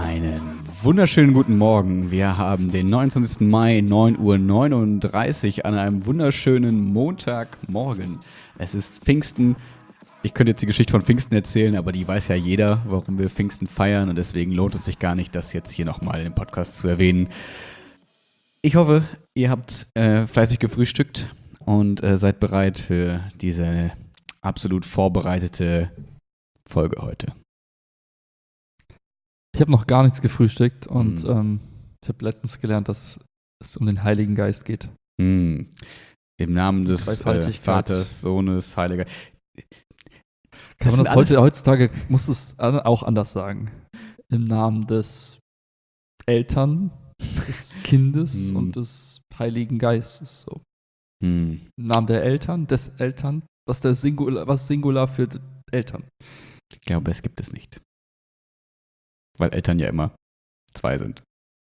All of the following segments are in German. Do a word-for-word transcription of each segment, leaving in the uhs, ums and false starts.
Einen wunderschönen guten Morgen. Wir haben den neunundzwanzigsten Mai, neun Uhr neununddreißig an einem wunderschönen Montagmorgen. Es ist Pfingsten. Ich könnte jetzt die Geschichte von Pfingsten erzählen, aber die weiß ja jeder, warum wir Pfingsten feiern. Und deswegen lohnt es sich gar nicht, das jetzt hier nochmal in dem Podcast zu erwähnen. Ich hoffe, ihr habt äh, fleißig gefrühstückt und äh, seid bereit für diese absolut vorbereitete Folge heute. Ich habe noch gar nichts gefrühstückt und Mhm. ähm, ich habe letztens gelernt, dass es um den Heiligen Geist geht. Mm. Im Namen des äh, Dreifaltigkeit. Vaters, Sohnes, Heiliger. Kann man sind das alles- heute, heutzutage, muss es an- auch anders sagen. Im Namen des Eltern, des Kindes Hm. und des Heiligen Geistes. So. Hm. Im Namen der Eltern, des Eltern, was der Singular, was Singular für d- Eltern. Ich glaube, es gibt es nicht. Weil Eltern ja immer zwei sind.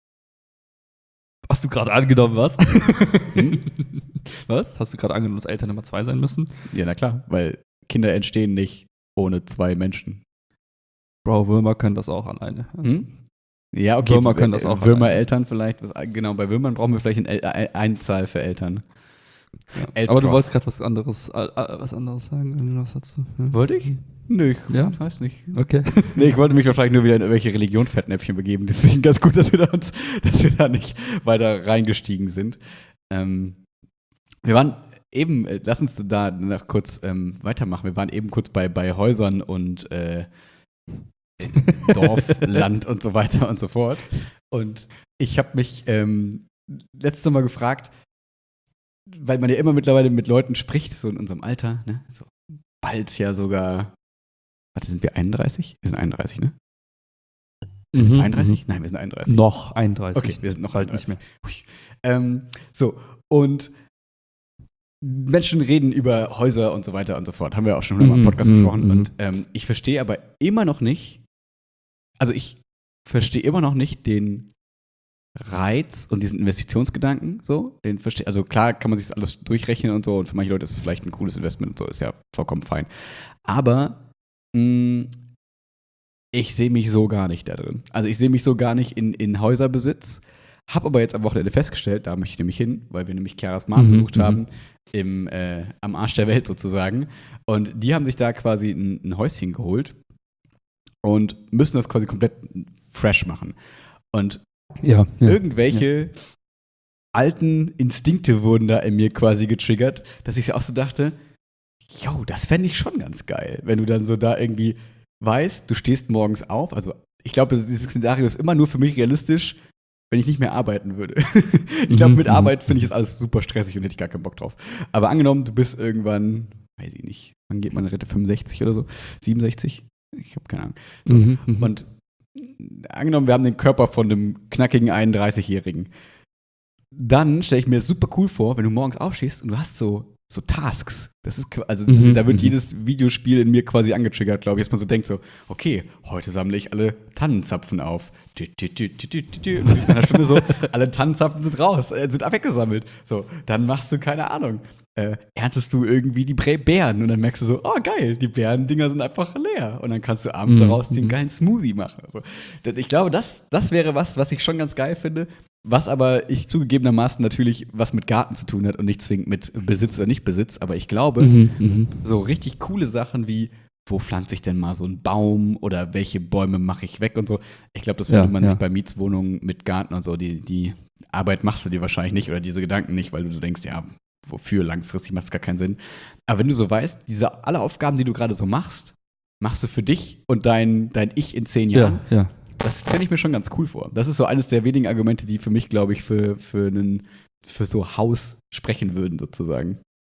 Hast du gerade angenommen, was? Hm? Was? Hast du gerade angenommen, dass Eltern immer zwei sein müssen? Ja, na klar, weil Kinder entstehen nicht ohne zwei Menschen. Bro, Würmer können das auch alleine. Also, Hm? Ja, okay. Würmer können das auch Würmer, alleine. Eltern vielleicht. Was, genau, bei Würmern brauchen wir vielleicht eine El- ein- Einzahl für Eltern. Ja. Eltros. Aber du wolltest gerade was anderes, äh, äh, was anderes sagen, wenn du das hast. Ja. Wollte ich? Nö, ich Ja? weiß nicht. Okay. Nee, ich wollte mich wahrscheinlich nur wieder in irgendwelche Religion-Fettnäpfchen begeben. Deswegen ganz gut, dass wir da, uns, dass wir da nicht weiter reingestiegen sind. Ähm, wir waren eben, äh, lass uns da noch kurz ähm, weitermachen. Wir waren eben kurz bei, bei Häusern und äh, Dorf, Land und so weiter und so fort. Und ich habe mich ähm, letztes Mal gefragt, weil man ja immer mittlerweile mit Leuten spricht, so in unserem Alter, ne? So bald ja sogar. Warte, sind wir einunddreißig? Wir sind einunddreißig, ne? Sind wir Mhm, zweiunddreißig? Nein, wir sind einunddreißig. Noch einunddreißig. Okay, wir sind noch bald einunddreißig. nicht mehr. Hui. Ähm, so, und Menschen reden über Häuser und so weiter und so fort. Haben wir auch schon hundertmal im Mhm, Podcast mhm, gesprochen. mhm. Und ähm, ich verstehe aber immer noch nicht, also ich verstehe immer noch nicht den Reiz und diesen Investitionsgedanken so. Den verstehe, also klar kann man sich das alles durchrechnen und so und für manche Leute ist es vielleicht ein cooles Investment und so, ist ja vollkommen fein. Aber mh, ich sehe mich so gar nicht da drin. Also ich sehe mich so gar nicht in, in Häuserbesitz. Hab aber jetzt am Wochenende festgestellt, da möchte ich nämlich hin, weil wir nämlich Chiaras Mom Mhm, besucht mhm. haben, im, äh, am Arsch der Welt sozusagen. Und die haben sich da quasi ein, ein Häuschen geholt und müssen das quasi komplett fresh machen. Und Ja, ja. irgendwelche alten Instinkte wurden da in mir quasi getriggert, dass ich auch so dachte, yo, das fände ich schon ganz geil, wenn du dann so da irgendwie weißt, du stehst morgens auf. Also ich glaube, dieses Szenario ist immer nur für mich realistisch, wenn ich nicht mehr arbeiten würde. Ich glaube, Mhm, mit mhm. Arbeit finde ich das alles super stressig und hätte ich gar keinen Bock drauf. Aber angenommen, du bist irgendwann, weiß ich nicht, wann geht man in Rente? fünfundsechzig oder so? siebenundsechzig? Ich habe keine Ahnung. So. Mhm, mhm. Und angenommen, wir haben den Körper von einem knackigen einunddreißigjährigen. Dann stelle ich mir super cool vor, wenn du morgens aufstehst und du hast so, so Tasks. Das ist, qu- also Mhm, da wird mhm. jedes Videospiel in mir quasi angetriggert, glaube ich, dass man so denkt so, okay, heute sammle ich alle Tannenzapfen auf. Tü, tü, tü, tü, tü, tü, tü. Und du siehst nach einer Stunde so, alle Tannenzapfen sind raus, äh, sind weggesammelt. So, dann machst du, keine Ahnung, äh, erntest du irgendwie die Brä- Beeren und dann merkst du so, oh geil, die Beerendinger sind einfach leer. Und dann kannst du abends Mhm, daraus den mhm. geilen Smoothie machen. Also, das- ich glaube, das, das wäre was, was ich schon ganz geil finde, was aber ich zugegebenermaßen natürlich was mit Garten zu tun hat und nicht zwingend mit Besitz oder Nicht-Besitz. Aber ich glaube, Mhm, mhm. so richtig coole Sachen wie, wo pflanze ich denn mal so einen Baum oder welche Bäume mache ich weg und so. Ich glaube, das würde Ja, man ja. sich bei Mietswohnungen mit Garten und so, die, die Arbeit machst du dir wahrscheinlich nicht oder diese Gedanken nicht, weil du so denkst, ja, wofür langfristig macht es gar keinen Sinn. Aber wenn du so weißt, diese alle Aufgaben, die du gerade so machst, machst du für dich und dein, dein Ich in zehn Jahren. Ja, ja. Das stelle ich mir schon ganz cool vor. Das ist so eines der wenigen Argumente, die für mich, glaube ich, für, für, einen, für so Haus sprechen würden, sozusagen.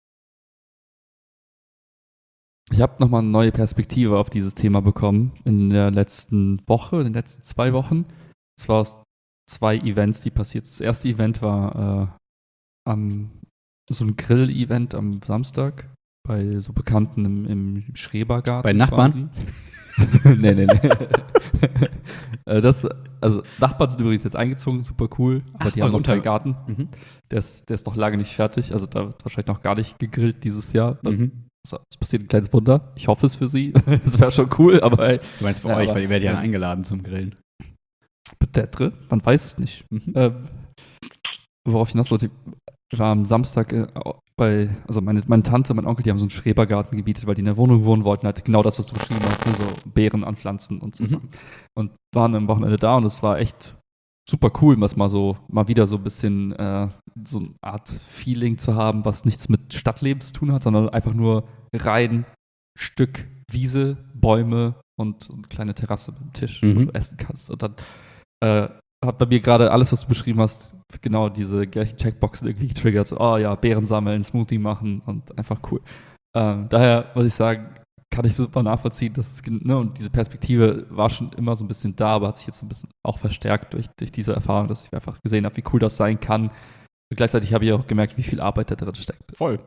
Ich habe nochmal eine neue Perspektive auf dieses Thema bekommen in der letzten Woche, in den letzten zwei Wochen. Und zwar aus zwei Events, die passiert sind. Das erste Event war äh, am, so ein Grill-Event am Samstag bei so Bekannten im, im Schrebergarten. Bei Nachbarn? Quasi. nee, nee, nee. Äh, das, also Nachbarn sind übrigens jetzt eingezogen, super cool, aber Ach, die haben noch runter- keinen Garten. Mhm. Der ist, der ist noch lange nicht fertig, also da wird wahrscheinlich noch gar nicht gegrillt dieses Jahr. Mhm. Es es passiert ein kleines Wunder. Ich hoffe es für sie. Das wäre schon cool, aber ey, Du meinst für Ja, euch, aber- weil ihr werdet ja ja. eingeladen zum Grillen. Peut-être, man weiß es nicht. Mhm. Ähm, worauf ich hinaus wollte, ich war am Samstag äh, bei, also meine, meine Tante, mein Onkel, die haben so einen Schrebergarten gemietet, weil die in der Wohnung wohnen wollten, halt genau das, was du beschrieben hast, ne? So Beeren anpflanzen und so Mhm. Sachen. Und waren am Wochenende da und es war echt super cool, was mal so, mal wieder so ein bisschen äh, so eine Art Feeling zu haben, was nichts mit Stadtleben zu tun hat, sondern einfach nur rein Stück Wiese, Bäume und eine kleine Terrasse mit einem Tisch, wo Mhm. du essen kannst. Und dann äh, hat bei mir gerade alles, was du beschrieben hast, genau diese gleichen Checkboxen irgendwie getriggert. So, oh ja, Beeren sammeln, Smoothie machen und einfach cool. Ähm, daher muss ich sagen, kann ich super nachvollziehen, dass es, ne, und diese Perspektive war schon immer so ein bisschen da, aber hat sich jetzt ein bisschen auch verstärkt durch, durch diese Erfahrung, dass ich einfach gesehen habe, wie cool das sein kann. Und gleichzeitig habe ich auch gemerkt, wie viel Arbeit da drin steckt. Voll.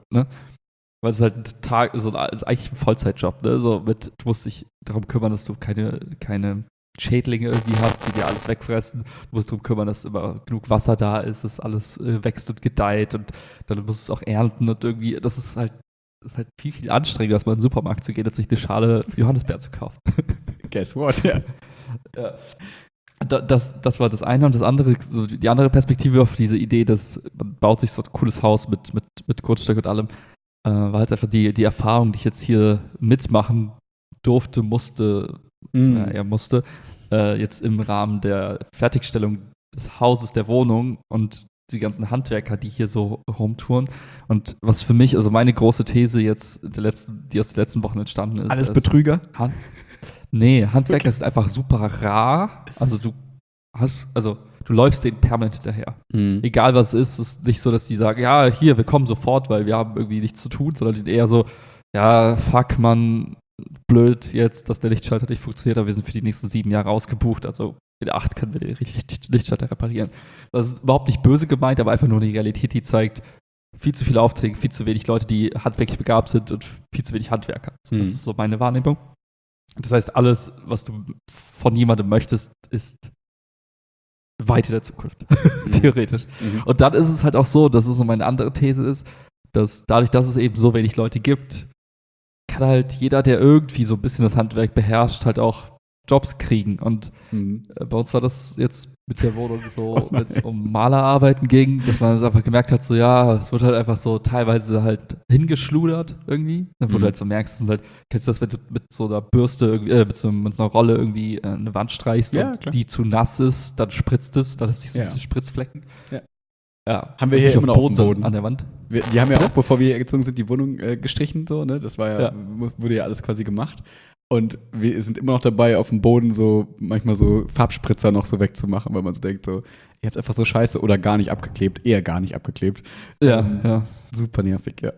Weil es halt ein Tag, so ein, ist eigentlich ein Vollzeitjob, ne? So mit, du musst dich darum kümmern, dass du keine, keine Schädlinge irgendwie hast, die dir alles wegfressen. Du musst darum kümmern, dass immer genug Wasser da ist, dass alles äh, wächst und gedeiht und dann musst du es auch ernten und irgendwie, das ist halt, das ist halt viel, viel anstrengender, als mal in den Supermarkt zu gehen und sich eine Schale Johannisbeeren zu kaufen. Guess what, ja. Ja. Da, das, das war das eine und das andere, so die andere Perspektive auf diese Idee, dass man baut sich so ein cooles Haus mit, mit, mit Grundstück und allem, äh, war halt einfach die, die Erfahrung, die ich jetzt hier mitmachen durfte, musste, Mhm. ja, er musste, äh, jetzt im Rahmen der Fertigstellung des Hauses, der Wohnung und die ganzen Handwerker, die hier so rumtouren. Und was für mich, also meine große These jetzt, der letzten, die aus den letzten Wochen entstanden ist. Alles ist, Betrüger? Han- nee, Handwerker Okay. ist einfach super rar. Also du hast, also du läufst denen permanent hinterher. Mhm. Egal was es ist, es ist nicht so, dass die sagen, ja, hier, wir kommen sofort, weil wir haben irgendwie nichts zu tun, sondern die sind eher so, ja, fuck, Mann, blöd jetzt, dass der Lichtschalter nicht funktioniert, aber wir sind für die nächsten sieben Jahre ausgebucht, also in acht können wir den Licht- Lichtschalter reparieren. Das ist überhaupt nicht böse gemeint, aber einfach nur eine Realität, die zeigt, viel zu viele Aufträge, viel zu wenig Leute, die handwerklich begabt sind und viel zu wenig Handwerker. So, das Mhm. ist so meine Wahrnehmung. Das heißt, alles, was du von jemandem möchtest, ist weit in der Zukunft, theoretisch. Mhm. Und dann ist es halt auch so, dass es so meine andere These ist, dass dadurch, dass es eben so wenig Leute gibt, kann halt jeder, der irgendwie so ein bisschen das Handwerk beherrscht, halt auch Jobs kriegen. Und Mhm. äh, bei uns war das jetzt mit der Wohnung so, Oh nein. wenn es um Malerarbeiten ging, dass man es einfach gemerkt hat, so ja, es wird halt einfach so teilweise halt hingeschludert irgendwie. Dann wo Mhm. du halt so merkst, es sind halt, kennst du das, wenn du mit so einer Bürste, irgendwie, äh, mit, so, mit so einer Rolle irgendwie äh, eine Wand streichst Ja, und klar. die zu nass ist, dann spritzt es, dann hast du so Ja. diese Spritzflecken. Ja. Ja. Haben wir Also hier nicht immer noch auf dem sondern Boden. an der Wand. Wir, die haben ja auch, bevor wir hergezogen sind, die Wohnung äh, gestrichen, so, ne? Das war ja, Ja. mu- wurde ja alles quasi gemacht. Und wir sind immer noch dabei, auf dem Boden so manchmal so Farbspritzer noch so wegzumachen, weil man so denkt, so, ihr habt einfach so scheiße oder gar nicht abgeklebt, eher gar nicht abgeklebt. Ja, Ähm, ja. Super nervig, ja.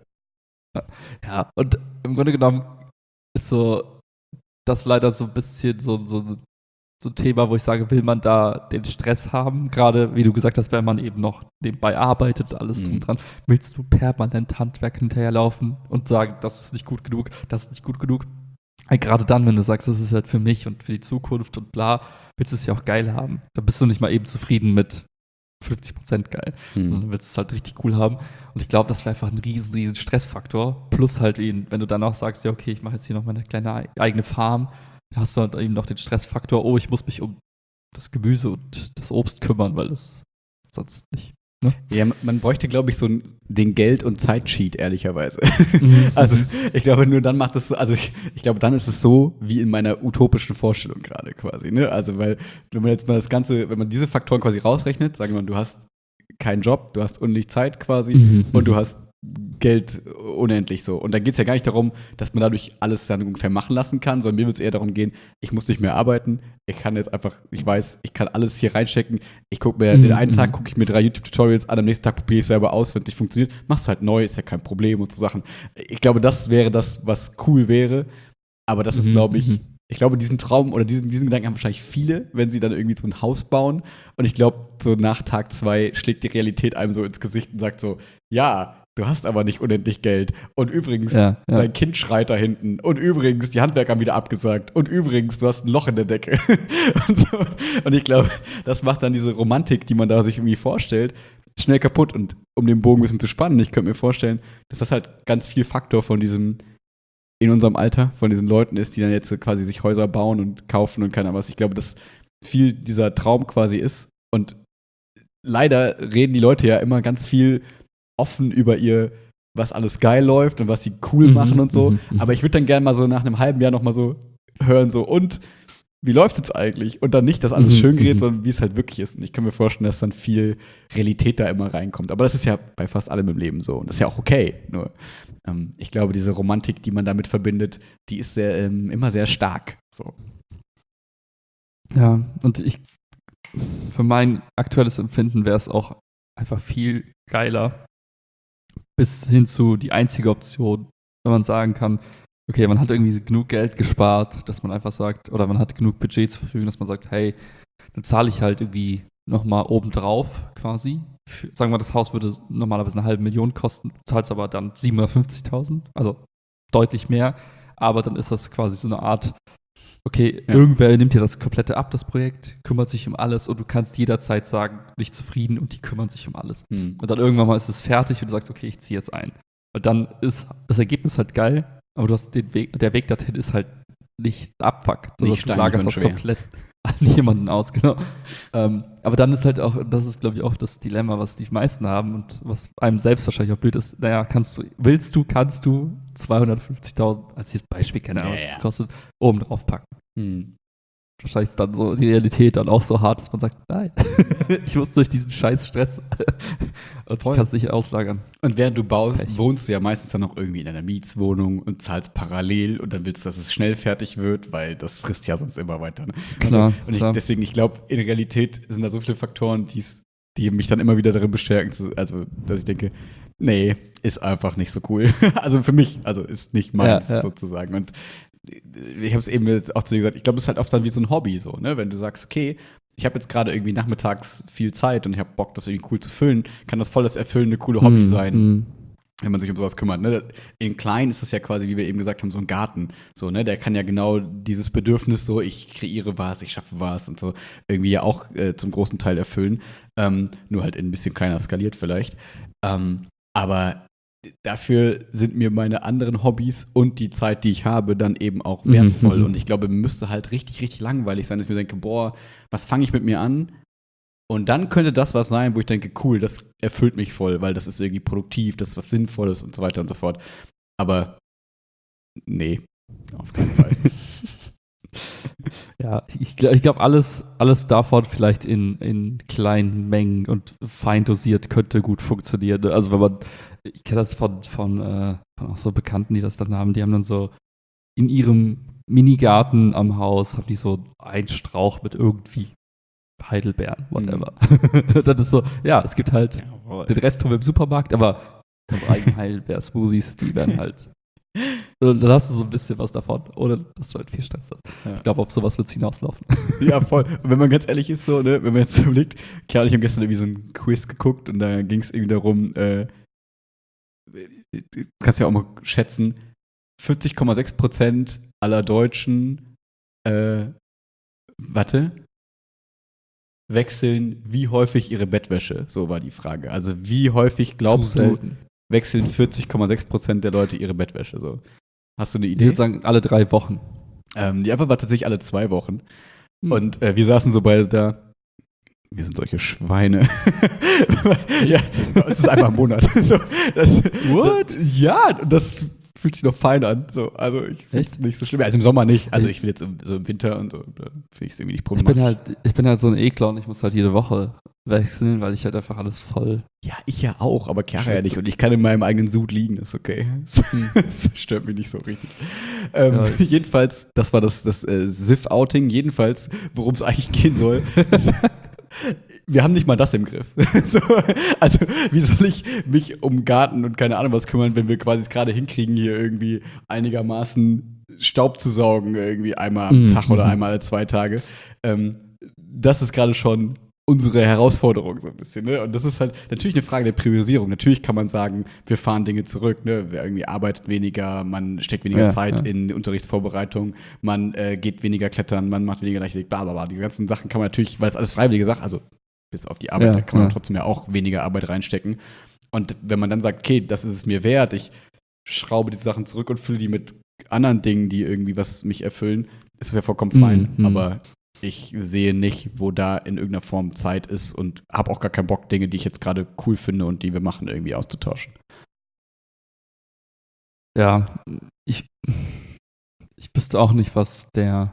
Ja, und im Grunde genommen ist so das leider so ein bisschen so, so, so ein Thema, wo ich sage, will man da den Stress haben? Gerade, wie du gesagt hast, wenn man eben noch nebenbei arbeitet, alles drum Mhm. und dran, willst du permanent Handwerk hinterherlaufen und sagen, das ist nicht gut genug, das ist nicht gut genug? Halt gerade dann, wenn du sagst, das ist halt für mich und für die Zukunft und bla, willst du es ja auch geil haben. Da bist du nicht mal eben zufrieden mit fünfzig Prozent geil. Mhm. Und dann willst du es halt richtig cool haben. Und ich glaube, das wäre einfach ein riesen, riesen Stressfaktor. Plus halt eben, wenn du dann auch sagst, ja, okay, ich mache jetzt hier noch meine kleine ei- eigene Farm, dann hast du halt eben noch den Stressfaktor, oh, ich muss mich um das Gemüse und das Obst kümmern, weil das sonst nicht. Ja, man- man bräuchte, glaube ich, so einen- den Geld- und Zeitsheet, ehrlicherweise. Mhm. Also, ich glaube, nur dann macht es so, also ich, ich glaube, dann ist es so wie in meiner utopischen Vorstellung gerade quasi, ne? Also, weil, wenn man jetzt mal das Ganze, wenn man diese Faktoren quasi rausrechnet, sagen wir mal, du hast keinen Job, du hast unendlich Zeit quasi Mhm. und du hast Geld unendlich so. Und da geht es ja gar nicht darum, dass man dadurch alles dann ungefähr machen lassen kann, sondern mir wird es eher darum gehen, ich muss nicht mehr arbeiten, ich kann jetzt einfach, ich weiß, ich kann alles hier reinstecken, ich gucke mir, Mhm, den einen Tag mhm. gucke ich mir drei YouTube-Tutorials an, am nächsten Tag probiere ich es selber aus, wenn es nicht funktioniert, machst du halt neu, ist ja kein Problem und so Sachen. Ich glaube, das wäre das, was cool wäre, aber das ist, Mhm, glaube ich, mhm. ich glaube, diesen Traum oder diesen, diesen Gedanken haben wahrscheinlich viele, wenn sie dann irgendwie so ein Haus bauen. Und ich glaube, so nach Tag zwei schlägt die Realität einem so ins Gesicht und sagt so, ja, du hast aber nicht unendlich Geld. Und übrigens, Ja, ja. dein Kind schreit da hinten. Und übrigens, die Handwerker haben wieder abgesagt. Und übrigens, du hast ein Loch in der Decke. und, so. Und ich glaube, das macht dann diese Romantik, die man da sich irgendwie vorstellt, schnell kaputt. Und um den Bogen ein bisschen zu spannen, ich könnte mir vorstellen, dass das halt ganz viel Faktor von diesem in unserem Alter von diesen Leuten ist, die dann jetzt quasi sich Häuser bauen und kaufen und keine Ahnung was. Ich glaube, das viel dieser Traum quasi ist. Und leider reden die Leute ja immer ganz viel offen über ihr, was alles geil läuft und was sie cool Mhm, machen und so. mhm, mhm. Aber ich würde dann gerne mal so nach einem halben Jahr noch mal so hören, so, und wie läuft's jetzt eigentlich? Und dann nicht, dass alles Mhm, schön gerät, mhm. sondern wie es halt wirklich ist. Und ich kann mir vorstellen, dass dann viel Realität da immer reinkommt. Aber das ist ja bei fast allem im Leben so. Und das ist ja auch okay. Nur, ähm, ich glaube, diese Romantik, die man damit verbindet, die ist sehr, ähm, immer sehr stark. So. Ja, und ich, für mein aktuelles Empfinden wäre es auch einfach viel geiler, bis hin zu die einzige Option, wenn man sagen kann, okay, man hat irgendwie genug Geld gespart, dass man einfach sagt, oder man hat genug Budget zur Verfügung, dass man sagt, hey, dann zahle ich halt irgendwie nochmal obendrauf quasi. Für, sagen wir, das Haus würde normalerweise eine halbe Million kosten, zahlst aber dann siebenhundertfünfzigtausend, also deutlich mehr, aber dann ist das quasi so eine Art, okay, Ja. irgendwer nimmt dir das komplette ab, das Projekt, kümmert sich um alles und du kannst jederzeit sagen, nicht zufrieden und die kümmern sich um alles. Hm. Und dann irgendwann mal ist es fertig und du sagst, okay, ich ziehe jetzt ein. Und dann ist das Ergebnis halt geil, aber du hast den Weg, der Weg dorthin ist halt nicht Abfuck. Also Nicht du steinig lagerst und das schwer. komplett an jemanden aus, genau. Ähm, aber dann ist halt auch, das ist glaube ich auch das Dilemma, was die meisten haben und was einem selbst wahrscheinlich auch blöd ist. Naja, kannst du, willst du, kannst du zweihundertfünfzigtausend, als jetzt Beispiel, keine Ahnung, Ja, was ja. das kostet, oben drauf packen. Hm. Wahrscheinlich ist dann so die Realität dann auch so hart, dass man sagt, nein, ich muss durch diesen scheiß Stress und Voll. ich kann es nicht auslagern. Und während du baust, Pech. wohnst du ja meistens dann noch irgendwie in einer Mietswohnung und zahlst parallel und dann willst du, dass es schnell fertig wird, weil das frisst ja sonst immer weiter. Ne? Klar, also, und ich, klar. deswegen, ich glaube, in Realität sind da so viele Faktoren, die's, die mich dann immer wieder darin bestärken, zu- also dass ich denke, nee, ist einfach nicht so cool. Also für mich, also ist nicht meins Ja, ja. sozusagen. Und ich habe es eben auch zu dir gesagt, ich glaube, das ist halt oft dann wie so ein Hobby so, ne? Wenn du sagst, okay, ich habe jetzt gerade irgendwie nachmittags viel Zeit und ich habe Bock, das irgendwie cool zu füllen, kann das voll das erfüllende, coole Hobby Hm, sein, hm. wenn man sich um sowas kümmert. Ne? In klein ist das ja quasi, wie wir eben gesagt haben, so ein Garten. So, ne? Der kann ja genau dieses Bedürfnis so, ich kreiere was, ich schaffe was und so, irgendwie ja auch äh, zum großen Teil erfüllen. Ähm, nur halt in ein bisschen kleiner skaliert vielleicht. Ähm, aber dafür sind mir meine anderen Hobbys und die Zeit, die ich habe, dann eben auch Mhm, wertvoll. mhm. Und ich glaube, müsste halt richtig, richtig langweilig sein, dass ich mir denke, boah, was fange ich mit mir an? Und dann könnte das was sein, wo ich denke, cool, das erfüllt mich voll, weil das ist irgendwie produktiv, das ist was Sinnvolles und so weiter und so fort. Aber nee, auf keinen Fall. Ja, ich, gl- ich glaube, alles, alles davon vielleicht in, in kleinen Mengen und fein dosiert könnte gut funktionieren. ne? Also wenn man, ich kenne das von, von, äh, von auch so Bekannten, die das dann haben, die haben dann so in ihrem Minigarten am Haus, haben die so einen Strauch mit irgendwie Heidelbeeren, whatever. Dann ist so, ja, es gibt halt Jawohl. den Rest haben wir im Supermarkt, aber unsere eigenen Heidelbeer-Smoothies, die werden halt. Und dann hast du so ein bisschen was davon, ohne dass du halt viel Stress hast. Ja. Ich glaube, auf sowas wird es hinauslaufen. Ja, voll. Und wenn man ganz ehrlich ist, so, ne, wenn man jetzt so überlegt, Kerl, ich habe gestern irgendwie so ein Quiz geguckt und da ging es irgendwie darum, äh, kannst ja auch mal schätzen, vierzig Komma sechs Prozent aller Deutschen, äh, warte, wechseln wie häufig ihre Bettwäsche? So war die Frage. Also wie häufig glaubst Zu du, selten. wechseln vierzig Komma sechs Prozent der Leute ihre Bettwäsche? So. Hast du eine Ich Idee? würde sagen, alle drei Wochen. Ähm, die Antwort war tatsächlich alle zwei Wochen. Hm. Und äh, wir saßen so beide da. Wir sind solche Schweine. Ja, bei uns ist einmal im Monat. So, das, What? Das, ja, und das fühlt sich noch fein an. So, also ich finde es Echt? nicht so schlimm. Also im Sommer nicht. Also ich will jetzt im, so im Winter und so, da finde ich es irgendwie nicht Ich problematisch. bin halt, ich bin halt so ein Ekler und ich muss halt jede Woche wechseln, weil ich halt einfach alles voll. Ja, ich ja auch, aber Chiara ja Schätze. nicht. Und ich kann in meinem eigenen Sud liegen, ist okay. Hm. Das stört mich nicht so richtig. Ähm, Ja. Jedenfalls, das war das, das äh, S I F-Outing. Jedenfalls, worum es eigentlich gehen soll. ist, wir haben nicht mal das im Griff. So, also, wie soll ich mich um Garten und keine Ahnung was kümmern, wenn wir quasi es gerade hinkriegen, hier irgendwie einigermaßen Staub zu saugen, irgendwie einmal am Mhm, Tag oder mhm. einmal alle zwei Tage. Ähm, das ist gerade schon unsere Herausforderung so ein bisschen, ne? Und das ist halt natürlich eine Frage der Priorisierung. Natürlich kann man sagen, wir fahren Dinge zurück, ne? Wer irgendwie arbeitet weniger, man steckt weniger Ja, Zeit ja. in die Unterrichtsvorbereitung, man äh, geht weniger klettern, man macht weniger Leichtathletik, bla bla bla. Die ganzen Sachen kann man natürlich, weil es alles freiwillige Sachen, also bis auf die Arbeit, Ja, da kann man ja. trotzdem ja auch weniger Arbeit reinstecken. Und wenn man dann sagt, okay, das ist es mir wert, ich schraube die Sachen zurück und fülle die mit anderen Dingen, die irgendwie was mich erfüllen, ist es ja vollkommen fein. Mhm, mhm. Aber ich sehe nicht, wo da in irgendeiner Form Zeit ist und habe auch gar keinen Bock, Dinge, die ich jetzt gerade cool finde und die wir machen, irgendwie auszutauschen. Ja, ich, ich wüsste auch nicht, was der,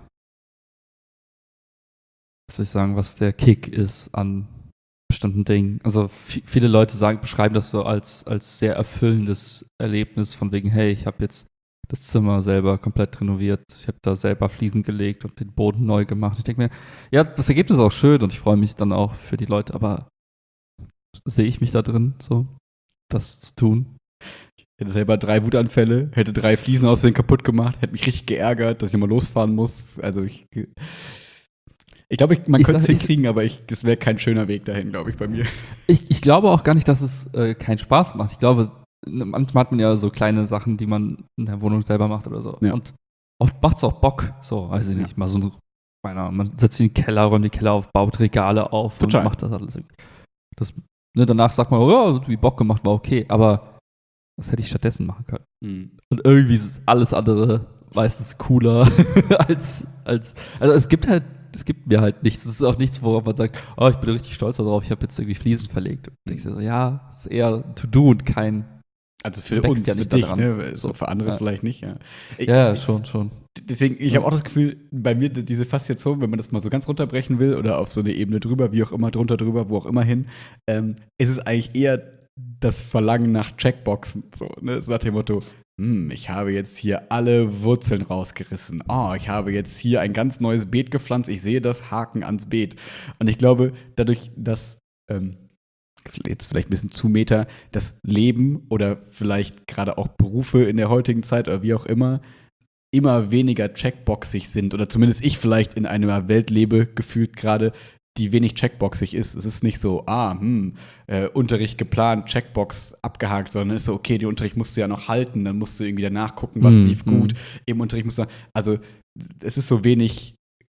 was soll ich sagen, was der Kick ist an bestimmten Dingen. Also f- viele Leute sagen, beschreiben das so als, als sehr erfüllendes Erlebnis von wegen, hey, ich habe jetzt das Zimmer selber komplett renoviert, ich habe da selber Fliesen gelegt und den Boden neu gemacht. Ich denke mir, ja, das Ergebnis ist auch schön und ich freue mich dann auch für die Leute, aber sehe ich mich da drin, so, das zu tun? Ich hätte selber drei Wutanfälle, hätte drei Fliesen aus Versehen kaputt gemacht, hätte mich richtig geärgert, dass ich mal losfahren muss. Also ich. Ich glaube, man Ich könnte es sag- ich- hinkriegen, aber ich, das wäre kein schöner Weg dahin, glaube ich, bei mir. Ich, ich glaube auch gar nicht, dass es äh, keinen Spaß macht. Ich glaube, manchmal hat man ja so kleine Sachen, die man in der Wohnung selber macht oder so. Ja. Und oft macht es auch Bock. So, weiß ich Ja. nicht, mal so ein, keine Ahnung, man setzt in den Keller, räumt die Keller auf, baut Regale auf Total. und macht das alles. irgendwie. Das, ne, danach sagt man, ja, hat wie Bock gemacht, war okay. Aber was hätte ich stattdessen machen können? Hm. Und irgendwie ist alles andere meistens cooler als, als, also es gibt halt, es gibt mir halt nichts. Es ist auch nichts, worauf man sagt, oh, ich bin richtig stolz darauf, ich habe jetzt irgendwie Fliesen verlegt. Und denkst dir so, ja, es ist eher To-Do und kein, Also für wächst uns, ja für nicht dich, daran. ne? So So. für andere Ja. vielleicht nicht, ja. Ich, ja, ich, schon, schon. Deswegen, ich habe auch das Gefühl, bei mir diese Faszination, wenn man das mal so ganz runterbrechen will oder auf so eine Ebene drüber, wie auch immer, drunter drüber, wo auch immer hin, ähm, ist es eigentlich eher das Verlangen nach Checkboxen. So, ne? So nach dem Motto, hm, ich habe jetzt hier alle Wurzeln rausgerissen. Oh, ich habe jetzt hier ein ganz neues Beet gepflanzt. Ich sehe das Haken ans Beet. Und ich glaube, dadurch, dass ähm, jetzt vielleicht ein bisschen zu Meta, das Leben oder vielleicht gerade auch Berufe in der heutigen Zeit oder wie auch immer, immer weniger checkboxig sind. Oder zumindest ich vielleicht in einer Welt lebe, gefühlt gerade, die wenig checkboxig ist. Es ist nicht so, ah, hm, äh, Unterricht geplant, Checkbox abgehakt, sondern es ist so, okay, den Unterricht musst du ja noch halten, dann musst du irgendwie danach gucken, was Hm, lief gut. hm. Im Unterricht musst du, also es ist so wenig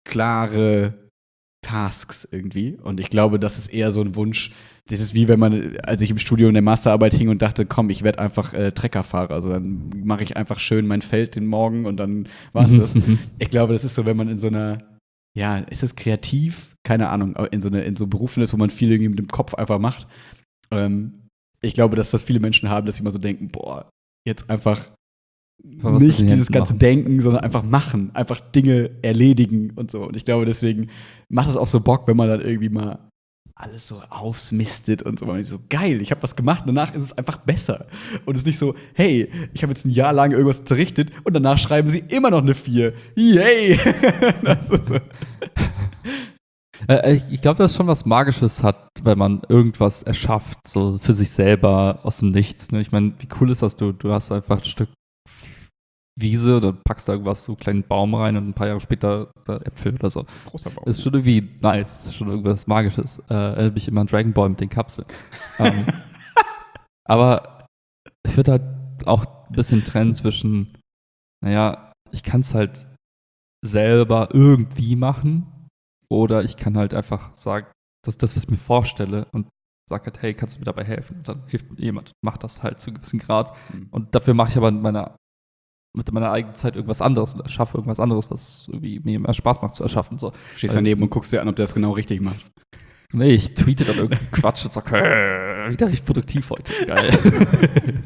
klare Tasks irgendwie. Und ich glaube, das ist eher so ein Wunsch. Das ist wie wenn man, als ich im Studio in der Masterarbeit hing und dachte, komm, ich werde einfach äh, Treckerfahrer. Also dann mache ich einfach schön mein Feld den Morgen und dann war's das. Ich glaube, das ist so, wenn man in so einer, ja, ist es kreativ? Keine Ahnung, aber in so, eine, in so Berufen ist, wo man viel irgendwie mit dem Kopf einfach macht. Ähm, ich glaube, dass das viele Menschen haben, dass sie immer so denken, boah, jetzt einfach Aber was mit nicht den dieses Händen ganze machen. Denken, sondern einfach machen, einfach Dinge erledigen und so. Und ich glaube, deswegen macht es auch so Bock, wenn man dann irgendwie mal alles so ausmistet und so. Man ist so, geil, ich habe was gemacht, danach ist es einfach besser. Und es ist nicht so, hey, ich habe jetzt ein Jahr lang irgendwas zerrichtet und danach schreiben sie immer noch eine vier. Yay! Das ist so. Äh, ich ich glaube, dass es schon was Magisches hat, wenn man irgendwas erschafft, so für sich selber aus dem Nichts. Ne? Ich meine, wie cool ist das? Du, du hast einfach ein Stück Wiese, dann packst da irgendwas, so einen kleinen Baum rein und ein paar Jahre später da Äpfel oder so. Großer Baum. Ist schon irgendwie nice, ist schon irgendwas Magisches. Äh, erinnert mich immer an Dragon Ball mit den Kapseln. ähm, aber ich würde halt auch ein bisschen trennen zwischen, naja, ich kann es halt selber irgendwie machen oder ich kann halt einfach sagen, das ist das, was ich mir vorstelle und sag halt, hey, kannst du mir dabei helfen? Und dann hilft mir jemand, macht das halt zu einem gewissen Grad. Mhm. Und dafür mache ich aber in meiner, mit meiner eigenen Zeit irgendwas anderes und erschaffe irgendwas anderes, was irgendwie mir mehr Spaß macht zu erschaffen. So. Stehst daneben und guckst dir an, ob der das genau richtig macht. Nee, ich tweete dann irgendeinen Quatsch und sag, hey, wieder richtig produktiv heute. Geil.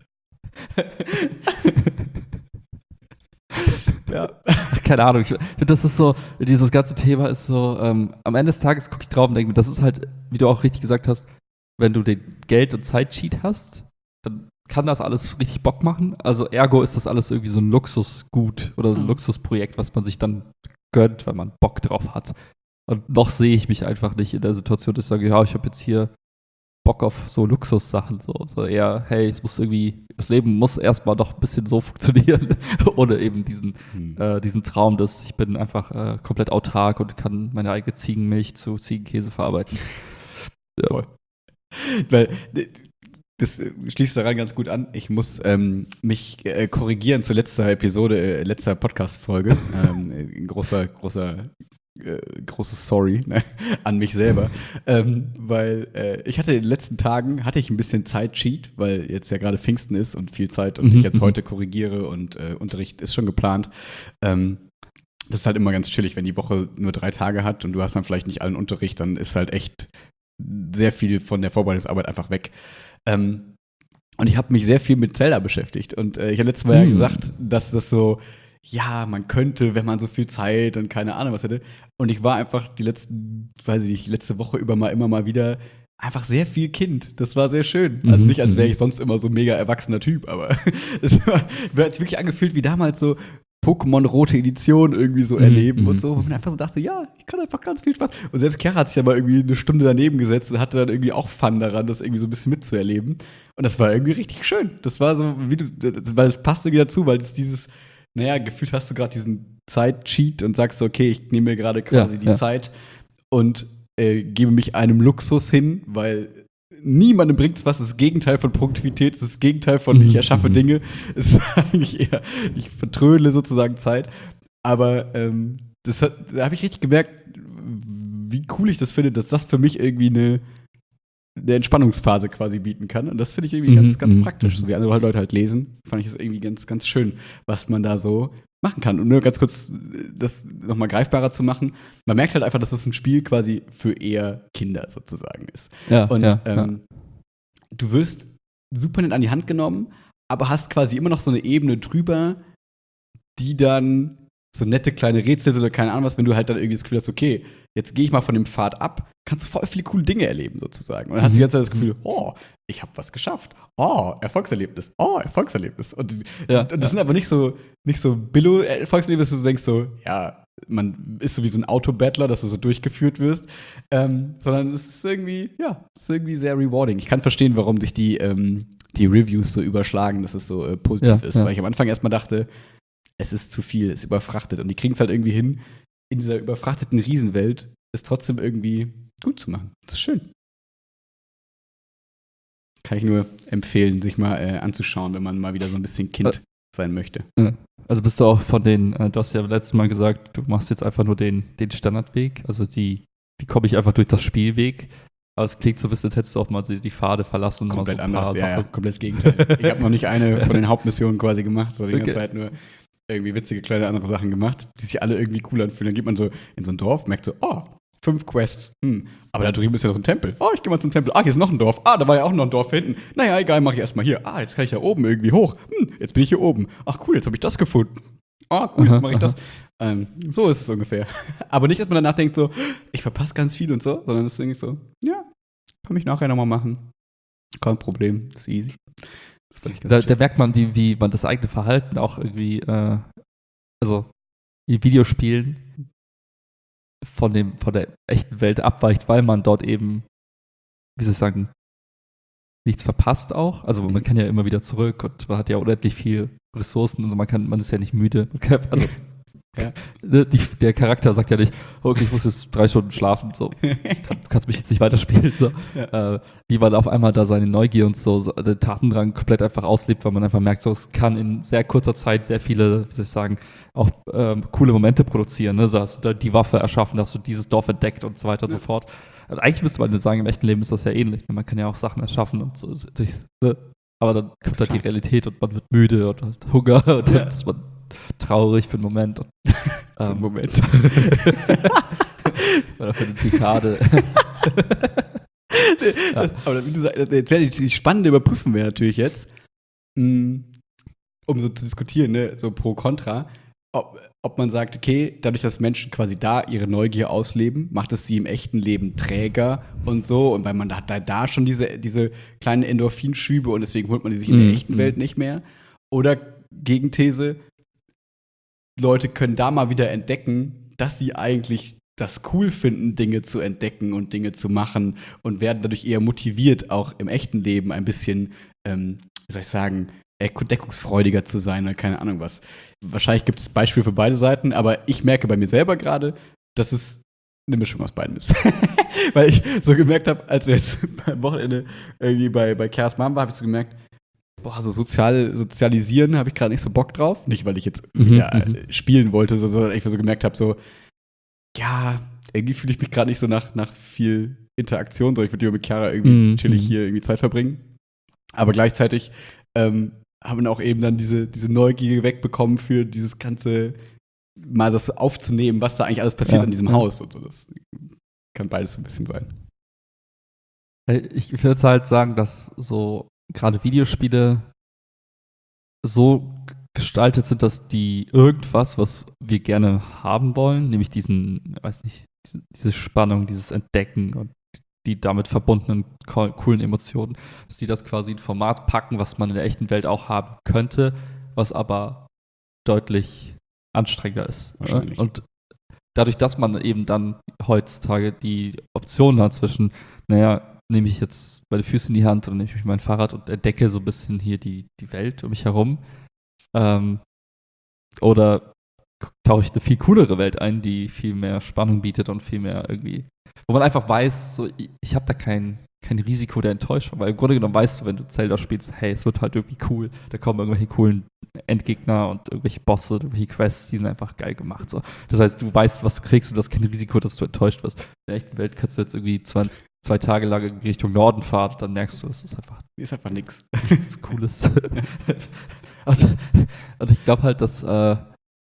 Ja. Keine Ahnung, ich finde, das ist so, dieses ganze Thema ist so, ähm, am Ende des Tages gucke ich drauf und denke mir, das ist halt, wie du auch richtig gesagt hast, wenn du den Geld- und Zeit-Cheat hast, dann kann das alles richtig Bock machen. Also ergo ist das alles irgendwie so ein Luxusgut oder so ein Mhm. Luxusprojekt, was man sich dann gönnt, wenn man Bock drauf hat. Und noch sehe ich mich einfach nicht in der Situation, dass ich sage, ja, ich habe jetzt hier Bock auf so Luxussachen. So, so eher, hey, es muss irgendwie, das Leben muss erstmal doch ein bisschen so funktionieren, ohne eben diesen, Hm. äh, diesen Traum, dass ich bin einfach äh, komplett autark und kann meine eigene Ziegenmilch zu Ziegenkäse verarbeiten. Ja. Voll. Weil d- das äh, schließt daran ganz gut an. Ich muss ähm, mich äh, korrigieren zur letzten Episode, äh, letzter Podcast-Folge. ähm, ein großer, großer, äh, großes Sorry ne, an mich selber. ähm, weil äh, ich hatte in den letzten Tagen, hatte ich ein bisschen Zeit-Cheat, weil jetzt ja gerade Pfingsten ist und viel Zeit und Mhm, ich jetzt mhm. heute korrigiere und äh, Unterricht ist schon geplant. Ähm, das ist halt immer ganz chillig, wenn die Woche nur drei Tage hat und du hast dann vielleicht nicht allen Unterricht, dann ist halt echt sehr viel von der Vorbereitungsarbeit einfach weg. Ähm, und ich habe mich sehr viel mit Zelda beschäftigt. Und äh, ich habe letztes Mal Hm. ja gesagt, dass das so, ja, man könnte, wenn man so viel Zeit und keine Ahnung was hätte. Und ich war einfach die letzten, weiß ich nicht, letzte Woche über mal immer mal wieder einfach sehr viel Kind. Das war sehr schön. Also Mhm, nicht, als wäre mhm. ich sonst immer so ein mega erwachsener Typ, aber es war, mir hat's wirklich angefühlt wie damals so Pokémon Rote Edition irgendwie so Mhm, erleben mhm, und so, wo man einfach so dachte, ja, ich kann einfach ganz viel Spaß. Und selbst Chiara hat sich ja mal irgendwie eine Stunde daneben gesetzt und hatte dann irgendwie auch Fun daran, das irgendwie so ein bisschen mitzuerleben. Und das war irgendwie richtig schön. Das war so, wie du, das, weil es passt irgendwie dazu, weil es dieses, naja, gefühlt hast du gerade diesen Zeit-Cheat und sagst so, okay, ich nehme mir gerade quasi Ja, die ja. Zeit und äh, gebe mich einem Luxus hin, weil niemandem bringt es was. Das ist das Gegenteil von Produktivität, das ist das Gegenteil von ich Mhm, erschaffe mhm. Dinge. Es ist eigentlich eher, ich vertrödle sozusagen Zeit. Aber ähm, das hat, da habe ich richtig gemerkt, wie cool ich das finde, dass das für mich irgendwie eine, eine Entspannungsphase quasi bieten kann. Und das finde ich irgendwie Mhm, ganz, ganz mhm, praktisch. mhm. So wie andere Leute halt lesen, fand ich das irgendwie ganz, ganz schön, was man da so machen kann. Und nur ganz kurz, das nochmal greifbarer zu machen. Man merkt halt einfach, dass es ein Spiel quasi für eher Kinder sozusagen ist. Ja, Und ja, ja. ähm, du wirst super nett an die Hand genommen, aber hast quasi immer noch so eine Ebene drüber, die dann so nette kleine Rätsel sind oder keine Ahnung was, wenn du halt dann irgendwie das Gefühl hast, okay, jetzt gehe ich mal von dem Pfad ab, kannst du voll viele coole Dinge erleben sozusagen. Und dann hast du die ganze Zeit das Gefühl, oh, ich habe was geschafft. Oh, Erfolgserlebnis. Oh, Erfolgserlebnis. Und, Ja, und das ja. sind aber nicht so, nicht so Billo-Erfolgserlebnisse, wo du denkst so, ja, man ist so wie so ein Autobattler, dass du so durchgeführt wirst, ähm, sondern es ist irgendwie, ja, es ist irgendwie sehr rewarding. Ich kann verstehen, warum sich die, ähm, die Reviews so überschlagen, dass es so äh, positiv Ja, ist, ja. weil ich am Anfang erstmal dachte, es ist zu viel, es ist überfrachtet. Und die kriegen es halt irgendwie hin, in dieser überfrachteten Riesenwelt es trotzdem irgendwie gut zu machen. Das ist schön. Kann ich nur empfehlen, sich mal äh, anzuschauen, wenn man mal wieder so ein bisschen Kind sein möchte. Ja. Also bist du auch von den, äh, du hast ja letztes Mal gesagt, du machst jetzt einfach nur den, den Standardweg, also die, wie komme ich einfach durch das Spielweg. Aber es klingt so ein bisschen, als hättest du auch mal die Pfade verlassen und mal so Komplett ein paar anders, ja, ja, Sachen. komplett das Gegenteil. Ich habe noch nicht eine von den Hauptmissionen quasi gemacht, sondern die ganze Okay. Zeit nur irgendwie witzige kleine andere Sachen gemacht, die sich alle irgendwie cool anfühlen. Dann geht man so in so ein Dorf, merkt so, oh, fünf Quests, hm, aber da drüben ist ja noch ein Tempel. Oh, ich gehe mal zum Tempel. Ah, hier ist noch ein Dorf. Ah, da war ja auch noch ein Dorf hinten. Naja, egal, mach ich erstmal hier. Ah, jetzt kann ich da oben irgendwie hoch. Hm, jetzt bin ich hier oben. Ach cool, jetzt habe ich das gefunden. Ah, cool, jetzt mache ich das. Ähm, so ist es ungefähr. Aber nicht, dass man danach denkt so, ich verpasse ganz viel und so, sondern es ist irgendwie so, ja, kann ich nachher nochmal machen. Kein Problem, ist easy. Das fand ich ganz Da, chill. da merkt man, wie, wie man das eigene Verhalten auch irgendwie, äh, also in Videospielen von, dem, von der echten Welt abweicht, weil man dort eben, wie soll ich sagen, nichts verpasst auch. Also man Mhm. kann ja immer wieder zurück und man hat ja unendlich viel Ressourcen und so, man kann, man ist ja nicht müde. Man kann, also Ja. ne, die, der Charakter sagt ja nicht, okay, ich muss jetzt drei Stunden schlafen, so. Kann, du kannst mich jetzt nicht weiterspielen, so. Ja. Äh, wie man auf einmal da seine Neugier und so, so also den Tatendrang komplett einfach auslebt, weil man einfach merkt, so, es kann in sehr kurzer Zeit sehr viele, wie soll ich sagen, auch ähm, coole Momente produzieren. Ne? So hast du da die Waffe erschaffen, hast du dieses Dorf entdeckt und so weiter und Ja. so fort. Also eigentlich müsste man sagen, im echten Leben ist das ja ähnlich. Ne? Man kann ja auch Sachen erschaffen und so. Durch, ne? Aber dann kommt halt die Total. Realität und man wird müde und hat Hunger und Ja. dann ist man traurig für einen Moment. Und, So, ähm, Moment. Oder für eine Dekade. Ja. Aber wie du sagst, jetzt wäre die, die spannende Überprüfung wäre natürlich jetzt, mh, um so zu diskutieren, ne, so pro kontra, ob, ob man sagt, okay, dadurch, dass Menschen quasi da ihre Neugier ausleben, macht es sie im echten Leben träger und so. Und weil man hat da, da schon diese, diese kleinen Endorphinschübe und deswegen holt man die sich in der Mhm, echten mhm. Welt nicht mehr. Oder Gegenthese, Leute können da mal wieder entdecken, dass sie eigentlich das cool finden, Dinge zu entdecken und Dinge zu machen und werden dadurch eher motiviert, auch im echten Leben ein bisschen, ähm, wie soll ich sagen, entdeckungsfreudiger zu sein oder keine Ahnung was. Wahrscheinlich gibt es Beispiele für beide Seiten, aber ich merke bei mir selber gerade, dass es eine Mischung aus beiden ist. Weil ich so gemerkt habe, als wir jetzt beim Wochenende irgendwie bei, bei Keras Mom waren, habe ich so gemerkt, boah, so sozial, sozialisieren habe ich gerade nicht so Bock drauf. Nicht, weil ich jetzt Mhm, wieder mhm. äh, spielen wollte, so- sondern ich so gemerkt habe, so, ja, irgendwie fühle ich mich gerade nicht so nach, nach viel Interaktion, sondern ich würde lieber mit Chiara irgendwie Mhm, chillig mhm. hier irgendwie Zeit verbringen. Aber gleichzeitig ähm, haben wir auch eben dann diese, diese Neugier wegbekommen für dieses ganze mal das aufzunehmen, was da eigentlich alles passiert Ja, in diesem ja. Haus und so. Das kann beides so ein bisschen sein. Ich würde halt sagen, dass so gerade Videospiele so gestaltet sind, dass die irgendwas, was wir gerne haben wollen, nämlich diesen, weiß nicht, diese, diese Spannung, dieses Entdecken und die damit verbundenen co- coolen Emotionen, dass die das quasi in ein Format packen, was man in der echten Welt auch haben könnte, was aber deutlich anstrengender ist. Wahrscheinlich. Und dadurch, dass man eben dann heutzutage die Option hat zwischen, naja, nehme ich jetzt meine Füße in die Hand oder nehme ich mein Fahrrad und entdecke so ein bisschen hier die, die Welt um mich herum, ähm, oder tauche ich eine viel coolere Welt ein, die viel mehr Spannung bietet und viel mehr irgendwie, wo man einfach weiß, so, ich, ich habe da kein, kein Risiko der Enttäuschung, weil im Grunde genommen weißt du, wenn du Zelda spielst, hey, es wird halt irgendwie cool, da kommen irgendwelche coolen Endgegner und irgendwelche Bosse, irgendwelche Quests, die sind einfach geil gemacht. So. Das heißt, du weißt, was du kriegst und du hast kein Risiko, dass du enttäuscht wirst. In der echten Welt kannst du jetzt irgendwie zwei, zwei Tage lang in Richtung Norden fahren und dann merkst du, es ist einfach Ist einfach nix. nichts Cooles. und, und ich glaube halt, dass äh,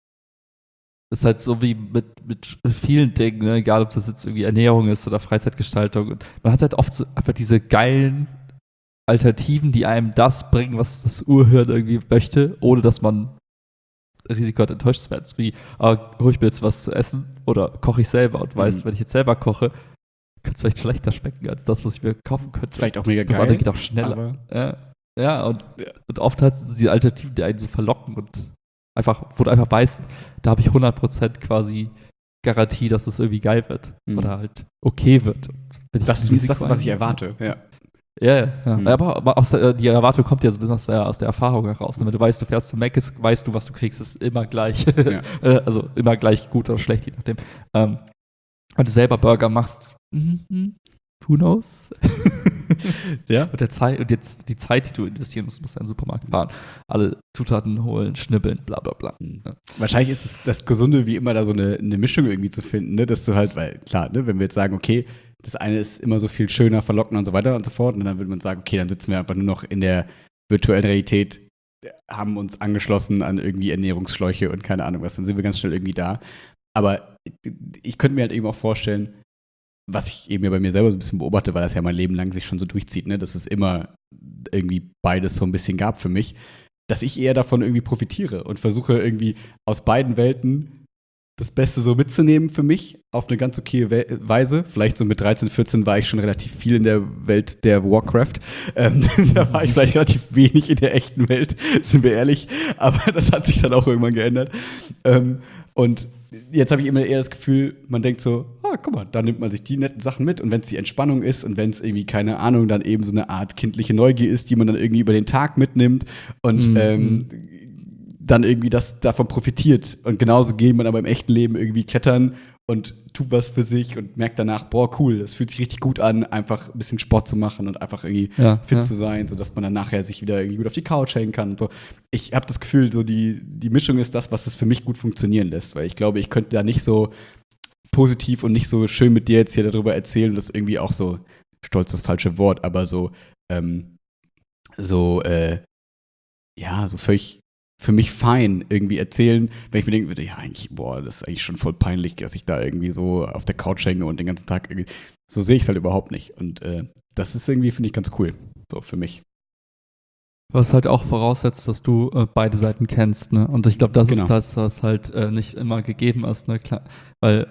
ist halt so wie mit, mit vielen Dingen, ne? Egal ob das jetzt irgendwie Ernährung ist oder Freizeitgestaltung. Und man hat halt oft so einfach diese geilen Alternativen, die einem das bringen, was das Urhirn irgendwie möchte, ohne dass man Risiko hat, enttäuscht zu werden. So wie, äh, hole ich mir jetzt was zu essen oder koche ich selber und weiß, Mhm. wenn ich jetzt selber koche, kann es vielleicht schlechter schmecken als das, was ich mir kaufen könnte. Vielleicht auch mega Das geil. andere geht auch schneller. aber Ja, ja, und, Ja. und oft hat es diese Alternativen, die einen so verlocken und einfach, wo du einfach weißt, da habe ich hundert Prozent quasi Garantie, dass es irgendwie geil wird Mhm. oder halt okay wird. Und wenn ich das ist Risiko zumindest das, was ich eingehe- erwarte. Ja. Ja, ja. ja. Mhm. Aber, aber aus der, die Erwartung kommt ja so ein bisschen aus der, aus der Erfahrung heraus. Und wenn du weißt, du fährst zu Mc's, weißt du, was du kriegst, ist immer gleich. Ja. Äh, also immer gleich gut oder schlecht, je nachdem. Ähm, wenn du selber Burger machst, mhm, who knows? Ja. Und, der Zeit, und jetzt die Zeit, die du investieren musst, musst du in den Supermarkt fahren. Alle Zutaten holen, schnibbeln, bla bla bla. Ja. Wahrscheinlich ist es das Gesunde, wie immer da so eine, eine Mischung irgendwie zu finden, ne? Dass du halt, weil klar, ne, wenn wir jetzt sagen, okay, das eine ist immer so viel schöner, verlockender und so weiter und so fort, und dann würde man sagen, okay, dann sitzen wir einfach nur noch in der virtuellen Realität, haben uns angeschlossen an irgendwie Ernährungsschläuche und keine Ahnung was, dann sind wir ganz schnell irgendwie da. Aber ich könnte mir halt eben auch vorstellen, was ich eben ja bei mir selber so ein bisschen beobachte, weil das ja mein Leben lang sich schon so durchzieht, ne, dass es immer irgendwie beides so ein bisschen gab für mich, dass ich eher davon irgendwie profitiere und versuche irgendwie aus beiden Welten das Beste so mitzunehmen für mich auf eine ganz okaye We- Weise. Vielleicht so mit dreizehn, vierzehn war ich schon relativ viel in der Welt der Warcraft. Ähm, da war ich vielleicht relativ wenig in der echten Welt, sind wir ehrlich. Aber das hat sich dann auch irgendwann geändert. Ähm, und jetzt habe ich immer eher das Gefühl, man denkt so, ah, guck mal, da nimmt man sich die netten Sachen mit. Und wenn es die Entspannung ist und wenn es irgendwie, keine Ahnung, dann eben so eine Art kindliche Neugier ist, die man dann irgendwie über den Tag mitnimmt und Mhm. ähm, dann irgendwie das davon profitiert. Und genauso geht man aber im echten Leben irgendwie klettern und tut was für sich und merkt danach, boah, cool, das fühlt sich richtig gut an, einfach ein bisschen Sport zu machen und einfach irgendwie Ja, fit ja. zu sein, sodass man dann nachher sich wieder irgendwie gut auf die Couch hängen kann und so. Ich habe das Gefühl, so die, die Mischung ist das, was es für mich gut funktionieren lässt, weil ich glaube, ich könnte da nicht so positiv und nicht so schön mit dir jetzt hier darüber erzählen und das irgendwie auch so, stolz das falsche Wort, aber so, ähm, so, äh, ja, so völlig für mich fein irgendwie erzählen, wenn ich mir denken würde, ja, eigentlich, boah, das ist eigentlich schon voll peinlich, dass ich da irgendwie so auf der Couch hänge und den ganzen Tag irgendwie, so sehe ich es halt überhaupt nicht. Und äh, das ist irgendwie, finde ich, ganz cool, so für mich. Was halt auch voraussetzt, dass du äh, beide Seiten kennst, ne? Und ich glaube, das Genau. ist das, was halt äh, nicht immer gegeben ist, ne? Klar, weil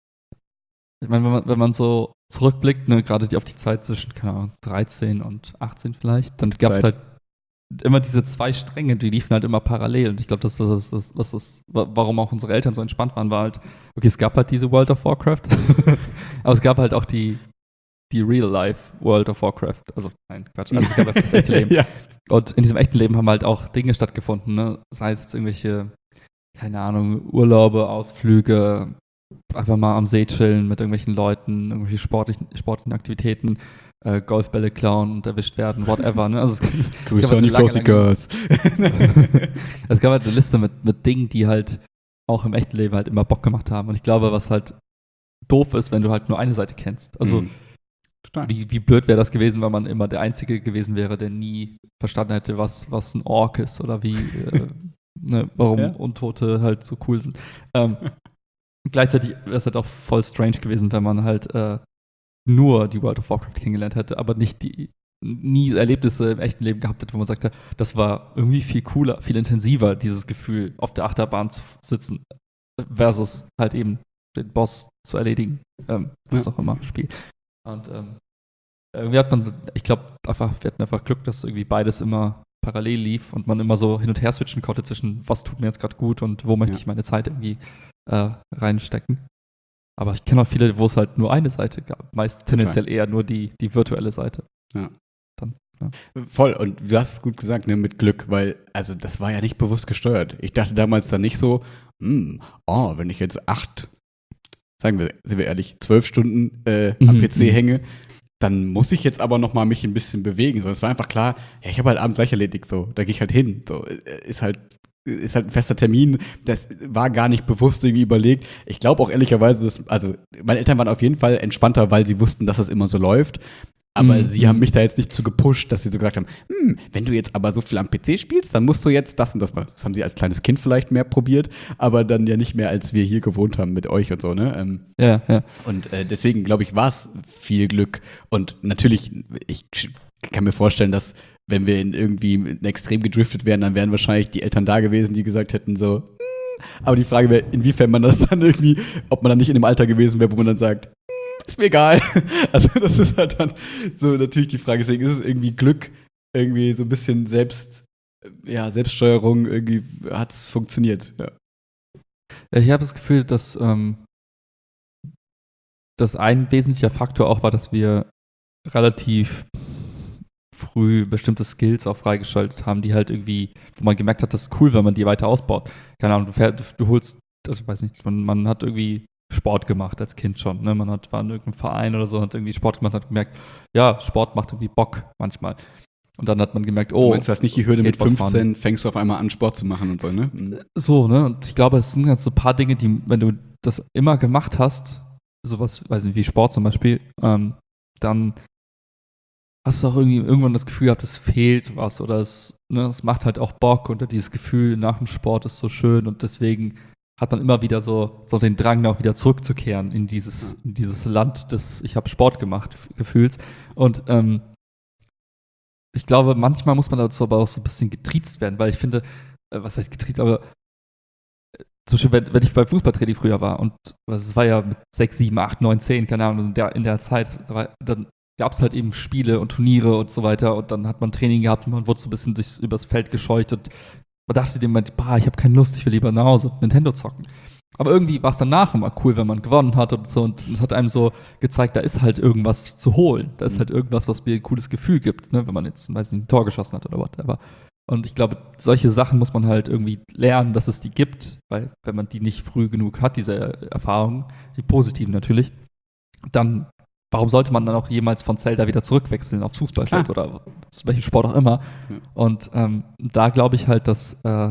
ich meine, wenn man, wenn man so zurückblickt, ne, gerade die auf die Zeit zwischen, keine Ahnung, dreizehn und achtzehn vielleicht, dann gab es Zeit. halt immer diese zwei Stränge, die liefen halt immer parallel. Und ich glaube, das ist das, was das, warum auch unsere Eltern so entspannt waren, war halt, okay, es gab halt diese World of Warcraft, aber es gab halt auch die, die Real-Life World of Warcraft. Also, nein, Quatsch. Also es gab einfach das echte Leben. Ja. Und in diesem echten Leben haben halt auch Dinge stattgefunden, ne? Sei es jetzt irgendwelche, keine Ahnung, Urlaube, Ausflüge, einfach mal am See chillen mit irgendwelchen Leuten, irgendwelche sportlichen, sportlichen Aktivitäten, äh, Golfbälle klauen und erwischt werden, whatever. Ne? Also es, Grüße gab an die eine lange, Flossikers. es gab halt eine Liste mit, mit Dingen, die halt auch im echten Leben halt immer Bock gemacht haben. Und ich glaube, was halt doof ist, wenn du halt nur eine Seite kennst. Also Mhm. Total. wie, wie blöd wäre das gewesen, wenn man immer der Einzige gewesen wäre, der nie verstanden hätte, was, was ein Ork ist oder wie, äh, ne, warum Ja. Untote halt so cool sind. Ähm, gleichzeitig wäre es halt auch voll strange gewesen, wenn man halt äh, nur die World of Warcraft kennengelernt hätte, aber nicht die nie Erlebnisse im echten Leben gehabt hätte, wo man sagte, das war irgendwie viel cooler, viel intensiver, dieses Gefühl, auf der Achterbahn zu sitzen, versus halt eben den Boss zu erledigen, ähm, was Ja. auch immer, Spiel. Und ähm, irgendwie hat man, ich glaube, einfach, wir hatten einfach Glück, dass irgendwie beides immer parallel lief und man immer so hin und her switchen konnte zwischen, was tut mir jetzt gerade gut und wo möchte Ja. ich meine Zeit irgendwie äh, reinstecken. Aber ich kenne auch viele, wo es halt nur eine Seite gab. Meist tendenziell eher nur die, die virtuelle Seite. Ja. Dann, ja. Voll, und du hast es gut gesagt, ne, mit Glück, weil, also das war ja nicht bewusst gesteuert. Ich dachte damals dann nicht so, hm, oh, wenn ich jetzt acht, sagen wir, sind wir ehrlich, zwölf Stunden äh, am Mhm, P C mhm. hänge, dann muss ich jetzt aber noch mal mich ein bisschen bewegen. So, es war einfach klar, ja, ich habe halt abends gleich erledigt, so, da gehe ich halt hin. So, äh, ist halt ist halt ein fester Termin, das war gar nicht bewusst irgendwie überlegt. Ich glaube auch ehrlicherweise, dass, also meine Eltern waren auf jeden Fall entspannter, weil sie wussten, dass das immer so läuft. Aber Mhm, sie haben mhm. mich da jetzt nicht zu gepusht, dass sie so gesagt haben, hm, wenn du jetzt aber so viel am P C spielst, dann musst du jetzt das und das machen. Das haben sie als kleines Kind vielleicht mehr probiert, aber dann ja nicht mehr, als wir hier gewohnt haben mit euch und so, ne? Ähm, Ja, ja. und äh, deswegen, glaube ich, war es viel Glück. Und natürlich, ich kann mir vorstellen, dass wenn wir in irgendwie in extrem gedriftet wären, dann wären wahrscheinlich die Eltern da gewesen, die gesagt hätten so, hm. Aber die Frage wäre, inwiefern man das dann irgendwie, ob man dann nicht in dem Alter gewesen wäre, wo man dann sagt, hm, ist mir egal. Also das ist halt dann so natürlich die Frage. Deswegen ist es irgendwie Glück, irgendwie so ein bisschen Selbst, ja, Selbststeuerung, irgendwie hat es funktioniert. Ja. Ja, ich habe das Gefühl, dass ähm, das ein wesentlicher Faktor auch war, dass wir relativ früh bestimmte Skills auch freigeschaltet haben, die halt irgendwie, wo man gemerkt hat, das ist cool, wenn man die weiter ausbaut. Keine Ahnung, du, fährst, du holst, also ich weiß nicht, man, man hat irgendwie Sport gemacht als Kind schon. Ne? Man hat, war in irgendeinem Verein oder so, hat irgendwie Sport gemacht, hat gemerkt, ja, Sport macht irgendwie Bock manchmal. Und dann hat man gemerkt, oh. Du meinst, du hast nicht die Hürde mit Skateboard fahren. fünfzehn, fängst du auf einmal an, Sport zu machen und so, ne? Mhm. So, ne? Und ich glaube, es sind ganz so ein paar Dinge, die, wenn du das immer gemacht hast, sowas, weiß nicht, wie Sport zum Beispiel, ähm, dann hast du auch irgendwie irgendwann das Gefühl gehabt, es fehlt was oder es, ne, es macht halt auch Bock und dieses Gefühl nach dem Sport ist so schön und deswegen hat man immer wieder so, so den Drang, da auch wieder zurückzukehren in dieses, in dieses Land des Ich habe Sport gemacht Gefühls. Und ähm, ich glaube, manchmal muss man dazu aber auch so ein bisschen getriezt werden, weil ich finde, äh, was heißt getriezt, aber äh, zum Beispiel, wenn, wenn ich beim Fußballtraining früher war und es war ja mit sechs, sieben, acht, neun, zehn, keine Ahnung, in der, in der Zeit, da war, dann gab es halt eben Spiele und Turniere und so weiter und dann hat man Training gehabt und man wurde so ein bisschen durchs, übers Feld gescheucht und man dachte dem Moment, bah, ich habe keine Lust, ich will lieber nach Hause Nintendo zocken. Aber irgendwie war es danach immer cool, wenn man gewonnen hat und so und es hat einem so gezeigt, da ist halt irgendwas zu holen. Da ist Mhm. halt irgendwas, was mir ein cooles Gefühl gibt, ne? Wenn man jetzt, weiß nicht, ein Tor geschossen hat oder whatever. Und ich glaube, solche Sachen muss man halt irgendwie lernen, dass es die gibt, weil wenn man die nicht früh genug hat, diese Erfahrungen, die positiven natürlich, dann warum sollte man dann auch jemals von Zelda wieder zurückwechseln aufs Fußballfeld Klar. oder zu welchem Sport auch immer? Ja. Und ähm, da glaube ich halt, dass äh,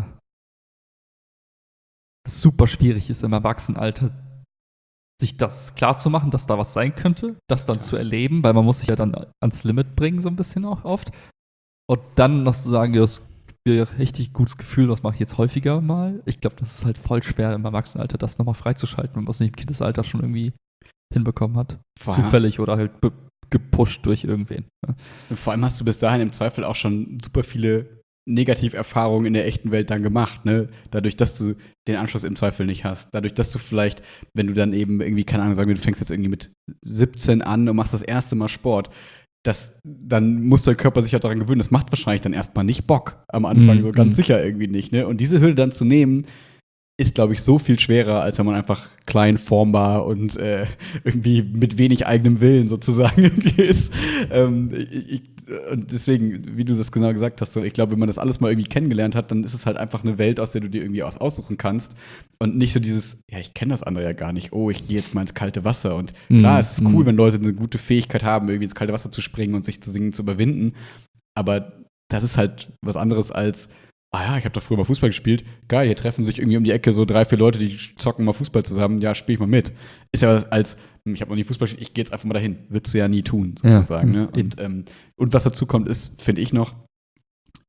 das super schwierig ist im Erwachsenenalter, sich das klarzumachen, dass da was sein könnte, das dann Klar. zu erleben, weil man muss sich ja dann ans Limit bringen, so ein bisschen auch oft. Und dann noch zu sagen, ja, das gibt mir ein richtig gutes Gefühl, das mache ich jetzt häufiger mal. Ich glaube, das ist halt voll schwer im Erwachsenenalter, das nochmal freizuschalten, wenn man es nicht im Kindesalter schon irgendwie hinbekommen hat. Vor allem Zufällig oder halt be- gepusht durch irgendwen. Ne? Vor allem hast du bis dahin im Zweifel auch schon super viele Negativerfahrungen in der echten Welt dann gemacht, ne? Dadurch, dass du den Anschluss im Zweifel nicht hast. Dadurch, dass du vielleicht, wenn du dann eben irgendwie, keine Ahnung, sagen wir, du fängst jetzt irgendwie mit siebzehn an und machst das erste Mal Sport, das, dann muss dein Körper sich auch daran gewöhnen. Das macht wahrscheinlich dann erstmal nicht Bock am Anfang, Mhm. so ganz sicher irgendwie nicht, ne? Und diese Hürde dann zu nehmen, ist, glaube ich, so viel schwerer, als wenn man einfach klein, formbar und äh, irgendwie mit wenig eigenem Willen sozusagen irgendwie ist. Ähm, ich, und deswegen, wie du das genau gesagt hast, so, ich glaube, wenn man das alles mal irgendwie kennengelernt hat, dann ist es halt einfach eine Welt, aus der du dir irgendwie aus aussuchen kannst und nicht so dieses, ja, ich kenne das andere ja gar nicht, oh, ich gehe jetzt mal ins kalte Wasser und klar, Mhm. es ist cool, Mhm. wenn Leute eine gute Fähigkeit haben, irgendwie ins kalte Wasser zu springen und sich zu singen, zu überwinden, aber das ist halt was anderes als ah ja, ich habe doch früher mal Fußball gespielt. Geil, hier treffen sich irgendwie um die Ecke so drei, vier Leute, die zocken mal Fußball zusammen. Ja, spiel ich mal mit. Ist ja was als, ich habe noch nie Fußball gespielt, ich gehe jetzt einfach mal dahin. Würdest du ja nie tun, sozusagen. Ja, ne? Und, ähm, und was dazu kommt, ist, finde ich noch,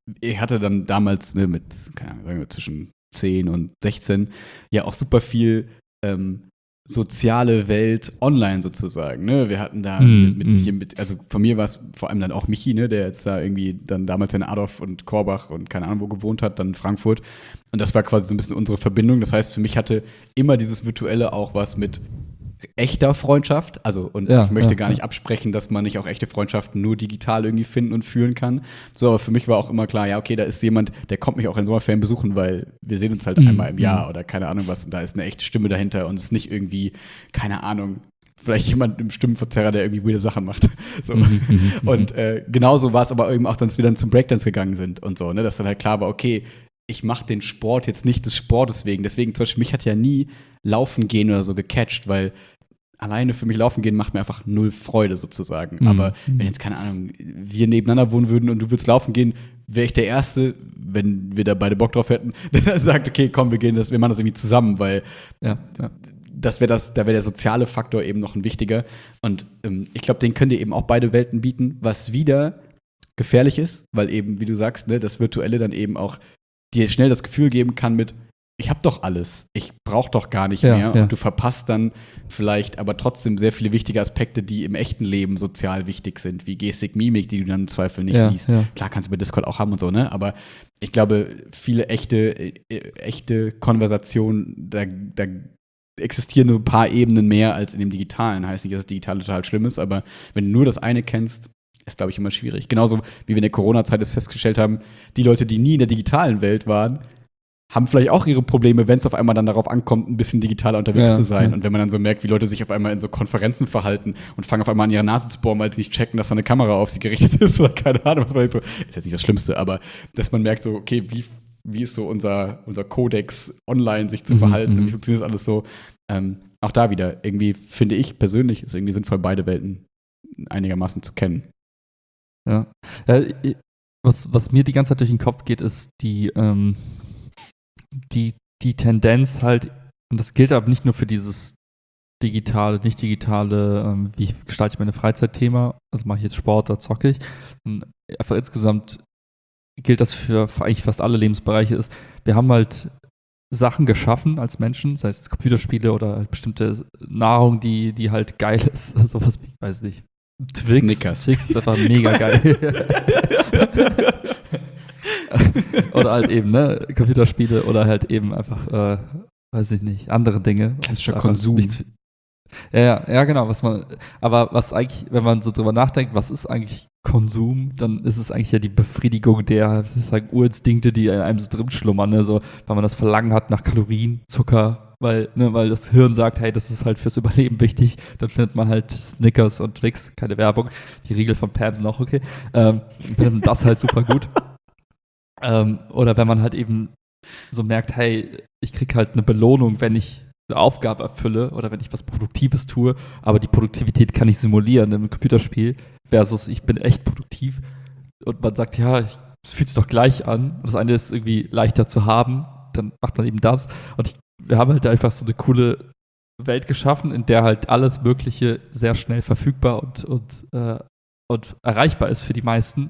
ich hatte dann damals ne, mit, keine Ahnung, sagen wir zwischen zehn und sechzehn ja auch super viel ähm, soziale Welt online sozusagen. Ne? Wir hatten da Mm, mit, mm. mit, mit, also von mir war es vor allem dann auch Michi, ne, der jetzt da irgendwie dann damals in Adorf und Korbach und keine Ahnung wo gewohnt hat, dann in Frankfurt. Und das war quasi so ein bisschen unsere Verbindung. Das heißt, für mich hatte immer dieses Virtuelle auch was mit echter Freundschaft, also und Ja, ich möchte ja, gar nicht ja. absprechen, dass man nicht auch echte Freundschaften nur digital irgendwie finden und fühlen kann. So, aber für mich war auch immer klar, ja, okay, da ist jemand, der kommt mich auch in Sommerferien besuchen, weil wir sehen uns halt Mm, einmal im Jahr mm. oder keine Ahnung was und da ist eine echte Stimme dahinter und es ist nicht irgendwie, keine Ahnung, vielleicht jemand im Stimmenverzerrer, der irgendwie weirde Sachen macht. So. Mhm, mhm, mhm. Und äh, genauso war es aber eben auch, dass wir dann zum Breakdance gegangen sind und so, ne, dass dann halt klar war, okay, ich mache den Sport jetzt nicht des Sportes wegen. Deswegen zum Beispiel, mich hat ja nie Laufen gehen oder so gecatcht, weil alleine für mich laufen gehen macht mir einfach null Freude sozusagen. Mhm. Aber wenn jetzt, keine Ahnung, wir nebeneinander wohnen würden und du würdest laufen gehen, wäre ich der Erste, wenn wir da beide Bock drauf hätten, der sagt, okay, komm, wir gehen das, wir machen das irgendwie zusammen, weil Ja, ja. das wäre das, da wäre der soziale Faktor eben noch ein wichtiger. Und ähm, ich glaube, den können dir eben auch beide Welten bieten, was wieder gefährlich ist, weil eben, wie du sagst, ne, das Virtuelle dann eben auch dir schnell das Gefühl geben kann mit, ich habe doch alles, ich brauche doch gar nicht Ja, mehr. ja. Und du verpasst dann vielleicht aber trotzdem sehr viele wichtige Aspekte, die im echten Leben sozial wichtig sind, wie Gestik, Mimik, die du dann im Zweifel nicht Ja, siehst. ja. Klar kannst du bei Discord auch haben und so, ne? Aber ich glaube, viele echte, äh, echte Konversationen, da, da existieren nur ein paar Ebenen mehr als in dem Digitalen. Heißt nicht, dass das Digitale total schlimm ist, aber wenn du nur das eine kennst, ist, glaube ich, immer schwierig. Genauso wie wir in der Corona-Zeit es festgestellt haben, die Leute, die nie in der digitalen Welt waren, haben vielleicht auch ihre Probleme, wenn es auf einmal dann darauf ankommt, ein bisschen digitaler unterwegs Ja, zu sein. ja. Und wenn man dann so merkt, wie Leute sich auf einmal in so Konferenzen verhalten und fangen auf einmal an, ihre Nase zu bohren, weil sie nicht checken, dass da eine Kamera auf sie gerichtet ist oder keine Ahnung, was man so, ist jetzt nicht das Schlimmste, aber dass man merkt so, okay, wie, wie ist so unser, unser Kodex, online sich zu Mhm, verhalten, mhm. wie funktioniert das alles so? Ähm, auch da wieder, irgendwie finde ich persönlich, ist irgendwie sinnvoll, beide Welten einigermaßen zu kennen. Ja. Ja, i- was, was mir die ganze Zeit durch den Kopf geht, ist die, ähm, die, die Tendenz halt, und das gilt aber nicht nur für dieses digitale, nicht digitale, ähm, wie gestalte ich meine Freizeit-Thema, also mache ich jetzt Sport, da zocke ich. Und einfach insgesamt gilt das für, für eigentlich fast alle Lebensbereiche, ist, wir haben halt Sachen geschaffen als Menschen, sei es jetzt Computerspiele oder halt bestimmte Nahrung, die, die halt geil ist. Sowas wie, ich weiß nicht. Twix. Snickers. Twix ist einfach mega geil. Oder halt eben, ne, Computerspiele oder halt eben einfach, äh, weiß ich nicht, andere Dinge. Klassischer Was einfach Konsum. nichts- Ja, ja, ja, genau, was man, aber was eigentlich, wenn man so drüber nachdenkt, was ist eigentlich Konsum, dann ist es eigentlich ja die Befriedigung der, sozusagen, Urinstinkte, die in einem so drin schlummern, ne, so, weil man das Verlangen hat nach Kalorien, Zucker, weil, ne, weil das Hirn sagt, hey, das ist halt fürs Überleben wichtig, dann findet man halt Snickers und Twix, keine Werbung, die Riegel von Pam sind auch okay, ähm, findet das halt super gut. Ähm, oder wenn man halt eben so merkt, hey, ich krieg halt eine Belohnung, wenn ich eine Aufgabe erfülle oder wenn ich was Produktives tue, aber die Produktivität kann ich simulieren im Computerspiel, versus ich bin echt produktiv und man sagt, ja, ich, es fühlt sich doch gleich an und das eine ist irgendwie leichter zu haben, dann macht man eben das und ich, wir haben halt einfach so eine coole Welt geschaffen, in der halt alles Mögliche sehr schnell verfügbar und, und, äh, und erreichbar ist für die meisten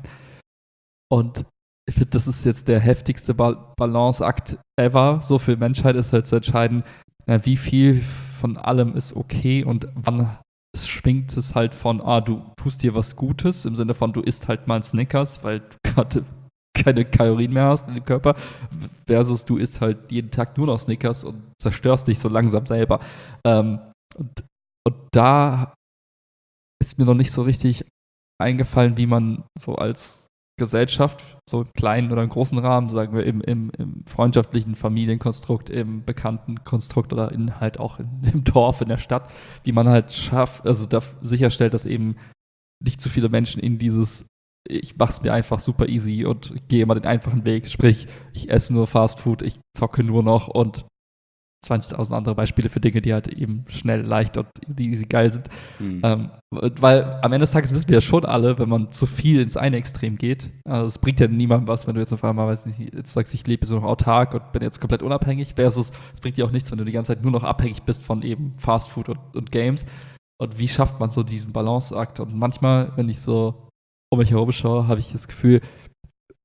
und ich finde, das ist jetzt der heftigste ba- Balanceakt ever, so für die Menschheit ist halt zu entscheiden, äh, wie viel von allem ist okay und wann es schwingt es halt von, ah, du tust dir was Gutes, im Sinne von, du isst halt mal Snickers, weil du gerade keine Kalorien mehr hast in dem Körper, versus du isst halt jeden Tag nur noch Snickers und zerstörst dich so langsam selber. Ähm, und, und da ist mir noch nicht so richtig eingefallen, wie man so als Gesellschaft, so im kleinen oder im großen Rahmen, sagen wir im, im, im freundschaftlichen Familienkonstrukt, im bekannten Konstrukt oder in, halt auch in, im Dorf, in der Stadt, wie man halt schafft, also da sicherstellt, dass eben nicht zu viele Menschen in dieses, ich mach's mir einfach super easy und ich gehe immer den einfachen Weg, sprich, ich esse nur Fast Food, ich zocke nur noch und zwanzigtausend andere Beispiele für Dinge, die halt eben schnell, leicht und die easy geil sind. Mhm. Ähm, weil am Ende des Tages wissen wir ja schon alle, wenn man zu viel ins eine Extrem geht, also es bringt ja niemandem was, wenn du jetzt auf einmal, weiß nicht, jetzt sagst, ich lebe jetzt nur noch autark und bin jetzt komplett unabhängig, versus es bringt dir auch nichts, wenn du die ganze Zeit nur noch abhängig bist von eben Fast Food und, und Games. Und wie schafft man so diesen Balanceakt? Und manchmal, wenn ich so um mich herum schaue, habe ich das Gefühl,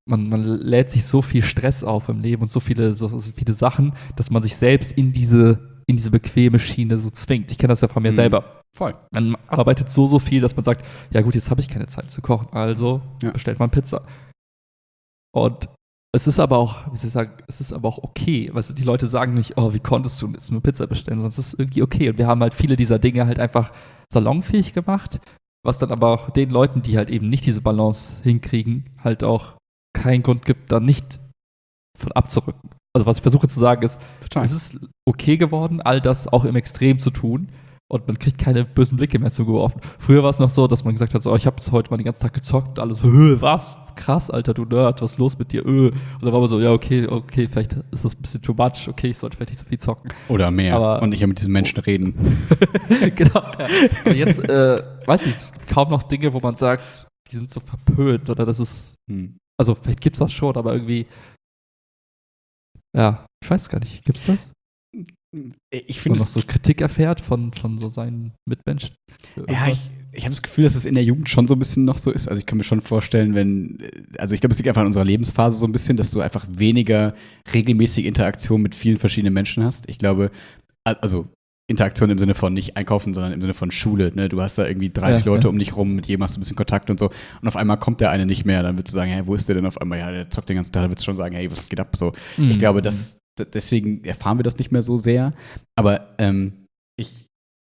man, man lädt sich so viel Stress auf im Leben und so viele, so, so viele Sachen, dass man sich selbst in diese, in diese bequeme Schiene so zwingt. Ich kenne das ja von mir Mhm. selber. Voll. Man arbeitet so, so viel, dass man sagt, ja gut, jetzt habe ich keine Zeit zu kochen, also Ja. bestellt man Pizza. Und es ist aber auch, wie soll ich sagen, es ist aber auch okay. Weißt du, die Leute sagen nicht, oh, wie konntest du jetzt nur Pizza bestellen, sondern es ist irgendwie okay. Und wir haben halt viele dieser Dinge halt einfach salonfähig gemacht, was dann aber auch den Leuten, die halt eben nicht diese Balance hinkriegen, halt auch keinen Grund gibt, da nicht von abzurücken. Also was ich versuche zu sagen ist, Total. es ist okay geworden, all das auch im Extrem zu tun. Und man kriegt keine bösen Blicke mehr zugeworfen. Früher war es noch so, dass man gesagt hat, so, oh, ich habe jetzt heute mal den ganzen Tag gezockt und alles, äh, was? Krass, Alter, du Nerd, was ist los mit dir? Äh. Und dann war man so, ja, okay, okay, vielleicht ist das ein bisschen too much, okay, ich sollte vielleicht nicht so viel zocken. Oder mehr. Aber- und nicht mit diesen Menschen reden. Genau. Ja. Und jetzt, äh, weiß ich, es gibt kaum noch Dinge, wo man sagt, die sind so verpönt oder das ist, Hm. also vielleicht gibt's das schon, aber irgendwie, ja, ich weiß gar nicht, gibt's das? Ich Wo finde man noch es so Kritik erfährt von, von so seinen Mitmenschen? für Ja, irgendwas? ich, ich habe das Gefühl, dass es in der Jugend schon so ein bisschen noch so ist. Also ich kann mir schon vorstellen, wenn, also ich glaube, es liegt einfach an unserer Lebensphase so ein bisschen, dass du einfach weniger regelmäßige Interaktion mit vielen verschiedenen Menschen hast. Ich glaube, also Interaktion im Sinne von nicht einkaufen, sondern im Sinne von Schule. Ne? Du hast da irgendwie dreißig Ja, Leute ja. um dich rum, mit jedem hast du ein bisschen Kontakt und so. Und auf einmal kommt der eine nicht mehr. Dann würdest du sagen, hey, wo ist der denn auf einmal? Ja, der zockt den ganzen Tag. Dann würdest du schon sagen, hey, was geht ab? So. Mhm. Ich glaube, das, d- deswegen erfahren wir das nicht mehr so sehr. Aber ähm, ich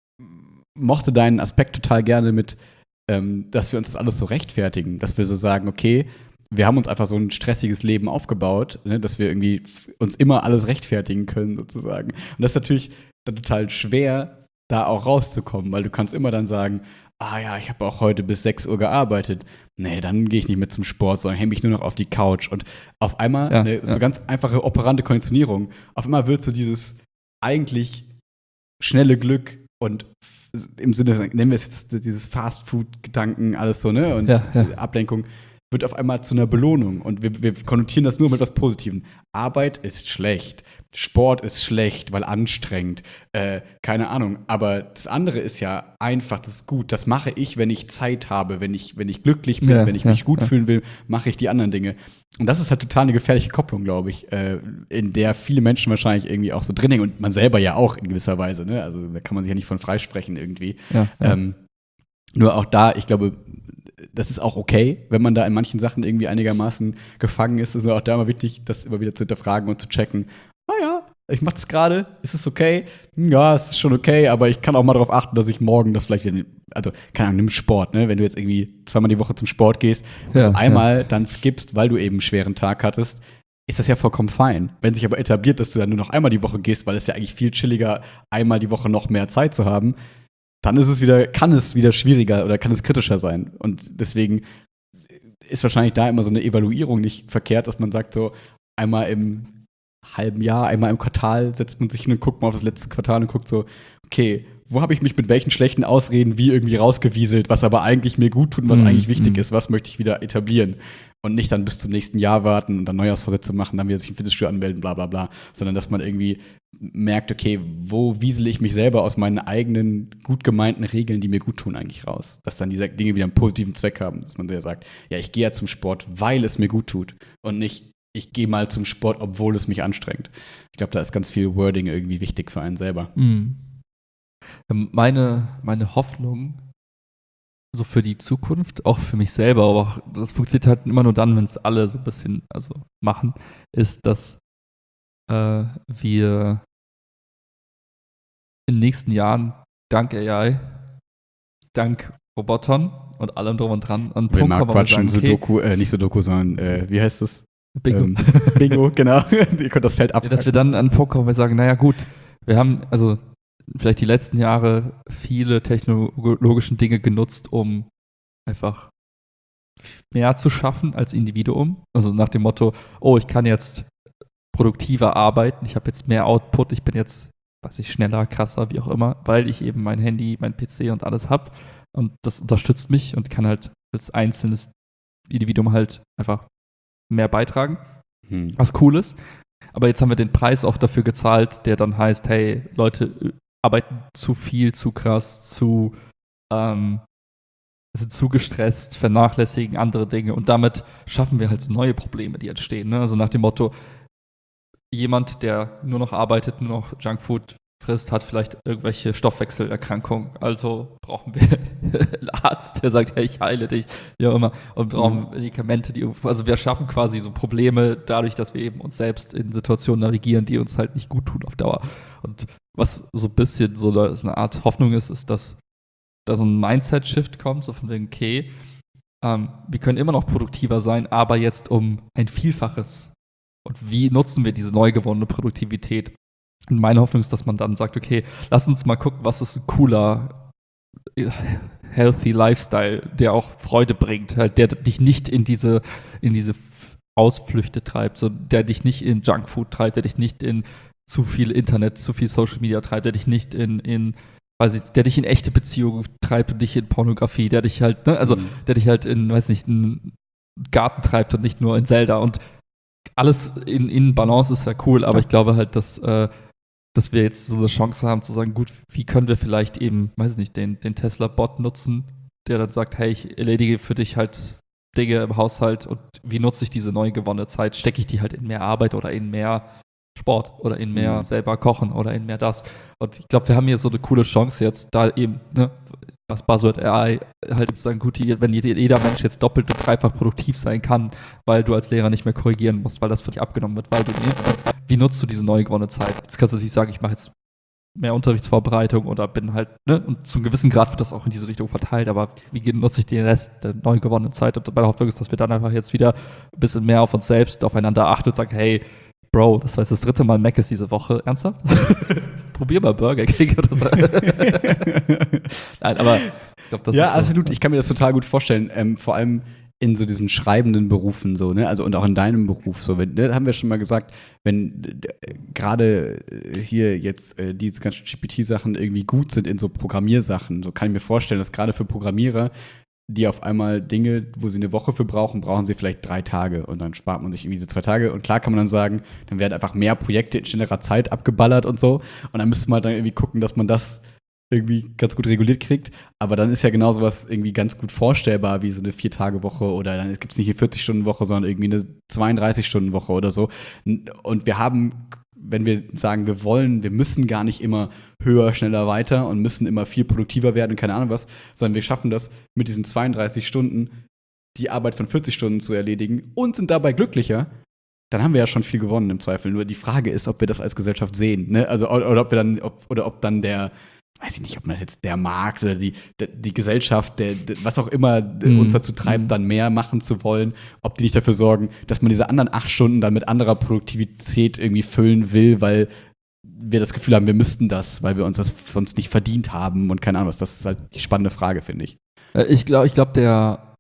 mochte deinen Aspekt total gerne mit, ähm, dass wir uns das alles so rechtfertigen, dass wir so sagen, okay, wir haben uns einfach so ein stressiges Leben aufgebaut, ne, dass wir irgendwie f- uns immer alles rechtfertigen können, sozusagen. Und das ist natürlich dann total schwer, da auch rauszukommen, weil du kannst immer dann sagen, ah ja, ich habe auch heute bis sechs Uhr gearbeitet. Nee, dann gehe ich nicht mehr zum Sport, sondern hänge mich nur noch auf die Couch. Und auf einmal, Ja, ne, ist ja. so ganz einfache operante Konditionierung, auf einmal wird so dieses eigentlich schnelle Glück und f- im Sinne, nennen wir es jetzt dieses Fast-Food-Gedanken, alles so, ne? Und Ja, ja. Ablenkung wird auf einmal zu einer Belohnung. Und wir, wir konnotieren das nur mit etwas Positivem. Arbeit ist schlecht. Sport ist schlecht, weil anstrengend. Äh, keine Ahnung. Aber das andere ist ja einfach, das ist gut. Das mache ich, wenn ich Zeit habe, wenn ich, wenn ich glücklich bin, Ja, wenn ich ja, mich gut ja. fühlen will, mache ich die anderen Dinge. Und das ist halt total eine gefährliche Kopplung, glaube ich, äh, in der viele Menschen wahrscheinlich irgendwie auch so drin hängen und man selber ja auch in gewisser Weise. Ne? Also da kann man sich ja nicht von freisprechen irgendwie. Ja, ja. Ähm, nur auch da, ich glaube, das ist auch okay, wenn man da in manchen Sachen irgendwie einigermaßen gefangen ist. Es ist auch da immer wichtig, das immer wieder zu hinterfragen und zu checken. Ah ja, ich mach das gerade, ist es okay? Hm, Ja, es ist schon okay, aber ich kann auch mal darauf achten, dass ich morgen das vielleicht, in, also keine Ahnung, nimm Sport, ne? Wenn du jetzt irgendwie zweimal die Woche zum Sport gehst Ja, und einmal dann skippst, weil du eben einen schweren Tag hattest, ist das ja vollkommen fein. Wenn sich aber etabliert, dass du dann nur noch einmal die Woche gehst, weil es ja eigentlich viel chilliger, einmal die Woche noch mehr Zeit zu haben, dann ist es wieder, kann es wieder schwieriger oder kann es kritischer sein. Und deswegen ist wahrscheinlich da immer so eine Evaluierung nicht verkehrt, dass man sagt, so einmal im halben Jahr, einmal im Quartal setzt man sich hin und guckt mal auf das letzte Quartal und guckt so, okay, wo habe ich mich mit welchen schlechten Ausreden wie irgendwie rausgewieselt, was aber eigentlich mir gut tut und was Mhm, eigentlich wichtig mhm. ist, was möchte ich wieder etablieren. Und nicht dann bis zum nächsten Jahr warten und dann Neujahrsvorsätze machen, dann wieder sich im Fitnessstudio anmelden, bla bla bla, sondern dass man irgendwie merkt, okay, wo wiesele ich mich selber aus meinen eigenen gut gemeinten Regeln, die mir gut tun, eigentlich raus. Dass dann diese Dinge wieder einen positiven Zweck haben, dass man ja sagt, ja, ich gehe ja zum Sport, weil es mir gut tut und nicht, ich gehe mal zum Sport, obwohl es mich anstrengt. Ich glaube, da ist ganz viel Wording irgendwie wichtig für einen selber. Mhm. Meine, meine Hoffnung, so für die Zukunft, auch für mich selber, aber auch, das funktioniert halt immer nur dann, wenn es alle so ein bisschen also machen, ist, dass äh, wir in den nächsten Jahren dank A I, dank Robotern und allem drum und dran an einen Will Punkt mal kommen, wo wir quatschen, sagen, okay, Sudoku, äh, nicht Sudoku, sondern, äh, wie heißt das? Bingo. Ähm, Bingo, genau. Ihr könnt das Feld Ja, ab. dass wir dann an einen Punkt kommen, wo wir sagen, naja gut, wir haben also vielleicht die letzten Jahre viele technologischen Dinge genutzt, um einfach mehr zu schaffen als Individuum. Also nach dem Motto, oh, ich kann jetzt produktiver arbeiten, ich habe jetzt mehr Output, ich bin jetzt, weiß ich, schneller, krasser, wie auch immer, weil ich eben mein Handy, mein P C und alles habe. Und das unterstützt mich und kann halt als einzelnes Individuum halt einfach mehr beitragen. Hm. Was cool ist. Aber jetzt haben wir den Preis auch dafür gezahlt, der dann heißt, hey, Leute arbeiten zu viel, zu krass, zu, ähm, sind zu gestresst, vernachlässigen andere Dinge und damit schaffen wir halt so neue Probleme, die entstehen. Ne? Also nach dem Motto, jemand, der nur noch arbeitet, nur noch Junkfood frisst, hat vielleicht irgendwelche Stoffwechselerkrankungen. Also brauchen wir einen Arzt, der sagt, hey, ich heile dich, wie auch immer, und brauchen mhm. Medikamente, die, also wir schaffen quasi so Probleme dadurch, dass wir eben uns selbst in Situationen navigieren, die uns halt nicht gut tun auf Dauer. Und was so ein bisschen so eine Art Hoffnung ist, ist, dass da so ein Mindset-Shift kommt, so von wegen, okay, ähm, wir können immer noch produktiver sein, aber jetzt um ein Vielfaches. Und wie nutzen wir diese neu gewonnene Produktivität? Und meine Hoffnung ist, dass man dann sagt, okay, lass uns mal gucken, was ist ein cooler, healthy Lifestyle, der auch Freude bringt, halt, der dich nicht in diese, in diese Ausflüchte treibt, so, der dich nicht in Junkfood treibt, der dich nicht in zu viel Internet, zu viel Social Media treibt, der dich nicht in, in weiß ich, der dich in echte Beziehungen treibt und nicht in Pornografie, der dich halt, ne, also mhm. der dich halt in, weiß nicht, in Garten treibt und nicht nur in Zelda. Und alles in, in Balance ist ja cool, aber ich glaube halt, dass, äh, dass wir jetzt so eine Chance haben zu sagen, gut, wie können wir vielleicht eben, weiß ich nicht, den, den Tesla-Bot nutzen, der dann sagt, hey, ich erledige für dich halt Dinge im Haushalt und wie nutze ich diese neu gewonnene Zeit? Stecke ich die halt in mehr Arbeit oder in mehr Sport oder in mehr mhm. selber kochen oder in mehr das? Und ich glaube, wir haben hier so eine coole Chance jetzt, da eben, ne, was Buzzword A I halt sagen, gut, wenn jeder Mensch jetzt doppelt und dreifach produktiv sein kann, weil du als Lehrer nicht mehr korrigieren musst, weil das für dich abgenommen wird, weil du, wie nutzt du diese neu gewonnene Zeit? Jetzt kannst du natürlich sagen, ich mache jetzt mehr Unterrichtsvorbereitung oder bin halt, ne, und zum gewissen Grad wird das auch in diese Richtung verteilt, aber wie nutze ich den Rest der neu gewonnenen Zeit? Und meine Hoffnung ist, dass wir dann einfach jetzt wieder ein bisschen mehr auf uns selbst, aufeinander achten und sagen, hey, Bro, das heißt das dritte Mal Mac ist diese Woche. Ernsthaft? Probier mal Burger King oder so. Nein, aber ich glaube, das ja, ist so. Absolut. Ich kann mir das total gut vorstellen. Ähm, vor allem in so diesen schreibenden Berufen so, ne? Also und auch in deinem Beruf so. Wenn, ne, haben wir schon mal gesagt, wenn äh, gerade hier jetzt äh, diese ganzen G P T-Sachen irgendwie gut sind in so Programmiersachen, so kann ich mir vorstellen, dass gerade für Programmierer die auf einmal Dinge, wo sie eine Woche für brauchen, brauchen sie vielleicht drei Tage und dann spart man sich irgendwie diese zwei Tage und klar kann man dann sagen, dann werden einfach mehr Projekte in schnellerer Zeit abgeballert und so und dann müsste man dann irgendwie gucken, dass man das irgendwie ganz gut reguliert kriegt, aber dann ist ja genau sowas irgendwie ganz gut vorstellbar wie so eine Vier-Tage-Woche oder dann gibt es nicht eine vierzig-Stunden-Woche, sondern irgendwie eine zweiunddreißig-Stunden-Woche oder so und wir haben, wenn wir sagen, wir wollen, wir müssen gar nicht immer höher, schneller, weiter und müssen immer viel produktiver werden und keine Ahnung was, sondern wir schaffen das mit diesen zweiunddreißig Stunden die Arbeit von vierzig Stunden zu erledigen und sind dabei glücklicher, dann haben wir ja schon viel gewonnen im Zweifel. Nur die Frage ist, ob wir das als Gesellschaft sehen, ne? Also oder ob wir dann, ob, oder ob dann der, weiß ich nicht, ob man das jetzt der Markt oder die, die Gesellschaft, der, was auch immer mm. uns dazu treibt, mm. dann mehr machen zu wollen, ob die nicht dafür sorgen, dass man diese anderen acht Stunden dann mit anderer Produktivität irgendwie füllen will, weil wir das Gefühl haben, wir müssten das, weil wir uns das sonst nicht verdient haben und keine Ahnung was. Das ist halt die spannende Frage, finde ich. Ich glaube, ich glaube, der,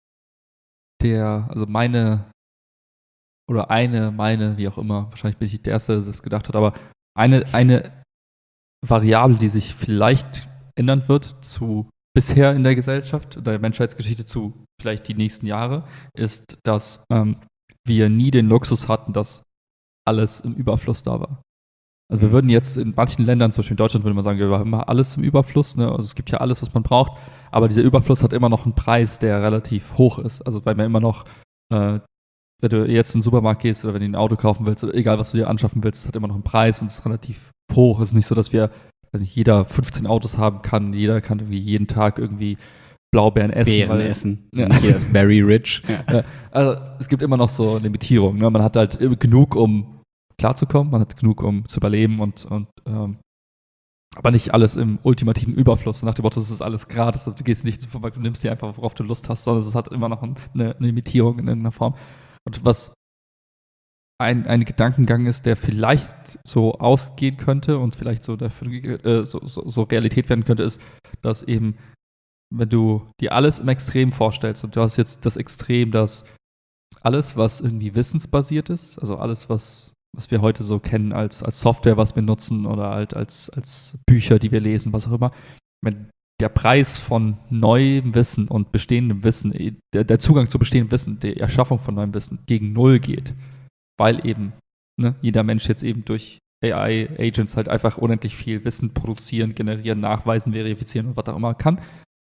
der, also meine, oder eine, meine, wie auch immer, wahrscheinlich bin ich der Erste, der das gedacht hat, aber eine, eine Variable, die sich vielleicht ändern wird zu bisher in der Gesellschaft, der Menschheitsgeschichte zu vielleicht die nächsten Jahre, ist, dass ähm, wir nie den Luxus hatten, dass alles im Überfluss da war. Also wir würden jetzt in manchen Ländern, zum Beispiel in Deutschland, würde man sagen, wir haben immer alles im Überfluss, ne? Also es gibt ja alles, was man braucht, aber dieser Überfluss hat immer noch einen Preis, der relativ hoch ist. Also weil man immer noch, äh, wenn du jetzt in den Supermarkt gehst oder wenn du ein Auto kaufen willst, oder egal was du dir anschaffen willst, es hat immer noch einen Preis und es ist relativ hoch. Es ist nicht so, dass wir, weiß nicht, jeder fünfzehn Autos haben kann, jeder kann irgendwie jeden Tag irgendwie Blaubeeren essen. Beeren weil, essen. Ja. Hier ist Berry Rich. Ja. Also es gibt immer noch so Limitierungen. Ne? Man hat halt genug, um klarzukommen, man hat genug, um zu überleben und, und ähm, aber nicht alles im ultimativen Überfluss. Nach dem Motto, es ist alles gratis. Also du gehst nicht zum Supermarkt, du nimmst dir einfach, worauf du Lust hast, sondern es hat immer noch eine, eine Limitierung in irgendeiner Form. Und was ein, ein Gedankengang ist, der vielleicht so ausgehen könnte und vielleicht so, dafür, äh, so, so, so Realität werden könnte, ist, dass eben, wenn du dir alles im Extrem vorstellst und du hast jetzt das Extrem, dass alles, was irgendwie wissensbasiert ist, also alles, was was wir heute so kennen als, als Software, was wir nutzen oder halt als, als Bücher, die wir lesen, was auch immer, wenn der Preis von neuem Wissen und bestehendem Wissen, der, der Zugang zu bestehendem Wissen, die Erschaffung von neuem Wissen gegen Null geht, weil eben ne, jeder Mensch jetzt eben durch A I-Agents halt einfach unendlich viel Wissen produzieren, generieren, nachweisen, verifizieren und was auch immer kann,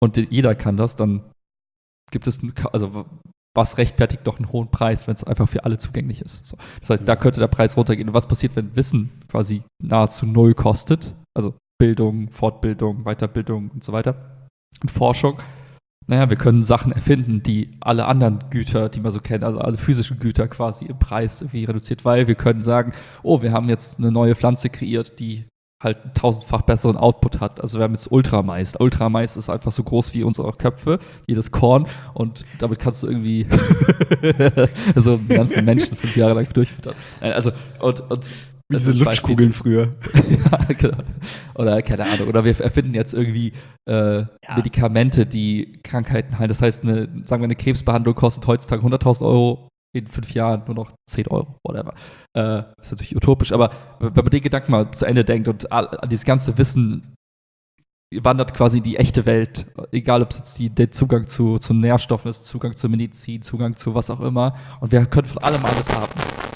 und jeder kann das, dann gibt es, also was rechtfertigt doch einen hohen Preis, wenn es einfach für alle zugänglich ist. So. Das heißt, da könnte der Preis runtergehen. Und was passiert, wenn Wissen quasi nahezu null kostet? Also Bildung, Fortbildung, Weiterbildung und so weiter. Und Forschung. Naja, wir können Sachen erfinden, die alle anderen Güter, die man so kennt, also alle physischen Güter quasi im Preis irgendwie reduziert, weil wir können sagen, oh, wir haben jetzt eine neue Pflanze kreiert, die halt einen tausendfach besseren Output hat. Also wir haben jetzt Ultramais. Ultramais ist einfach so groß wie unsere Köpfe, jedes Korn, und damit kannst du irgendwie so einen ganzen Menschen fünf Jahre lang durchfüttern. Also, und, und wie diese Lutschkugeln früher. Ja, genau. Oder keine Ahnung. Oder wir erfinden jetzt irgendwie äh, ja. Medikamente, die Krankheiten heilen. Das heißt, eine, sagen wir, eine Krebsbehandlung kostet heutzutage hunderttausend Euro, in fünf Jahren nur noch zehn Euro, whatever. Äh, ist natürlich utopisch, aber wenn man den Gedanken mal zu Ende denkt und all, dieses ganze Wissen wandert quasi in die echte Welt, egal ob es jetzt die, der Zugang zu, zu Nährstoffen ist, Zugang zur Medizin, Zugang zu was auch immer, und wir können von allem alles haben.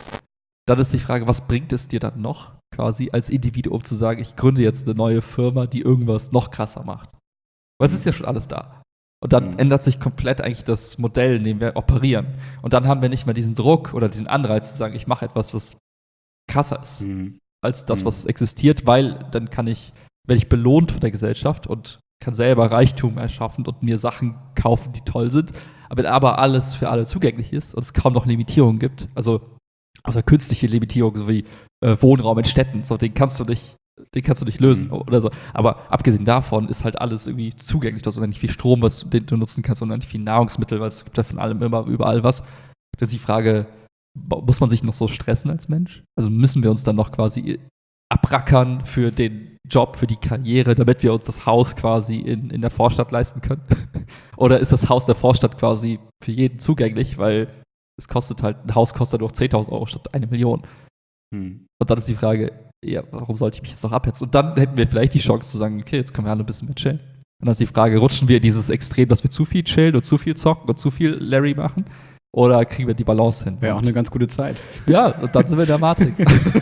Dann ist die Frage, was bringt es dir dann noch, quasi als Individuum zu sagen, ich gründe jetzt eine neue Firma, die irgendwas noch krasser macht. Weil es ist ja schon alles da. Und dann mhm. ändert sich komplett eigentlich das Modell, in dem wir operieren. Und dann haben wir nicht mehr diesen Druck oder diesen Anreiz zu sagen, ich mache etwas, was krasser ist mhm. als das, was existiert, weil dann kann ich, werde ich belohnt von der Gesellschaft und kann selber Reichtum erschaffen und mir Sachen kaufen, die toll sind. Aber wenn aber alles für alle zugänglich ist und es kaum noch Limitierungen gibt, also außer künstliche Limitierungen, so wie äh, Wohnraum in Städten, so, den kannst du nicht Den kannst du nicht lösen mhm. oder so. Aber abgesehen davon ist halt alles irgendwie zugänglich. Du hast unendlich viel Strom, was, den du nutzen kannst, unendlich viel Nahrungsmittel, weil es gibt ja von allem immer überall was. Das ist die Frage, muss man sich noch so stressen als Mensch? Also müssen wir uns dann noch quasi abrackern für den Job, für die Karriere, damit wir uns das Haus quasi in, in der Vorstadt leisten können? Oder ist das Haus der Vorstadt quasi für jeden zugänglich, weil es kostet halt, ein Haus kostet doch zehntausend Euro statt eine Million. Mhm. Und dann ist die Frage, ja, warum sollte ich mich jetzt noch abhetzen? Und dann hätten wir vielleicht die Chance zu sagen, okay, jetzt können wir alle ein bisschen mehr chillen. Und dann ist die Frage, rutschen wir in dieses Extrem, dass wir zu viel chillen und zu viel zocken und zu viel Larry machen? Oder kriegen wir die Balance hin? Wäre auch eine ganz gute Zeit. Ja, und dann sind wir in der Matrix.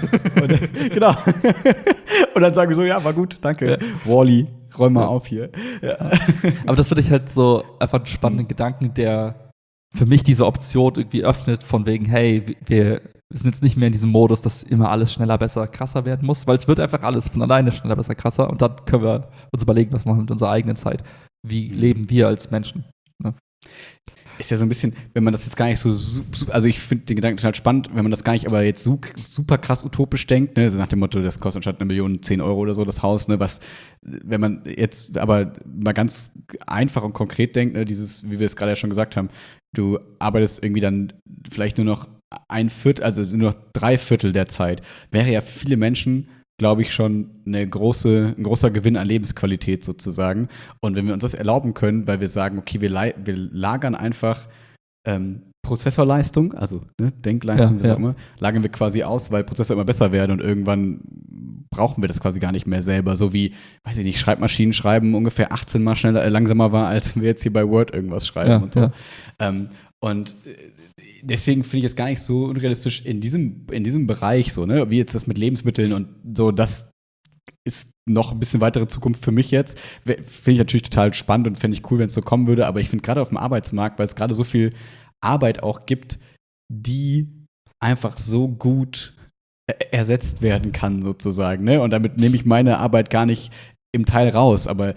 und, genau. Und dann sagen wir so, ja, war gut, danke. Ja. Wall-E, räum mal ja. auf hier. Ja. Aber das finde ich halt so einfach einen spannenden mhm. Gedanken, der für mich diese Option irgendwie öffnet, von wegen, hey, wir sind jetzt nicht mehr in diesem Modus, dass immer alles schneller, besser, krasser werden muss, weil es wird einfach alles von alleine schneller, besser, krasser, und dann können wir uns überlegen, was machen wir mit unserer eigenen Zeit. Wie leben wir als Menschen? Ne? Ist ja so ein bisschen, wenn man das jetzt gar nicht so, also ich finde den Gedanken total spannend, wenn man das gar nicht aber jetzt so, super krass utopisch denkt, ne, so nach dem Motto, das kostet anstatt eine Million zehn Euro oder so das Haus, ne, was, wenn man jetzt aber mal ganz einfach und konkret denkt, ne, dieses, wie wir es gerade ja schon gesagt haben, du arbeitest irgendwie dann vielleicht nur noch ein Viertel, also nur noch drei Viertel der Zeit, wäre ja für viele Menschen, glaube ich, schon eine große, ein großer Gewinn an Lebensqualität sozusagen. Und wenn wir uns das erlauben können, weil wir sagen, okay, wir, le- wir lagern einfach ähm, Prozessorleistung, also ne, Denkleistung, ja, wie ja. auch immer, lagern wir quasi aus, weil Prozessor immer besser werden und irgendwann brauchen wir das quasi gar nicht mehr selber. So wie, weiß ich nicht, Schreibmaschinen schreiben ungefähr achtzehn Mal schneller, äh, langsamer war, als wir jetzt hier bei Word irgendwas schreiben ja, und so. Ja. Ähm, und deswegen finde ich es gar nicht so unrealistisch in diesem, in diesem Bereich so, ne, wie jetzt das mit Lebensmitteln und so, das ist noch ein bisschen weitere Zukunft für mich jetzt. Finde ich natürlich total spannend und fände ich cool, wenn es so kommen würde, aber ich finde gerade auf dem Arbeitsmarkt, weil es gerade so viel Arbeit auch gibt, die einfach so gut ersetzt werden kann sozusagen, ne, und damit nehme ich meine Arbeit gar nicht im Teil raus, aber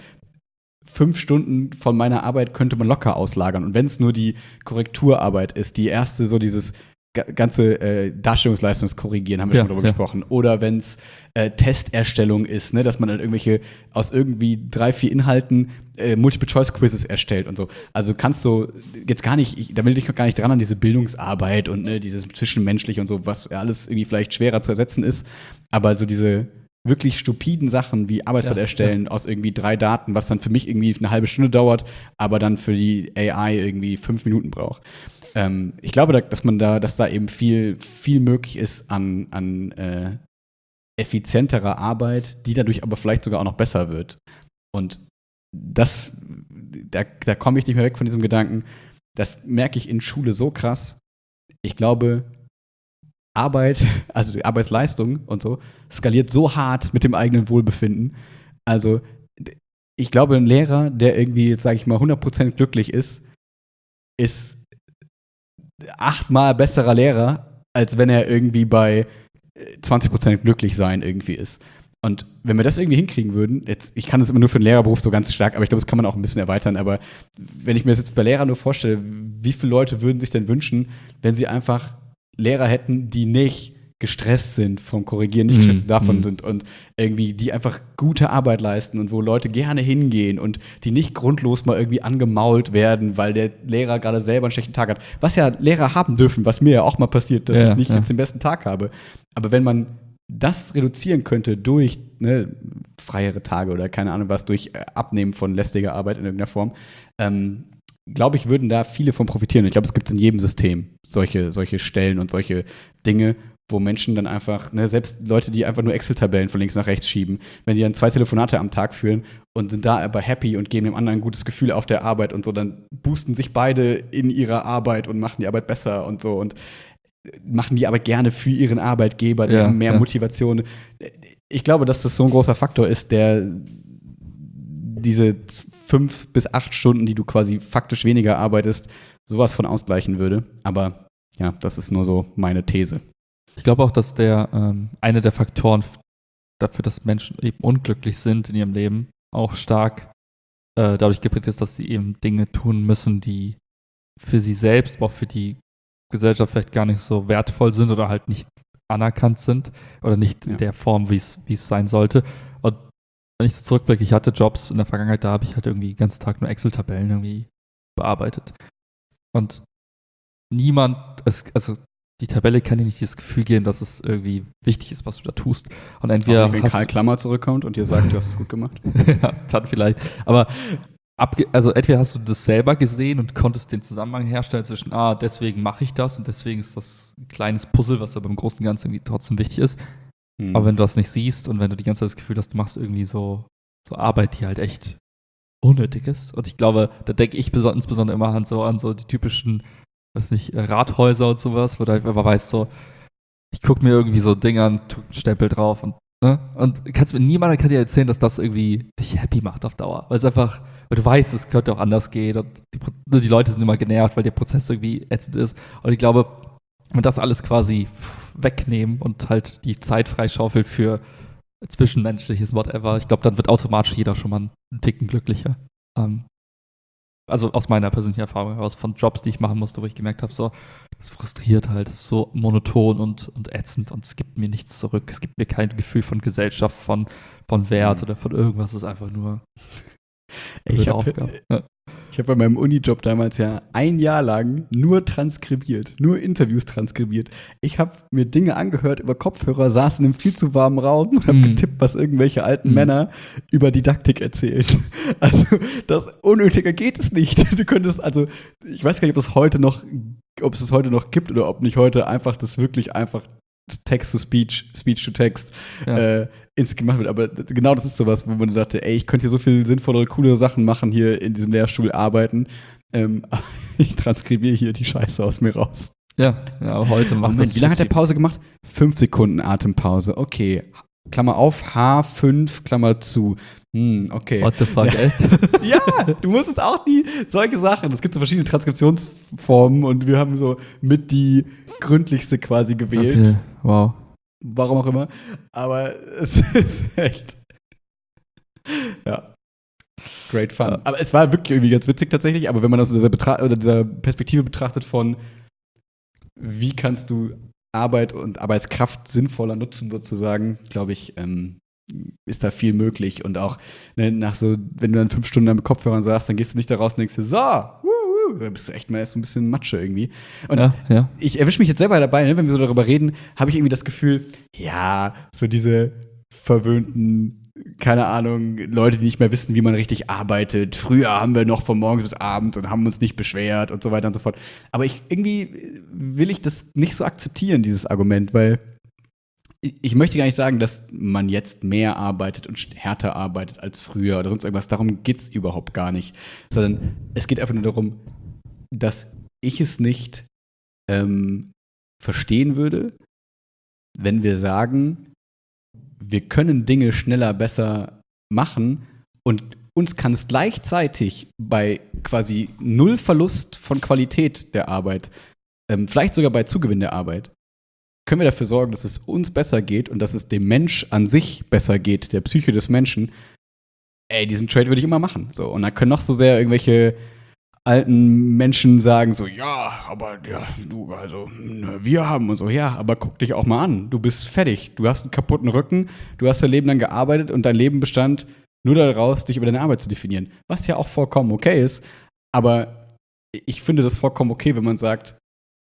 fünf Stunden von meiner Arbeit könnte man locker auslagern. Und wenn es nur die Korrekturarbeit ist, die erste, so dieses g- ganze äh, Darstellungsleistungskorrigieren, haben wir ja, schon drüber ja. gesprochen. Oder wenn es äh, Testerstellung ist, ne, dass man dann irgendwelche aus irgendwie drei, vier Inhalten äh, Multiple-Choice-Quizzes erstellt und so. Also kannst du jetzt gar nicht, ich, da will ich noch gar nicht dran an diese Bildungsarbeit und ne, dieses Zwischenmenschliche und so, was alles irgendwie vielleicht schwerer zu ersetzen ist. Aber so diese wirklich stupiden Sachen wie Arbeitsblatt Ja, erstellen ja. aus irgendwie drei Daten, was dann für mich irgendwie eine halbe Stunde dauert, aber dann für die A I irgendwie fünf Minuten braucht. Ähm, ich glaube, da, dass man da, dass da eben viel, viel möglich ist an, an äh, effizienterer Arbeit, die dadurch aber vielleicht sogar auch noch besser wird. Und das, da, da komme ich nicht mehr weg von diesem Gedanken. Das merke ich in Schule so krass. Ich glaube, Arbeit, also die Arbeitsleistung und so, skaliert so hart mit dem eigenen Wohlbefinden. Also ich glaube, ein Lehrer, der irgendwie, jetzt sage ich mal, hundert Prozent glücklich ist, ist achtmal besserer Lehrer, als wenn er irgendwie bei zwanzig Prozent glücklich sein irgendwie ist. Und wenn wir das irgendwie hinkriegen würden, jetzt, ich kann das immer nur für den Lehrerberuf so ganz stark, aber ich glaube, das kann man auch ein bisschen erweitern, aber wenn ich mir das jetzt bei Lehrern nur vorstelle, wie viele Leute würden sich denn wünschen, wenn sie einfach Lehrer hätten, die nicht gestresst sind vom Korrigieren, nicht gestresst Mm, davon mm. sind und irgendwie die einfach gute Arbeit leisten und wo Leute gerne hingehen und die nicht grundlos mal irgendwie angemault werden, weil der Lehrer gerade selber einen schlechten Tag hat. Was ja Lehrer haben dürfen, was mir ja auch mal passiert, dass Ja, ich nicht ja. jetzt den besten Tag habe. Aber wenn man das reduzieren könnte durch ne, freiere Tage oder keine Ahnung was, durch äh, Abnehmen von lästiger Arbeit in irgendeiner Form, ähm, glaube ich, würden da viele von profitieren. Ich glaube, es gibt in jedem System solche, solche Stellen und solche Dinge, wo Menschen dann einfach, ne, selbst Leute, die einfach nur Excel-Tabellen von links nach rechts schieben, wenn die dann zwei Telefonate am Tag führen und sind da aber happy und geben dem anderen ein gutes Gefühl auf der Arbeit und so, dann boosten sich beide in ihrer Arbeit und machen die Arbeit besser und so und machen die Arbeit gerne für ihren Arbeitgeber, die Ja, haben mehr ja. Motivation. Ich glaube, dass das so ein großer Faktor ist, der diese fünf bis acht Stunden, die du quasi faktisch weniger arbeitest, sowas von ausgleichen würde. Aber ja, das ist nur so meine These. Ich glaube auch, dass der ähm, einer der Faktoren dafür, dass Menschen eben unglücklich sind in ihrem Leben, auch stark äh, dadurch geprägt ist, dass sie eben Dinge tun müssen, die für sie selbst, aber auch für die Gesellschaft vielleicht gar nicht so wertvoll sind oder halt nicht anerkannt sind oder nicht Ja. in der Form, wie es wie es sein sollte. Und wenn ich so zurückblicke, ich hatte Jobs in der Vergangenheit, da habe ich halt irgendwie den ganzen Tag nur Excel-Tabellen irgendwie bearbeitet. Und niemand, es, also die Tabelle kann dir nicht dieses Gefühl geben, dass es irgendwie wichtig ist, was du da tust. Und Auch entweder nicht, wenn hast Karl Klammer zurückkommt und dir sagt, du hast es gut gemacht. ja, dann vielleicht. Aber abge also entweder hast du das selber gesehen und konntest den Zusammenhang herstellen zwischen, ah, deswegen mache ich das und deswegen ist das ein kleines Puzzle, was aber im Großen und Ganzen irgendwie trotzdem wichtig ist. Hm. Aber wenn du das nicht siehst und wenn du die ganze Zeit das Gefühl hast, du machst irgendwie so, so Arbeit, die halt echt unnötig ist. Und ich glaube, da denke ich beso- insbesondere immer an so, an so die typischen, weiß nicht, äh, Rathäuser und sowas, wo du einfach weißt, so, ich gucke mir irgendwie so Dinge an, tu einen Stempel drauf und, ne? Und kannst mir niemand kann dir erzählen, dass das irgendwie dich happy macht auf Dauer. Weil es einfach, weil du weißt, es könnte auch anders gehen und die, Pro- die Leute sind immer genervt, weil der Prozess irgendwie ätzend ist. Und ich glaube, wenn das alles quasi wegnehmen und halt die Zeit freischaufeln für Zwischenmenschliches, whatever, ich glaube, dann wird automatisch jeder schon mal einen Ticken glücklicher. Ähm, also aus meiner persönlichen Erfahrung heraus, von Jobs, die ich machen musste, wo ich gemerkt habe, so, das frustriert halt, das ist so monoton und, und ätzend und es gibt mir nichts zurück. Es gibt mir kein Gefühl von Gesellschaft, von, von Wert Mhm. oder von irgendwas. Es ist einfach nur Ich blöde habe Aufgabe. Ja. ich hab bei meinem Unijob damals ja ein Jahr lang nur transkribiert, nur Interviews transkribiert. Ich habe mir Dinge angehört über Kopfhörer, saß in einem viel zu warmen Raum und habe Mhm. getippt, was irgendwelche alten Mhm. Männer über Didaktik erzählen. Also, das unnötiger geht es nicht. Du könntest, also, ich weiß gar nicht, ob es heute noch, ob es das heute noch gibt oder ob nicht heute einfach das wirklich einfach Text-to-Speech, Speech-to-Text Ja. äh, ins gemacht wird. Aber d- genau das ist sowas, wo man dachte, ey, ich könnte hier so viel sinnvollere, coolere Sachen machen, hier in diesem Lehrstuhl arbeiten. Ähm, ich transkribiere hier die Scheiße aus mir raus. Ja, ja, aber heute macht Moment, das wie lange hat der ChatGPT. Pause gemacht? Fünf Sekunden Atempause. Okay. Klammer auf, H fünf, Klammer zu. Hm, okay. What the fuck, Ja. echt? Ja, du musstest auch die, solche Sachen. Es gibt so verschiedene Transkriptionsformen und wir haben so mit die gründlichste quasi gewählt. Okay, wow. Warum auch immer. Aber es ist echt. Ja. Great fun. Ja. Aber es war wirklich irgendwie ganz witzig tatsächlich. Aber wenn man das aus dieser, Betra oder dieser Perspektive betrachtet von, wie kannst du Arbeit und Arbeitskraft sinnvoller nutzen, sozusagen, glaube ich, ähm, ist da viel möglich. Und auch ne, nach so, wenn du dann fünf Stunden mit Kopfhörern saßt, dann gehst du nicht da raus und denkst dir, so, wuhu, da bist du echt mal erst so ein bisschen Matsche irgendwie. Und Ja, ja. ich erwische mich jetzt selber dabei, ne, wenn wir so darüber reden, habe ich irgendwie das Gefühl, ja, so diese verwöhnten, keine Ahnung, Leute, die nicht mehr wissen, wie man richtig arbeitet. Früher haben wir noch von morgens bis abends und haben uns nicht beschwert und so weiter und so fort. Aber ich irgendwie will ich das nicht so akzeptieren, dieses Argument, weil ich möchte gar nicht sagen, dass man jetzt mehr arbeitet und härter arbeitet als früher oder sonst irgendwas. Darum geht es überhaupt gar nicht. Sondern es geht einfach nur darum, dass ich es nicht ähm, verstehen würde, wenn wir sagen, wir können Dinge schneller, besser machen und uns kann es gleichzeitig bei quasi null Verlust von Qualität der Arbeit, ähm, vielleicht sogar bei Zugewinn der Arbeit, können wir dafür sorgen, dass es uns besser geht und dass es dem Mensch an sich besser geht, der Psyche des Menschen. Ey, diesen Trade würde ich immer machen. So, und dann können noch so sehr irgendwelche alten Menschen sagen so, ja, aber ja, du, also, wir haben und so, ja, aber guck dich auch mal an. Du bist fertig. Du hast einen kaputten Rücken, du hast dein Leben lang gearbeitet und dein Leben bestand nur daraus, dich über deine Arbeit zu definieren. Was ja auch vollkommen okay ist, aber ich finde das vollkommen okay, wenn man sagt,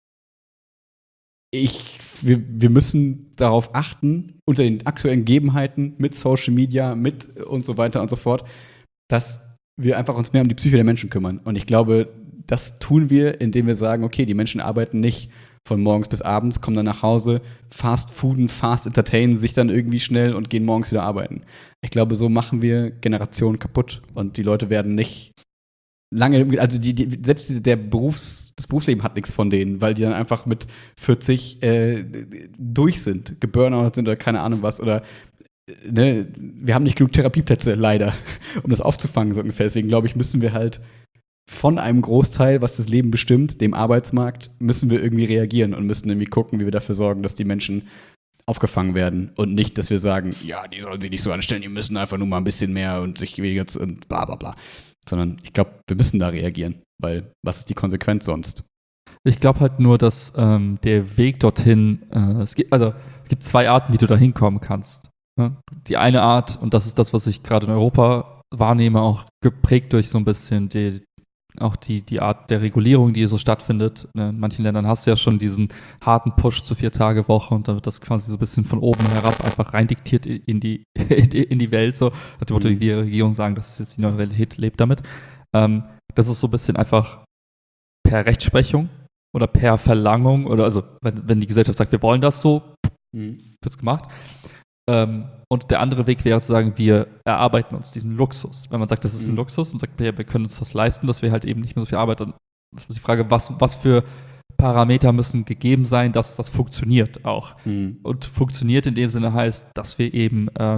ich, wir, wir müssen darauf achten, unter den aktuellen Gegebenheiten mit Social Media, mit und so weiter und so fort, dass wir einfach uns mehr um die Psyche der Menschen kümmern. Und ich glaube, das tun wir, indem wir sagen, okay, die Menschen arbeiten nicht von morgens bis abends, kommen dann nach Hause, fast fooden, fast entertainen sich dann irgendwie schnell und gehen morgens wieder arbeiten. Ich glaube, so machen wir Generationen kaputt und die Leute werden nicht lange, also die, die, selbst der Berufs, das Berufsleben hat nichts von denen, weil die dann einfach mit vierzig äh, durch sind, geburnoutet sind oder keine Ahnung was oder ne, wir haben nicht genug Therapieplätze, leider, um das aufzufangen, so ungefähr. Deswegen, glaube ich, müssen wir halt von einem Großteil, was das Leben bestimmt, dem Arbeitsmarkt, müssen wir irgendwie reagieren und müssen irgendwie gucken, wie wir dafür sorgen, dass die Menschen aufgefangen werden und nicht, dass wir sagen, ja, die sollen sich nicht so anstellen, die müssen einfach nur mal ein bisschen mehr und sich weniger zu, und bla bla bla. Sondern ich glaube, wir müssen da reagieren, weil was ist die Konsequenz sonst? Ich glaube halt nur, dass ähm, der Weg dorthin, äh, es gibt, also es gibt zwei Arten, wie du da hinkommen kannst. Ne? Die eine Art, und das ist das, was ich gerade in Europa wahrnehme, auch geprägt durch so ein bisschen die, auch die, die Art der Regulierung, die so stattfindet. Ne? In manchen Ländern hast du ja schon diesen harten Push zur Vier-Tage-Woche und da wird das quasi so ein bisschen von oben herab einfach reindiktiert in die, in die Welt. So. Da wird die Regierung sagen, das ist jetzt die neue Realität, lebt damit. Ähm, das ist so ein bisschen einfach per Rechtsprechung oder per Verlangung oder also wenn, wenn die Gesellschaft sagt, wir wollen das so, mhm. wird's gemacht. Ähm, und der andere Weg wäre zu sagen, wir erarbeiten uns diesen Luxus. Wenn man sagt, das ist ein mhm. Luxus und sagt, ja, wir können uns das leisten, dass wir halt eben nicht mehr so viel arbeiten. Dann ist die Frage, was, was für Parameter müssen gegeben sein, dass das funktioniert auch. Mhm. Und funktioniert in dem Sinne heißt, dass wir eben äh,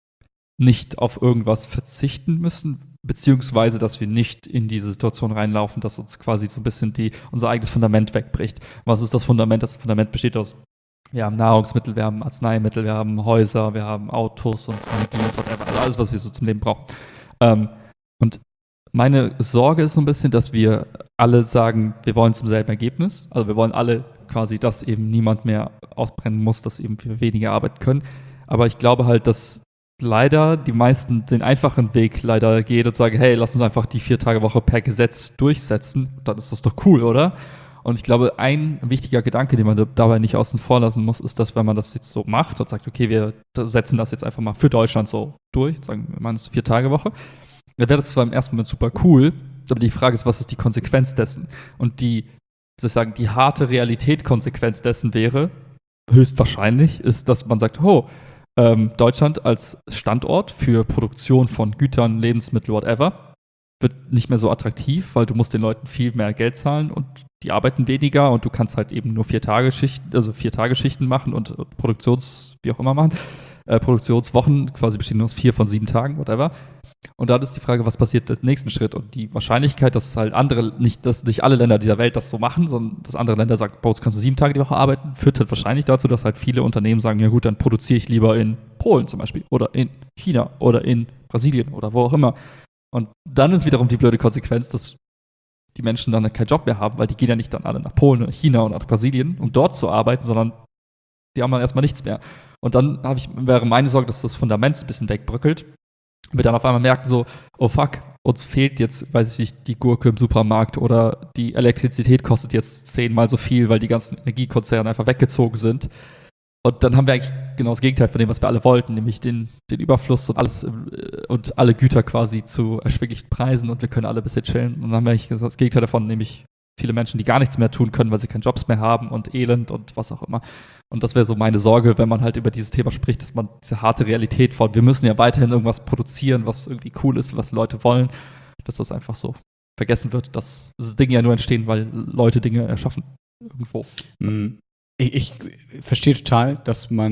nicht auf irgendwas verzichten müssen, beziehungsweise, dass wir nicht in diese Situation reinlaufen, dass uns quasi so ein bisschen die, unser eigenes Fundament wegbricht. Was ist das Fundament? Das Fundament besteht aus, wir haben Nahrungsmittel, wir haben Arzneimittel, wir haben Häuser, wir haben Autos und Energie und so weiter. Also alles, was wir so zum Leben brauchen. Ähm, und meine Sorge ist so ein bisschen, dass wir alle sagen, wir wollen zum selben Ergebnis. Also wir wollen alle quasi, dass eben niemand mehr ausbrennen muss, dass eben wir weniger arbeiten können. Aber ich glaube halt, dass leider die meisten den einfachen Weg leider gehen und sagen, hey, lass uns einfach die Vier-Tage-Woche per Gesetz durchsetzen. Dann ist das doch cool, oder? Und ich glaube, ein wichtiger Gedanke, den man dabei nicht außen vor lassen muss, ist, dass wenn man das jetzt so macht und sagt, okay, wir setzen das jetzt einfach mal für Deutschland so durch, sagen wir mal, es ist Vier-Tage-Woche, dann wäre das zwar im ersten Moment super cool, aber die Frage ist, was ist die Konsequenz dessen? Und die, sozusagen, die harte Realität-Konsequenz dessen wäre, höchstwahrscheinlich, ist, dass man sagt, oh, ähm, Deutschland als Standort für Produktion von Gütern, Lebensmitteln, whatever, wird nicht mehr so attraktiv, weil du musst den Leuten viel mehr Geld zahlen und die arbeiten weniger und du kannst halt eben nur vier Tage Schichten, also vier Tage Schichten machen und, und Produktions, wie auch immer machen, äh, Produktionswochen quasi bestehen nur aus vier von sieben Tagen, whatever. Und dann ist die Frage, was passiert im nächsten Schritt? Und die Wahrscheinlichkeit, dass halt andere, nicht, dass nicht alle Länder dieser Welt das so machen, sondern dass andere Länder sagen, bei uns kannst du sieben Tage die Woche arbeiten, führt halt wahrscheinlich dazu, dass halt viele Unternehmen sagen, ja gut, dann produziere ich lieber in Polen zum Beispiel oder in China oder in Brasilien oder wo auch immer. Und dann ist wiederum die blöde Konsequenz, dass die Menschen dann keinen Job mehr haben, weil die gehen ja nicht dann alle nach Polen oder China oder nach Brasilien, um dort zu arbeiten, sondern die haben dann erstmal nichts mehr. Und dann habe ich, wäre meine Sorge, dass das Fundament ein bisschen wegbröckelt. Und wir dann auf einmal merken so, oh fuck, uns fehlt jetzt, weiß ich nicht, die Gurke im Supermarkt oder die Elektrizität kostet jetzt zehnmal so viel, weil die ganzen Energiekonzerne einfach weggezogen sind. Und dann haben wir eigentlich genau das Gegenteil von dem, was wir alle wollten, nämlich den, den Überfluss und alles und alle Güter quasi zu erschwinglichen Preisen und wir können alle ein bisschen chillen. Und dann haben wir eigentlich das Gegenteil davon, nämlich viele Menschen, die gar nichts mehr tun können, weil sie keine Jobs mehr haben und Elend und was auch immer. Und das wäre so meine Sorge, wenn man halt über dieses Thema spricht, dass man diese harte Realität von, wir müssen ja weiterhin irgendwas produzieren, was irgendwie cool ist, was Leute wollen, dass das einfach so vergessen wird, dass Dinge ja nur entstehen, weil Leute Dinge erschaffen irgendwo. Ich, ich verstehe total, dass man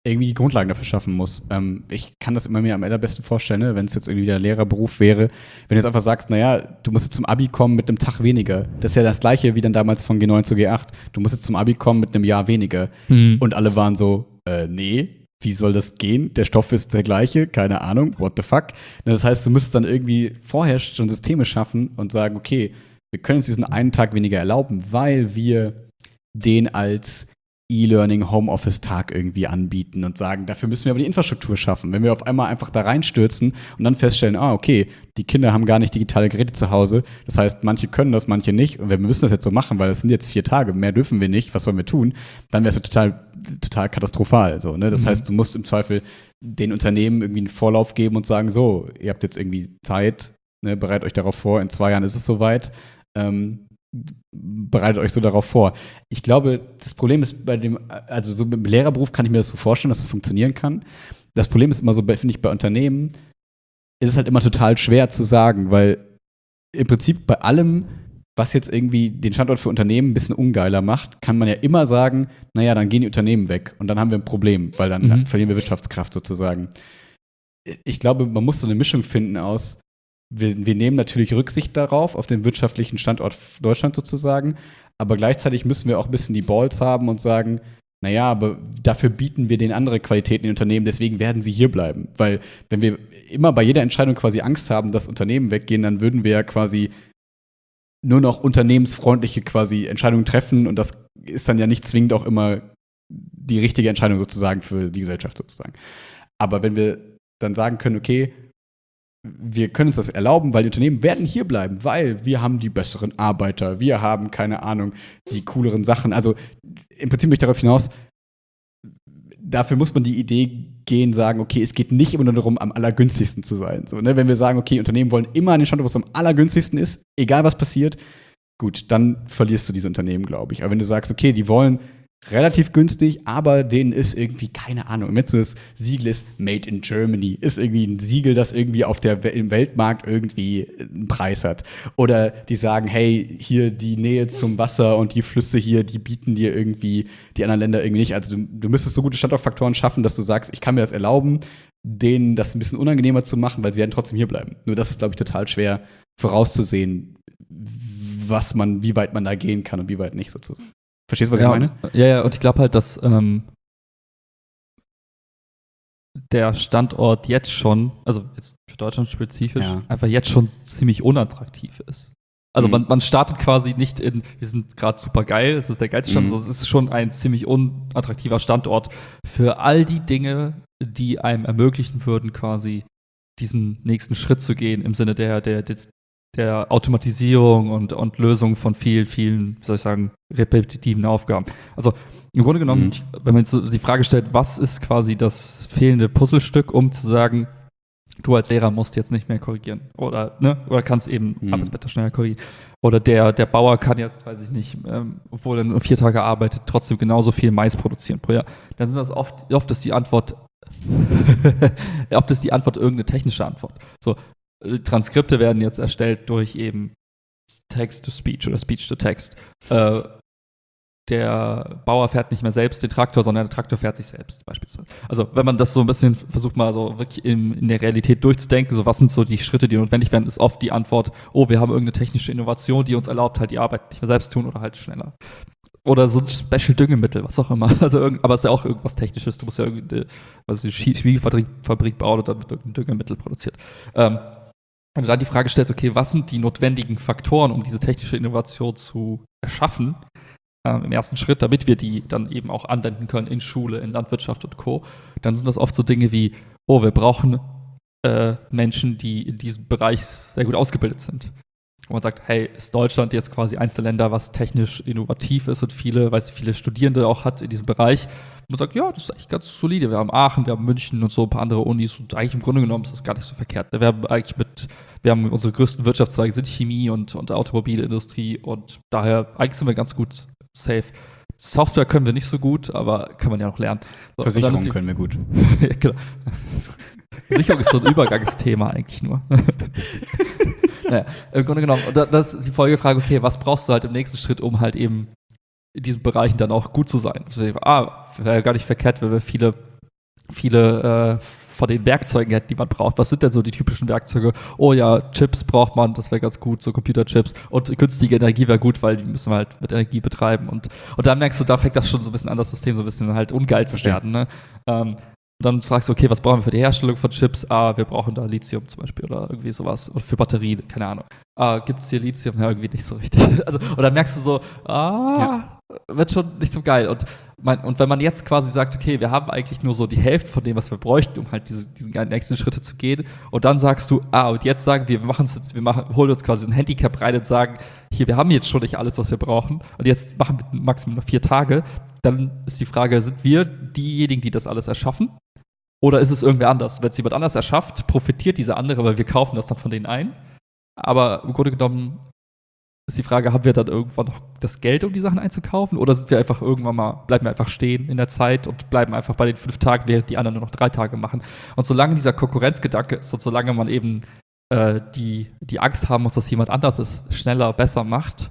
irgendwie die Grundlagen dafür schaffen muss. Ähm, ich kann das immer mir am allerbesten vorstellen, ne? Wenn es jetzt irgendwie der Lehrerberuf wäre, wenn du jetzt einfach sagst, naja, du musst jetzt zum Abi kommen mit einem Tag weniger. Das ist ja das Gleiche wie dann damals von G neun zu G acht. Du musst jetzt zum Abi kommen mit einem Jahr weniger. Mhm. Und alle waren so, äh, nee, wie soll das gehen? Der Stoff ist der gleiche, keine Ahnung, what the fuck? Das heißt, du müsstest dann irgendwie vorher schon Systeme schaffen und sagen, okay, wir können uns diesen einen Tag weniger erlauben, weil wir den als E-Learning, Homeoffice-Tag irgendwie anbieten und sagen, dafür müssen wir aber die Infrastruktur schaffen. Wenn wir auf einmal einfach da reinstürzen und dann feststellen, ah, okay, die Kinder haben gar nicht digitale Geräte zu Hause, das heißt, manche können das, manche nicht und wir müssen das jetzt so machen, weil es sind jetzt vier Tage, mehr dürfen wir nicht, was sollen wir tun? Dann wäre es ja total, total katastrophal. So, ne? Das mhm. heißt, du musst im Zweifel den Unternehmen irgendwie einen Vorlauf geben und sagen, so, ihr habt jetzt irgendwie Zeit, ne, bereitet euch darauf vor, in zwei Jahren ist es soweit, ähm, bereitet euch so darauf vor. Ich glaube, das Problem ist bei dem, also so im Lehrerberuf kann ich mir das so vorstellen, dass das funktionieren kann. Das Problem ist immer so, finde ich, bei Unternehmen ist es halt immer total schwer zu sagen, weil im Prinzip bei allem, was jetzt irgendwie den Standort für Unternehmen ein bisschen ungeiler macht, kann man ja immer sagen, naja, dann gehen die Unternehmen weg und dann haben wir ein Problem, weil dann, mhm. dann verlieren wir Wirtschaftskraft sozusagen. Ich glaube, man muss so eine Mischung finden aus Wir, wir nehmen natürlich Rücksicht darauf, auf den wirtschaftlichen Standort Deutschland sozusagen, aber gleichzeitig müssen wir auch ein bisschen die Balls haben und sagen, naja, aber dafür bieten wir denen andere Qualitäten in Unternehmen, deswegen werden sie hier bleiben. Weil wenn wir immer bei jeder Entscheidung quasi Angst haben, dass Unternehmen weggehen, dann würden wir ja quasi nur noch unternehmensfreundliche quasi Entscheidungen treffen und das ist dann ja nicht zwingend auch immer die richtige Entscheidung sozusagen für die Gesellschaft sozusagen. Aber wenn wir dann sagen können, okay, wir können uns das erlauben, weil die Unternehmen werden hier bleiben, weil wir haben die besseren Arbeiter, wir haben, keine Ahnung, die cooleren Sachen. Also im Prinzip möchte ich darauf hinaus, dafür muss man die Idee gehen, sagen, okay, es geht nicht immer nur darum, am allergünstigsten zu sein. So, ne? Wenn wir sagen, okay, Unternehmen wollen immer an den Standort, wo es am allergünstigsten ist, egal was passiert, gut, dann verlierst du diese Unternehmen, glaube ich. Aber wenn du sagst, okay, die wollen relativ günstig, aber denen ist irgendwie, keine Ahnung, wenn so das Siegel ist Made in Germany, ist irgendwie ein Siegel, das irgendwie auf der im Weltmarkt irgendwie einen Preis hat. Oder die sagen, hey, hier die Nähe zum Wasser und die Flüsse hier, die bieten dir irgendwie die anderen Länder irgendwie nicht. Also du, du müsstest so gute Standortfaktoren schaffen, dass du sagst, ich kann mir das erlauben, denen das ein bisschen unangenehmer zu machen, weil sie werden trotzdem hier bleiben. Nur das ist, glaube ich, total schwer vorauszusehen, was man, wie weit man da gehen kann und wie weit nicht sozusagen. Verstehst du, was ja, ich meine? Ja, ja, und ich glaube halt, dass ähm, der Standort jetzt schon, also jetzt für Deutschland spezifisch, ja. einfach jetzt schon ziemlich unattraktiv ist. Also mhm. man, man startet quasi nicht in, wir sind gerade super geil, es ist der geilste Standort, mhm. also es ist schon ein ziemlich unattraktiver Standort für all die Dinge, die einem ermöglichen würden, quasi diesen nächsten Schritt zu gehen, im Sinne der, der, des, der Automatisierung und, und Lösung von vielen, vielen, wie soll ich sagen, repetitiven Aufgaben. Also im Grunde genommen, mhm. wenn man jetzt so die Frage stellt, was ist quasi das fehlende Puzzlestück, um zu sagen, du als Lehrer musst jetzt nicht mehr korrigieren oder, ne, oder kannst eben mhm. Arbeitsblätter schneller korrigieren. Oder der, der Bauer kann jetzt, weiß ich nicht, ähm, obwohl er nur vier Tage arbeitet, trotzdem genauso viel Mais produzieren pro Jahr. Dann sind das oft, oft ist die Antwort, oft ist die Antwort irgendeine technische Antwort. So, Transkripte werden jetzt erstellt durch eben Text-to-Speech oder Speech-to-Text. Äh, der Bauer fährt nicht mehr selbst den Traktor, sondern der Traktor fährt sich selbst beispielsweise. Also wenn man das so ein bisschen versucht mal so wirklich in, in der Realität durchzudenken, so was sind so die Schritte, die notwendig werden, ist oft die Antwort, oh, wir haben irgendeine technische Innovation, die uns erlaubt, halt die Arbeit nicht mehr selbst tun oder halt schneller. Oder so ein Special-Düngemittel, was auch immer. Also irgend, aber es ist ja auch irgendwas Technisches. Du musst ja irgendeine was eine Chemiefabrik Fabrik bauen und dann wird irgendein Düngemittel produziert. Ähm, Wenn du dann die Frage stellst, okay, was sind die notwendigen Faktoren, um diese technische Innovation zu erschaffen, ähm, im ersten Schritt, damit wir die dann eben auch anwenden können in Schule, in Landwirtschaft und Co., dann sind das oft so Dinge wie, oh, wir brauchen äh, Menschen, die in diesem Bereich sehr gut ausgebildet sind. Und man sagt, hey, ist Deutschland jetzt quasi eins der Länder, was technisch innovativ ist und viele, weiß ich, viele Studierende auch hat in diesem Bereich. Und man sagt, ja, das ist eigentlich ganz solide. Wir haben Aachen, wir haben München und so ein paar andere Unis und eigentlich im Grunde genommen ist das gar nicht so verkehrt. Wir haben eigentlich mit, wir haben unsere größten Wirtschaftszweige sind Chemie und, und Automobilindustrie und daher eigentlich sind wir ganz gut safe. Software können wir nicht so gut, aber kann man ja noch lernen. So, Versicherung die, können wir gut. Ja, genau. Versicherung ist so ein Übergangsthema eigentlich nur. Naja, im Grunde genommen, und das ist die Folgefrage, okay, was brauchst du halt im nächsten Schritt, um halt eben in diesen Bereichen dann auch gut zu sein? Also, ah, wäre ja gar nicht verkehrt, wenn wir viele viele äh, von den Werkzeugen hätten, die man braucht. Was sind denn so die typischen Werkzeuge? Oh ja, Chips braucht man, das wäre ganz gut, so Computerchips. Und günstige Energie wäre gut, weil die müssen wir halt mit Energie betreiben. Und, und dann merkst du, da fängt das schon so ein bisschen an, das System so ein bisschen halt ungeil zu werden. Ne? Ähm, dann fragst du, okay, was brauchen wir für die Herstellung von Chips? Ah, wir brauchen da Lithium zum Beispiel oder irgendwie sowas. Oder für Batterien, keine Ahnung. Ah, gibt es hier Lithium? Ja, irgendwie nicht so richtig. Also, und dann merkst du so, ah, ja. wird schon nicht so geil. Und, mein, und wenn man jetzt quasi sagt, okay, wir haben eigentlich nur so die Hälfte von dem, was wir bräuchten, um halt diese, diesen nächsten Schritte zu gehen. Und dann sagst du, ah, und jetzt sagen wir, wir machen es jetzt, wir machen, holen uns quasi ein Handicap rein und sagen, hier, wir haben jetzt schon nicht alles, was wir brauchen. Und jetzt machen wir maximal noch vier Tage. Dann ist die Frage, sind wir diejenigen, die das alles erschaffen? Oder ist es irgendwer anders? Wenn es jemand anders erschafft, profitiert dieser andere, weil wir kaufen das dann von denen ein. Aber im Grunde genommen ist die Frage, haben wir dann irgendwann noch das Geld, um die Sachen einzukaufen? Oder sind wir einfach irgendwann mal, bleiben wir einfach stehen in der Zeit und bleiben einfach bei den fünf Tagen, während die anderen nur noch drei Tage machen? Und solange dieser Konkurrenzgedanke ist und solange man eben äh, die, die Angst haben muss, dass jemand anders es schneller, besser macht,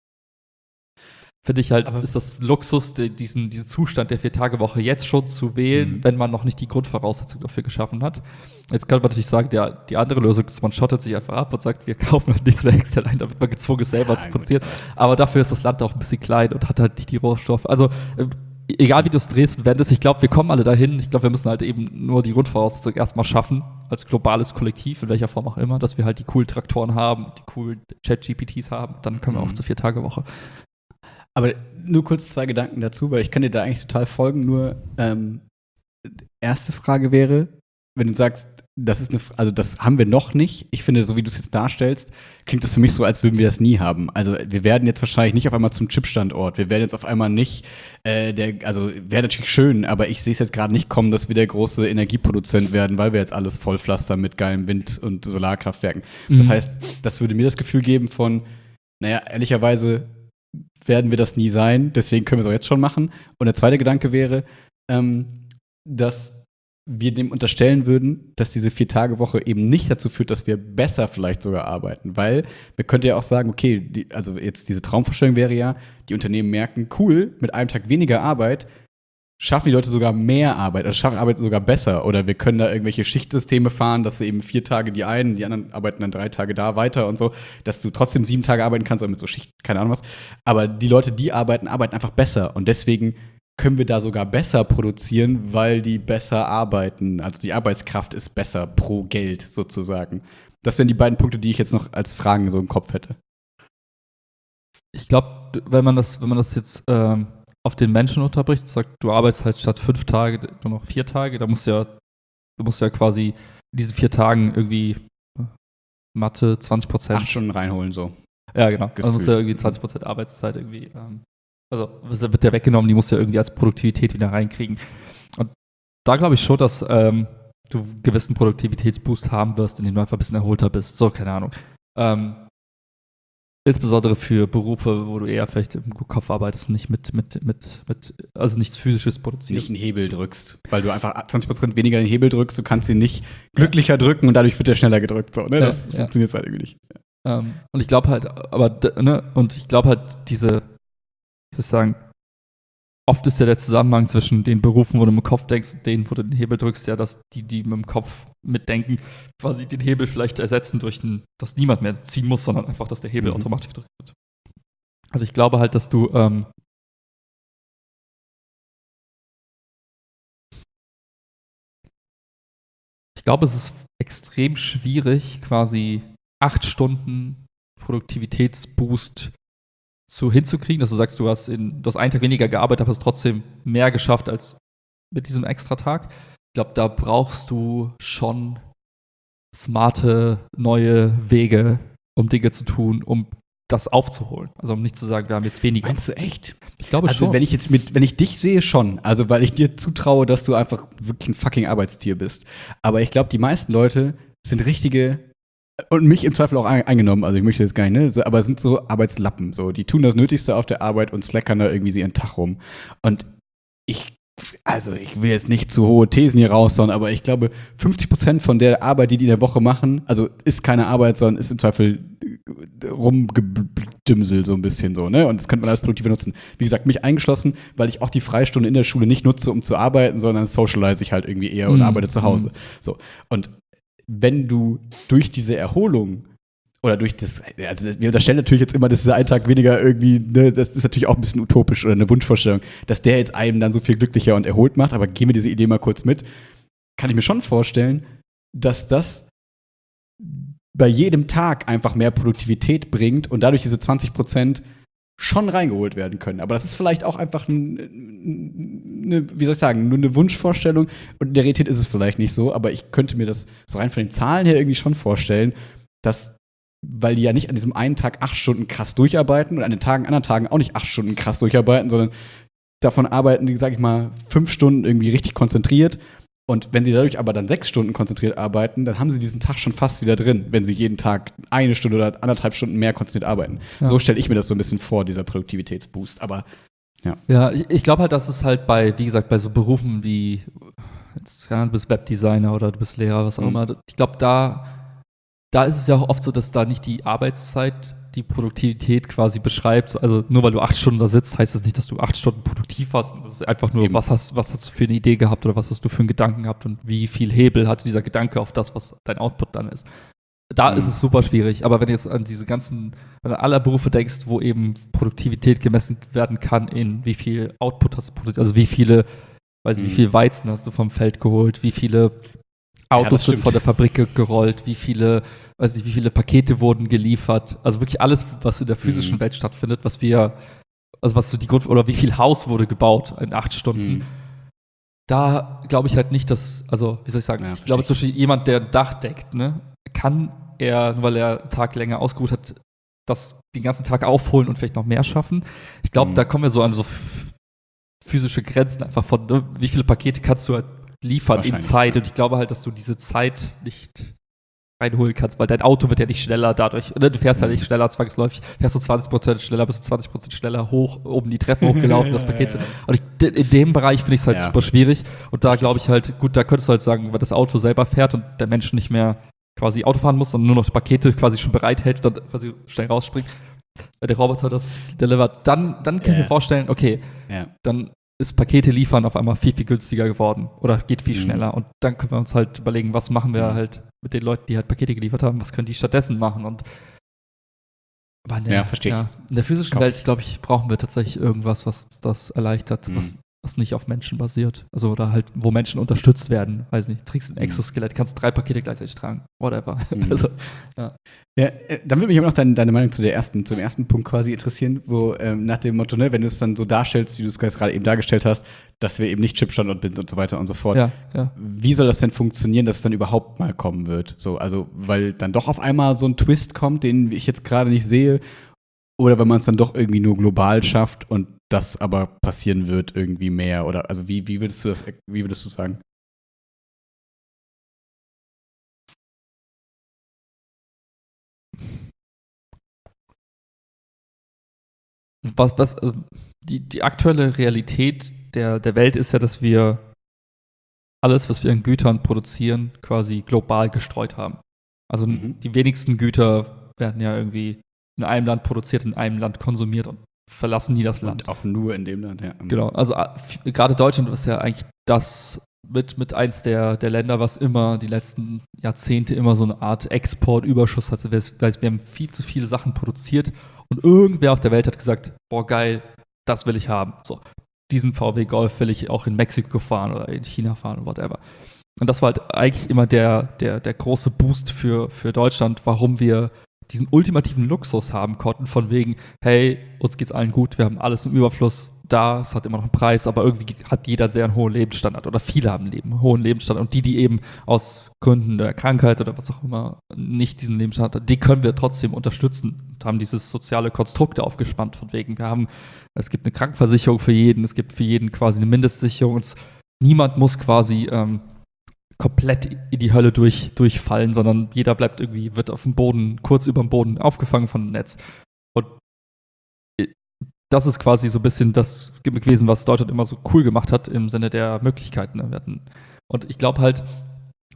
finde ich halt, aber ist das Luxus, diesen, diesen Zustand der Vier-Tage-Woche jetzt schon zu wählen, mhm. wenn man noch nicht die Grundvoraussetzung dafür geschaffen hat. Jetzt könnte man natürlich sagen, der, die andere Lösung ist, man schottet sich einfach ab und sagt, wir kaufen halt nichts mehr extern ein, damit man gezwungen ist, selber ja, zu produzieren. Aber dafür ist das Land auch ein bisschen klein und hat halt nicht die Rohstoffe. Also, äh, egal wie du es drehst und wendest, ich glaube, wir kommen alle dahin. Ich glaube, wir müssen halt eben nur die Grundvoraussetzung erstmal schaffen, als globales Kollektiv, in welcher Form auch immer, dass wir halt die coolen Traktoren haben, die coolen Chat-G P Ts haben. Dann können wir mhm. auch zur Vier-Tage-Woche. Aber nur kurz zwei Gedanken dazu, weil ich kann dir da eigentlich total folgen. Nur ähm, erste Frage wäre, wenn du sagst, das ist eine, also das haben wir noch nicht. Ich finde, so wie du es jetzt darstellst, klingt das für mich so, als würden wir das nie haben. Also wir werden jetzt wahrscheinlich nicht auf einmal zum Chipstandort. Wir werden jetzt auf einmal nicht, äh, der, also wäre natürlich schön, aber ich sehe es jetzt gerade nicht kommen, dass wir der große Energieproduzent werden, weil wir jetzt alles vollpflastern mit geilem Wind- und Solarkraftwerken. Mhm. Das heißt, das würde mir das Gefühl geben von, naja, ehrlicherweise werden wir das nie sein, deswegen können wir es auch jetzt schon machen. Und der zweite Gedanke wäre, ähm, dass wir dem unterstellen würden, dass diese Vier-Tage-Woche eben nicht dazu führt, dass wir besser vielleicht sogar arbeiten. Weil man könnte ja auch sagen, okay, die, also jetzt diese Traumvorstellung wäre ja, die Unternehmen merken, cool, mit einem Tag weniger Arbeit schaffen die Leute sogar mehr Arbeit, also schaffen Arbeit sogar besser. Oder wir können da irgendwelche Schichtsysteme fahren, dass sie eben vier Tage die einen, die anderen arbeiten dann drei Tage da weiter und so, dass du trotzdem sieben Tage arbeiten kannst, aber mit so Schicht, keine Ahnung was. Aber die Leute, die arbeiten, arbeiten einfach besser. Und deswegen können wir da sogar besser produzieren, weil die besser arbeiten. Also die Arbeitskraft ist besser pro Geld sozusagen. Das wären die beiden Punkte, die ich jetzt noch als Fragen so im Kopf hätte. Ich glaube, wenn man das, wenn man das jetzt ähm auf den Menschen unterbricht, sagt, du arbeitest halt statt fünf Tage nur noch vier Tage, da musst du ja, du musst ja quasi in diesen vier Tagen irgendwie Mathe zwanzig Prozent. Acht Stunden reinholen, so. Ja, genau. Gefühlt. Also musst du ja irgendwie zwanzig Prozent Arbeitszeit irgendwie, ähm, also wird ja weggenommen, die musst du ja irgendwie als Produktivität wieder reinkriegen. Und da glaube ich schon, dass ähm, du einen gewissen Produktivitätsboost haben wirst, indem du einfach ein bisschen erholter bist. So, keine Ahnung. Ähm, Insbesondere für Berufe, wo du eher vielleicht im Kopf arbeitest, nicht mit, mit, mit, mit also nichts Physisches produzierst. Nicht einen Hebel drückst, weil du einfach zwanzig Prozent weniger den Hebel drückst, du kannst ihn nicht glücklicher ja. drücken und dadurch wird er schneller gedrückt. So, ne? Das ja, funktioniert ja. halt irgendwie nicht. Ja. Ähm, und ich glaube halt, aber, ne, und ich glaube halt, diese, ich muss sagen, oft ist ja der Zusammenhang zwischen den Berufen, wo du im Kopf denkst, und denen, wo du den Hebel drückst, ja, dass die, die mit dem Kopf mitdenken, quasi den Hebel vielleicht ersetzen durch ein, dass niemand mehr ziehen muss, sondern einfach, dass der Hebel mhm. automatisch gedrückt wird. Also ich glaube halt, dass du ähm, ich glaube, es ist extrem schwierig, quasi acht Stunden Produktivitätsboost so hinzukriegen, dass du sagst, du hast, in, du hast einen Tag weniger gearbeitet, aber hast trotzdem mehr geschafft als mit diesem Extratag. Ich glaube, da brauchst du schon smarte, neue Wege, um Dinge zu tun, um das aufzuholen. Also um nicht zu sagen, wir haben jetzt weniger. Meinst du echt? Ich glaube also, schon. Also wenn ich jetzt mit, wenn ich dich sehe, schon. Also weil ich dir zutraue, dass du einfach wirklich ein fucking Arbeitstier bist. Aber ich glaube, die meisten Leute sind richtige und mich im Zweifel auch eingenommen, also ich möchte jetzt gar nicht, ne? So, aber es sind so Arbeitslappen, so, die tun das Nötigste auf der Arbeit und slackern da irgendwie sie ihren Tag rum. Und ich, also ich will jetzt nicht zu hohe Thesen hier raushauen, aber ich glaube, fünfzig Prozent von der Arbeit, die die in der Woche machen, also ist keine Arbeit, sondern ist im Zweifel rumgedümsel so ein bisschen so, ne? Und das könnte man als produktiv nutzen. Wie gesagt, mich eingeschlossen, weil ich auch die Freistunde in der Schule nicht nutze, um zu arbeiten, sondern socialize ich halt irgendwie eher und Mhm. arbeite zu Hause. Mhm. So. Und wenn du durch diese Erholung oder durch das, also wir unterstellen natürlich jetzt immer, dass dieser ein Tag weniger irgendwie, ne, das ist natürlich auch ein bisschen utopisch oder eine Wunschvorstellung, dass der jetzt einem dann so viel glücklicher und erholt macht, aber gehen wir diese Idee mal kurz mit, kann ich mir schon vorstellen, dass das bei jedem Tag einfach mehr Produktivität bringt und dadurch diese zwanzig Prozent schon reingeholt werden können. Aber das ist vielleicht auch einfach eine, wie soll ich sagen, nur eine Wunschvorstellung und in der Realität ist es vielleicht nicht so, aber ich könnte mir das so rein von den Zahlen her irgendwie schon vorstellen, dass, weil die ja nicht an diesem einen Tag acht Stunden krass durcharbeiten und an den Tagen, anderen Tagen auch nicht acht Stunden krass durcharbeiten, sondern davon arbeiten die, sag ich mal, fünf Stunden irgendwie richtig konzentriert. Und wenn sie dadurch aber dann sechs Stunden konzentriert arbeiten, dann haben sie diesen Tag schon fast wieder drin, wenn sie jeden Tag eine Stunde oder anderthalb Stunden mehr konzentriert arbeiten. Ja. So stelle ich mir das so ein bisschen vor, dieser Produktivitätsboost. Aber ja. Ja, ich, ich glaube halt, dass es halt bei, wie gesagt, bei so Berufen wie, jetzt, ja, du bist Webdesigner oder du bist Lehrer, was auch Mhm. immer, ich glaube, da, da ist es ja auch oft so, dass da nicht die Arbeitszeit die Produktivität quasi beschreibt. Also nur weil du acht Stunden da sitzt, heißt das nicht, dass du acht Stunden produktiv warst. Das ist einfach nur, Eben. was hast, was hast du für eine Idee gehabt oder was hast du für einen Gedanken gehabt und wie viel Hebel hatte dieser Gedanke auf das, was dein Output dann ist. Da Mhm. ist es super schwierig. Aber wenn du jetzt an diese ganzen, wenn du an alle Berufe denkst, wo eben Produktivität gemessen werden kann, in wie viel Output hast du produziert, also wie viele, weiß ich, Mhm. wie viel Weizen hast du vom Feld geholt, wie viele das Autos sind stimmt. von der Fabrik ge- gerollt, wie viele, weiß nicht, wie viele Pakete wurden geliefert. Also wirklich alles, was in der physischen Mhm. Welt stattfindet, was wir, also was so die Grund, oder wie viel Haus wurde gebaut in acht Stunden. Mhm. Da glaube ich halt nicht, dass, also wie soll ich sagen, Ja, ich glaube verstehe zum Beispiel jemand, der ein Dach deckt, ne, kann er, nur weil er einen Tag länger ausgeruht hat, das den ganzen Tag aufholen und vielleicht noch mehr schaffen. Ich glaube, Mhm. da kommen wir so an so f- physische Grenzen einfach von, ne, wie viele Pakete kannst du halt liefern in Wahrscheinlich, Zeit. ja. Und ich glaube halt, dass du diese Zeit nicht reinholen kannst, weil dein Auto wird ja nicht schneller dadurch. Ne? Du fährst ja Mhm. nicht schneller zwangsläufig, fährst du zwanzig Prozent schneller, bist du zwanzig Prozent schneller hoch, oben die Treppe hochgelaufen, das Paket. Ja, ja. Und ich, de- in dem Bereich finde ich es halt Ja. super schwierig. Und da glaube ich halt, gut, da könntest du halt sagen, weil das Auto selber fährt und der Mensch nicht mehr quasi Auto fahren muss, sondern nur noch die Pakete quasi schon bereithält und dann quasi schnell rausspringt, weil der Roboter das delivert, dann, dann kann ich Ja. mir vorstellen, okay, Ja. dann ist Pakete liefern auf einmal viel, viel günstiger geworden oder geht viel Mhm. schneller. Und dann können wir uns halt überlegen, was machen wir Mhm. halt mit den Leuten, die halt Pakete geliefert haben, was können die stattdessen machen. Und aber in der, Ja, verstehe ich. ja, in der physischen Kauf Welt, glaube ich, brauchen wir tatsächlich irgendwas, was das erleichtert, Mhm. was, was nicht auf Menschen basiert. Also oder halt, wo Menschen unterstützt werden. Weiß nicht, trägst ein Mhm. Exoskelett, kannst drei Pakete gleichzeitig tragen. Whatever. Mhm. Also, Ja, äh, dann würde mich aber noch deine, deine Meinung zu der ersten, zum ersten Punkt quasi interessieren, wo ähm, nach dem Motto, ne, wenn du es dann so darstellst, wie du es gerade eben dargestellt hast, dass wir eben nicht Chipstandort sind und so weiter und so fort. ja, ja. Wie soll das denn funktionieren, dass es dann überhaupt mal kommen wird? So, also, weil dann doch auf einmal so ein Twist kommt, den ich jetzt gerade nicht sehe, oder wenn man es dann doch irgendwie nur global schafft und das aber passieren wird irgendwie mehr, oder also wie, wie würdest du das, wie würdest du sagen? Was, was, also die, die aktuelle Realität der, der Welt ist ja, dass wir alles, was wir an Gütern produzieren, quasi global gestreut haben. Also Mhm. die wenigsten Güter werden ja irgendwie in einem Land produziert, in einem Land konsumiert und verlassen nie das Land. Und auch nur in dem Land, ja. Genau, also a- f- gerade Deutschland ist ja eigentlich das mit, mit eins der, der Länder, was immer die letzten Jahrzehnte immer so eine Art Exportüberschuss hatte. Weil es- weil wir haben viel zu viele Sachen produziert und irgendwer auf der Welt hat gesagt, boah geil, das will ich haben. So, diesen V W Golf will ich auch in Mexiko fahren oder in China fahren oder whatever. Und das war halt eigentlich immer der, der, der große Boost für, für Deutschland, warum wir diesen ultimativen Luxus haben konnten, von wegen, hey, uns geht's allen gut, wir haben alles im Überfluss da, es hat immer noch einen Preis, aber irgendwie hat jeder sehr einen hohen Lebensstandard oder viele haben einen hohen Lebensstandard und die, die eben aus Gründen der Krankheit oder was auch immer nicht diesen Lebensstandard haben, die können wir trotzdem unterstützen und haben dieses soziale Konstrukt aufgespannt, von wegen, wir haben, es gibt eine Krankenversicherung für jeden, es gibt für jeden quasi eine Mindestsicherung und es, niemand muss quasi ähm, komplett in die Hölle durch, durchfallen, sondern jeder bleibt irgendwie, wird auf dem Boden, kurz über dem Boden aufgefangen von dem Netz. Und das ist quasi so ein bisschen das gewesen, was Deutschland immer so cool gemacht hat im Sinne der Möglichkeiten. Ne? Wir hatten, und ich glaube halt,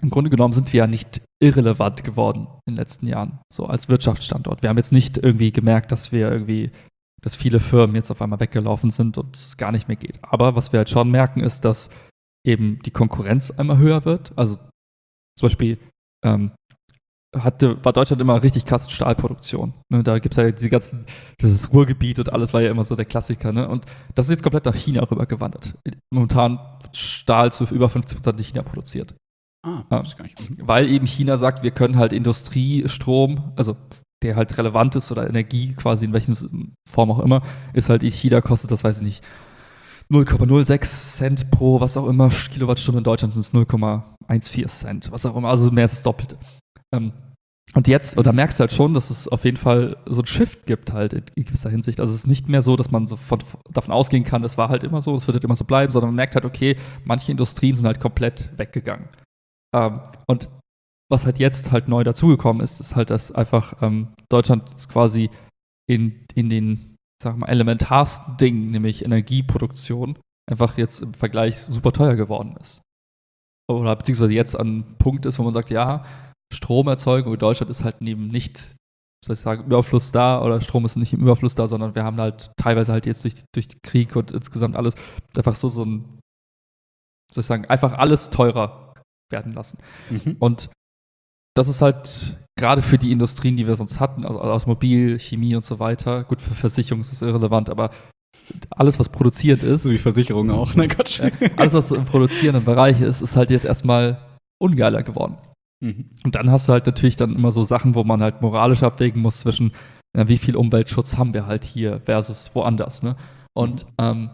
im Grunde genommen sind wir ja nicht irrelevant geworden in den letzten Jahren, so als Wirtschaftsstandort. Wir haben jetzt nicht irgendwie gemerkt, dass wir irgendwie, dass viele Firmen jetzt auf einmal weggelaufen sind und es gar nicht mehr geht. Aber was wir halt schon merken, ist, dass eben die Konkurrenz einmal höher wird. Also zum Beispiel ähm, hatte, war Deutschland immer richtig krass in Stahlproduktion. Ne? Da gibt es ja diese ganzen, dieses Ruhrgebiet und alles war ja immer so der Klassiker. Ne? Und das ist jetzt komplett nach China rübergewandert. Momentan wird Stahl zu über fünfzig Prozent in China produziert. Ah, das ist gar nicht. Weil eben China sagt, wir können halt Industriestrom, also der halt relevant ist oder Energie quasi in welcher Form auch immer, ist halt in China kostet das, weiß ich nicht, null Komma null sechs Cent pro, was auch immer, Kilowattstunde. In Deutschland sind es null Komma vierzehn Cent, was auch immer, also mehr als das Doppelte. Ähm, und jetzt, und da merkst du halt schon, dass es auf jeden Fall so ein Shift gibt halt in, in gewisser Hinsicht. Also es ist nicht mehr so, dass man so von, davon ausgehen kann, es war halt immer so, es wird halt immer so bleiben, sondern man merkt halt, okay, manche Industrien sind halt komplett weggegangen. Ähm, und was halt jetzt halt neu dazugekommen ist, ist halt, dass einfach ähm, Deutschland jetzt quasi in, in den, sag mal, elementarsten Dingen, nämlich Energieproduktion, einfach jetzt im Vergleich super teuer geworden ist. Oder beziehungsweise jetzt an einem Punkt ist, wo man sagt, ja, Stromerzeugung in Deutschland ist halt eben nicht, soll ich sagen, Überfluss da oder Strom ist nicht im Überfluss da, sondern wir haben halt teilweise halt jetzt durch, durch den Krieg und insgesamt alles einfach so, so ein, soll ich sagen, einfach alles teurer werden lassen. Mhm. Und das ist halt gerade für die Industrien, die wir sonst hatten, also Automobil, Chemie und so weiter, gut, für Versicherung ist das irrelevant, aber alles, was produziert ist. So wie Versicherung auch, ne Gott. Äh, alles, was im produzierenden Bereich ist, ist halt jetzt erstmal ungeiler geworden. Mhm. Und dann hast du halt natürlich dann immer so Sachen, wo man halt moralisch abwägen muss zwischen, ja, wie viel Umweltschutz haben wir halt hier versus woanders, ne? Und, mhm. ähm,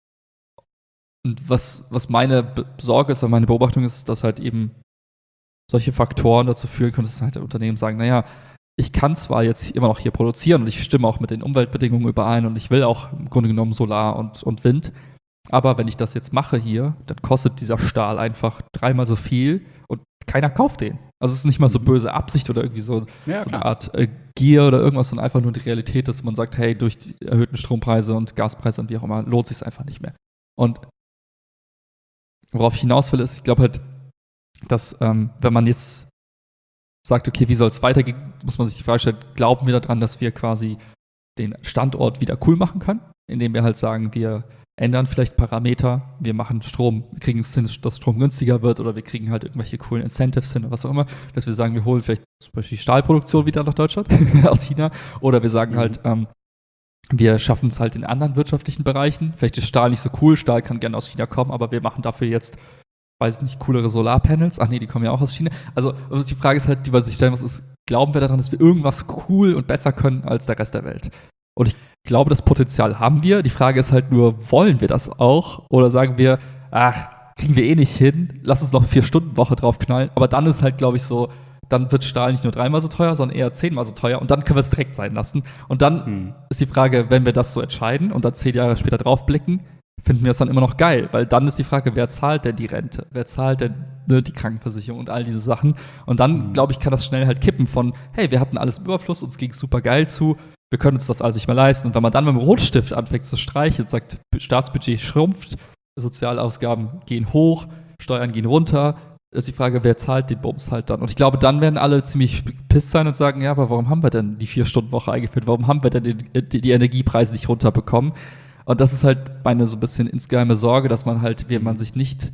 und was, was meine Sorge ist, oder meine Beobachtung ist, dass halt eben solche Faktoren dazu führen können, dass halt Unternehmen sagen, naja, ich kann zwar jetzt immer noch hier produzieren und ich stimme auch mit den Umweltbedingungen überein und ich will auch im Grunde genommen Solar und, und Wind, aber wenn ich das jetzt mache hier, dann kostet dieser Stahl einfach dreimal so viel und keiner kauft den. Also es ist nicht mal so böse Absicht oder irgendwie so, ja, so eine Art äh, Gier oder irgendwas, sondern einfach nur die Realität, dass man sagt, hey, durch die erhöhten Strompreise und Gaspreise und wie auch immer, lohnt sich es einfach nicht mehr. Und worauf ich hinaus will, ist, ich glaube halt, dass ähm, wenn man jetzt sagt, okay, wie soll es weitergehen, muss man sich die Frage stellen, glauben wir daran, dass wir quasi den Standort wieder cool machen können, indem wir halt sagen, wir ändern vielleicht Parameter, wir machen Strom, wir kriegen es hin, dass Strom günstiger wird oder wir kriegen halt irgendwelche coolen Incentives hin oder was auch immer, dass wir sagen, wir holen vielleicht zum Beispiel Stahlproduktion wieder nach Deutschland aus China oder wir sagen mhm. halt, ähm, wir schaffen es halt in anderen wirtschaftlichen Bereichen, vielleicht ist Stahl nicht so cool, Stahl kann gerne aus China kommen, aber wir machen dafür jetzt, weiß nicht, coolere Solarpanels, ach nee, die kommen ja auch aus China, also die Frage ist halt, die man sich stellen muss, ist, glauben wir daran, dass wir irgendwas cool und besser können als der Rest der Welt? Und ich glaube, das Potenzial haben wir. Die Frage ist halt nur, wollen wir das auch? Oder sagen wir, ach, kriegen wir eh nicht hin, lass uns noch eine Vier-Stunden-Woche draufknallen. Aber dann ist halt, glaube ich, so, dann wird Stahl nicht nur dreimal so teuer, sondern eher zehnmal so teuer. Und dann können wir es direkt sein lassen. Und dann hm. ist die Frage, wenn wir das so entscheiden und dann zehn Jahre später draufblicken, finden wir das dann immer noch geil. Weil dann ist die Frage, wer zahlt denn die Rente? Wer zahlt denn ne, die Krankenversicherung und all diese Sachen? Und dann, hm. glaube ich, kann das schnell halt kippen von, hey, wir hatten alles im Überfluss, uns ging es super geil zu, wir können uns das alles nicht mehr leisten. Und wenn man dann mit dem Rotstift anfängt zu streichen und sagt, Staatsbudget schrumpft, Sozialausgaben gehen hoch, Steuern gehen runter, ist die Frage, wer zahlt den Bums halt dann? Und ich glaube, dann werden alle ziemlich pisst sein und sagen, ja, aber warum haben wir denn die Vier-Stunden-Woche eingeführt? Warum haben wir denn die, die, die Energiepreise nicht runterbekommen? Und das ist halt meine so ein bisschen insgeheime Sorge, dass man halt, wenn man sich nicht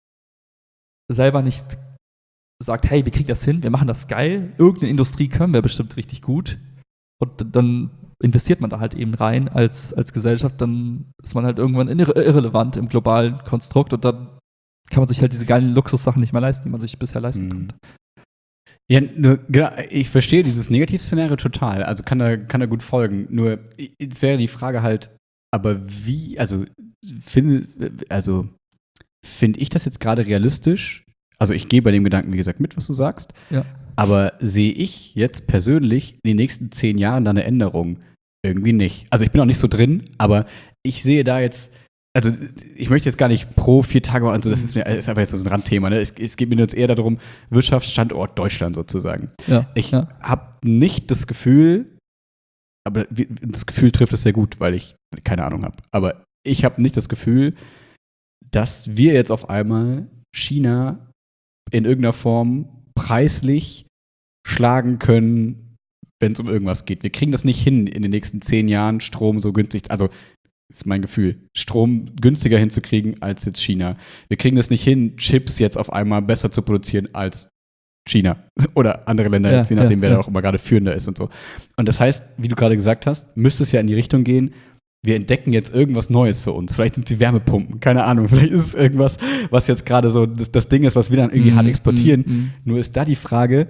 selber nicht sagt, hey, wir kriegen das hin, wir machen das geil, irgendeine Industrie können wir bestimmt richtig gut, und dann investiert man da halt eben rein als, als Gesellschaft, dann ist man halt irgendwann irre- irrelevant im globalen Konstrukt und dann kann man sich halt diese geilen Luxussachen nicht mehr leisten, die man sich bisher leisten mhm. konnte. Ja, nur, ich verstehe dieses Negativszenario total, also kann da, kann da gut folgen, nur jetzt wäre die Frage halt, aber wie, also finde also, find ich das jetzt gerade realistisch? Also ich gehe bei dem Gedanken, wie gesagt, mit, was du sagst, ja. Aber sehe ich jetzt persönlich in den nächsten zehn Jahren da eine Änderung? Irgendwie nicht. Also ich bin auch nicht so drin, aber ich sehe da jetzt, also ich möchte jetzt gar nicht pro vier Tage, also das ist, mir, ist einfach jetzt so ein Randthema, ne? es, es geht mir jetzt eher darum, Wirtschaftsstandort Deutschland sozusagen. Ja, ich ja. habe nicht das Gefühl, aber das Gefühl trifft es sehr gut, weil ich keine Ahnung habe, aber ich habe nicht das Gefühl, dass wir jetzt auf einmal China in irgendeiner Form preislich schlagen können, wenn es um irgendwas geht. Wir kriegen das nicht hin, in den nächsten zehn Jahren Strom so günstig, also ist mein Gefühl, Strom günstiger hinzukriegen als jetzt China. Wir kriegen das nicht hin, Chips jetzt auf einmal besser zu produzieren als China oder andere Länder, Ja, jetzt, je nachdem, ja, wer ja. da auch immer gerade führender ist und so. Und das heißt, wie du gerade gesagt hast, müsste es ja in die Richtung gehen, wir entdecken jetzt irgendwas Neues für uns. Vielleicht sind es die Wärmepumpen, keine Ahnung. Vielleicht ist es irgendwas, was jetzt gerade so das, das Ding ist, was wir dann irgendwie Mm, hart exportieren. mm, mm. Nur ist da die Frage,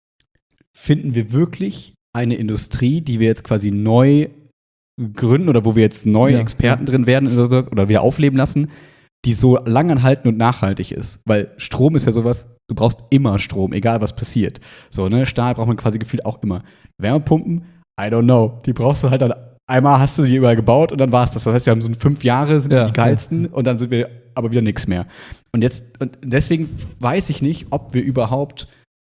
finden wir wirklich eine Industrie, die wir jetzt quasi neu gründen oder wo wir jetzt neue Ja, Experten ja. drin werden oder, sowas, oder wieder aufleben lassen, die so langanhaltend und nachhaltig ist. Weil Strom ist ja sowas, du brauchst immer Strom, egal was passiert. So, ne, Stahl braucht man quasi gefühlt auch immer. Wärmepumpen, I don't know. Die brauchst du halt dann, einmal hast du die überall gebaut und dann war es das. Das heißt, wir haben so fünf Jahre, sind Ja, die geilsten ja. und dann sind wir aber wieder nichts mehr. Und jetzt, und deswegen weiß ich nicht, ob wir überhaupt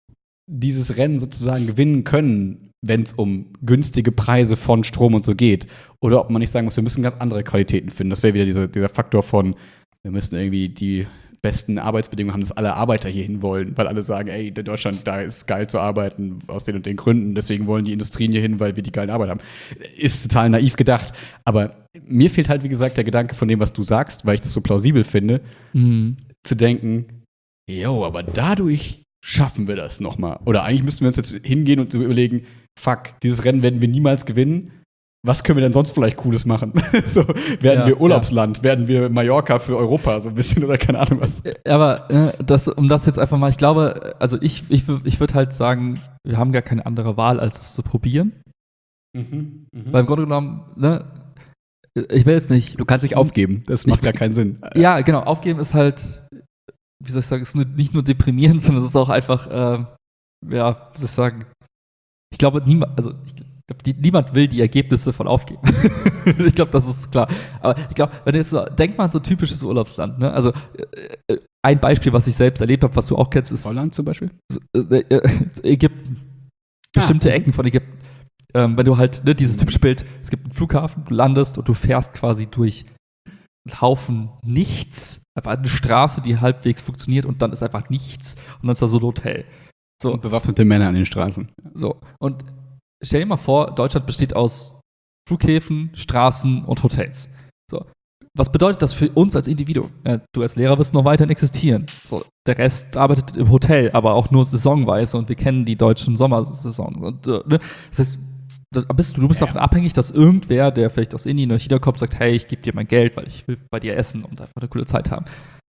dieses Rennen sozusagen gewinnen können, wenn es um günstige Preise von Strom und so geht. Oder ob man nicht sagen muss, wir müssen ganz andere Qualitäten finden. Das wäre wieder dieser, dieser Faktor von, wir müssen irgendwie die besten Arbeitsbedingungen haben, dass alle Arbeiter hierhin wollen, weil alle sagen, ey, in Deutschland, da ist geil zu arbeiten, aus den und den Gründen, deswegen wollen die Industrien hier hin, weil wir die geilen Arbeit haben. Ist total naiv gedacht, aber mir fehlt halt, wie gesagt, der Gedanke von dem, was du sagst, weil ich das so plausibel finde, Mm. zu denken, jo, aber dadurch schaffen wir das nochmal. Oder eigentlich müssten wir uns jetzt hingehen und überlegen, fuck, dieses Rennen werden wir niemals gewinnen. Was können wir denn sonst vielleicht Cooles machen? So, werden Ja, wir Urlaubsland? Werden wir Mallorca für Europa so ein bisschen oder keine Ahnung was? Aber äh, das, um das jetzt einfach mal, ich glaube, also ich, ich, wür- ich würde halt sagen, wir haben gar keine andere Wahl, als es zu probieren. Mhm, mhm. Weil im Grunde genommen, ne, ich will jetzt nicht. Du kannst nicht aufgeben, das macht gar keinen Sinn. Ja, genau, aufgeben ist halt, wie soll ich sagen, ist nicht nur deprimierend, sondern es ist auch einfach, äh, ja, wie soll ich sagen, ich glaube, niemand, also ich glaube, die, niemand will die Ergebnisse von Aufgeben. Ich glaube, das ist klar. Aber ich glaube, wenn du jetzt so, denk mal an so ein typisches Urlaubsland, ne? Also äh, ein Beispiel, was ich selbst erlebt habe, was du auch kennst, ist Holland zum Beispiel? äh, äh, Ägypten. Bestimmte Ah, mhm. Ecken von Ägypten. Ähm, wenn du halt, ne, dieses typische Bild, es gibt einen Flughafen, du landest und du fährst quasi durch einen Haufen nichts, einfach eine Straße, die halbwegs funktioniert und dann ist einfach nichts und dann ist da so ein Hotel. So, Und bewaffnete Männer an den Straßen. so. Und stell dir mal vor, Deutschland besteht aus Flughäfen, Straßen und Hotels. So. Was bedeutet das für uns als Individuum? Äh, du als Lehrer wirst noch weiterhin existieren. So. Der Rest arbeitet im Hotel, aber auch nur saisonweise und wir kennen die deutschen Sommersaisons. Und, äh, ne? Das heißt, da bist du, du bist Ja. davon abhängig, dass irgendwer, der vielleicht aus Indien oder China kommt, sagt, hey, ich gebe dir mein Geld, weil ich will bei dir essen und einfach eine coole Zeit haben.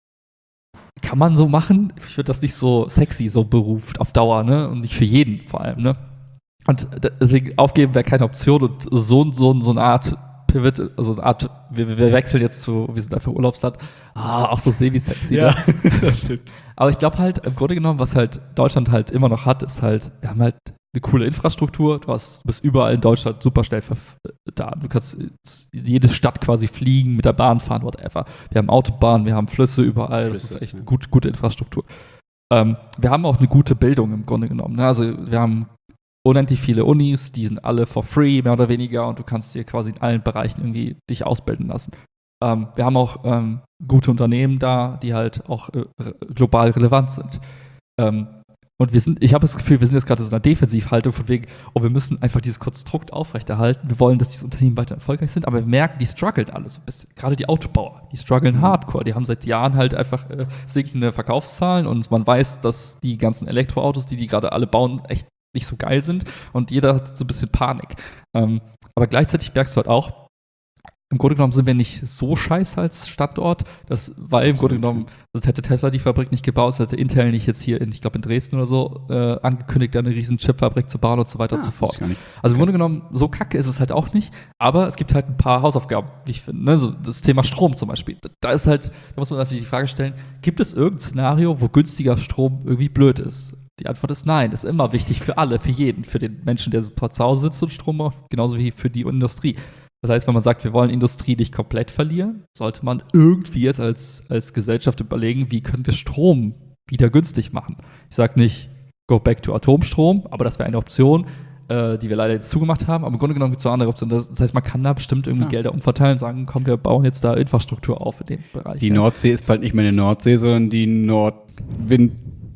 Kann man so machen? Ich würde das nicht so sexy, so beruft auf Dauer, ne? Und nicht für jeden vor allem, ne? Und d- deswegen aufgeben wäre keine Option und so, so, so eine Art Pivot, also eine Art, wir, wir wechseln jetzt zu, wir sind einfach Urlaubsland. Ah, auch so semi-sexy, ne? das stimmt. Aber ich glaube halt, im Grunde genommen, was halt Deutschland halt immer noch hat, ist halt, wir haben halt eine coole Infrastruktur. Du, hast, du bist überall in Deutschland super schnell verf- da. Du kannst in jede Stadt quasi fliegen, mit der Bahn fahren, whatever. Wir haben Autobahnen, wir haben Flüsse überall. Das Flüsse, ist echt ja. eine gut, gute Infrastruktur. Ähm, wir haben auch eine gute Bildung im Grunde genommen. Ne? Also wir haben unendlich viele Unis, die sind alle for free, mehr oder weniger, und du kannst dir quasi in allen Bereichen irgendwie dich ausbilden lassen. Ähm, wir haben auch ähm, gute Unternehmen da, die halt auch äh, re- global relevant sind. Ähm, und wir sind, ich habe das Gefühl, wir sind jetzt gerade in so einer Defensivhaltung von wegen, oh, wir müssen einfach dieses Konstrukt aufrechterhalten. Wir wollen, dass diese Unternehmen weiter erfolgreich sind, aber wir merken, die strugglen alle so ein bisschen. Gerade die Autobauer, die strugglen Mhm. hardcore. Die haben seit Jahren halt einfach äh, sinkende Verkaufszahlen und man weiß, dass die ganzen Elektroautos, die die gerade alle bauen, echt nicht so geil sind und jeder hat so ein bisschen Panik. Ähm, aber gleichzeitig merkst du halt auch, im Grunde genommen sind wir nicht so scheiße als Standort, das, weil im Grunde genommen, sonst hätte Tesla die Fabrik nicht gebaut, sonst hätte Intel nicht jetzt hier in, ich glaube in Dresden oder so, äh, angekündigt, eine riesen Chipfabrik zu bauen und so weiter und so fort. Ah, gar nicht. Also im Grunde genommen, so kacke ist es halt auch nicht, aber es gibt halt ein paar Hausaufgaben, wie ich finde. Ne? So das Thema Strom zum Beispiel. Da ist halt, da muss man einfach die Frage stellen, gibt es irgendein Szenario, wo günstiger Strom irgendwie blöd ist? Die Antwort ist nein. Ist immer wichtig für alle, für jeden, für den Menschen, der super zu Hause sitzt und Strom braucht, genauso wie für die Industrie. Das heißt, wenn man sagt, wir wollen Industrie nicht komplett verlieren, sollte man irgendwie jetzt als, als Gesellschaft überlegen, wie können wir Strom wieder günstig machen. Ich sage nicht, go back to Atomstrom, aber das wäre eine Option, äh, die wir leider jetzt zugemacht haben. Aber im Grunde genommen gibt es noch andere Optionen. Das, das heißt, man kann da bestimmt irgendwie Ja. Gelder umverteilen und sagen, komm, wir bauen jetzt da Infrastruktur auf in dem Bereich. Die ja. Nordsee ist bald nicht mehr eine Nordsee, sondern die Nordwind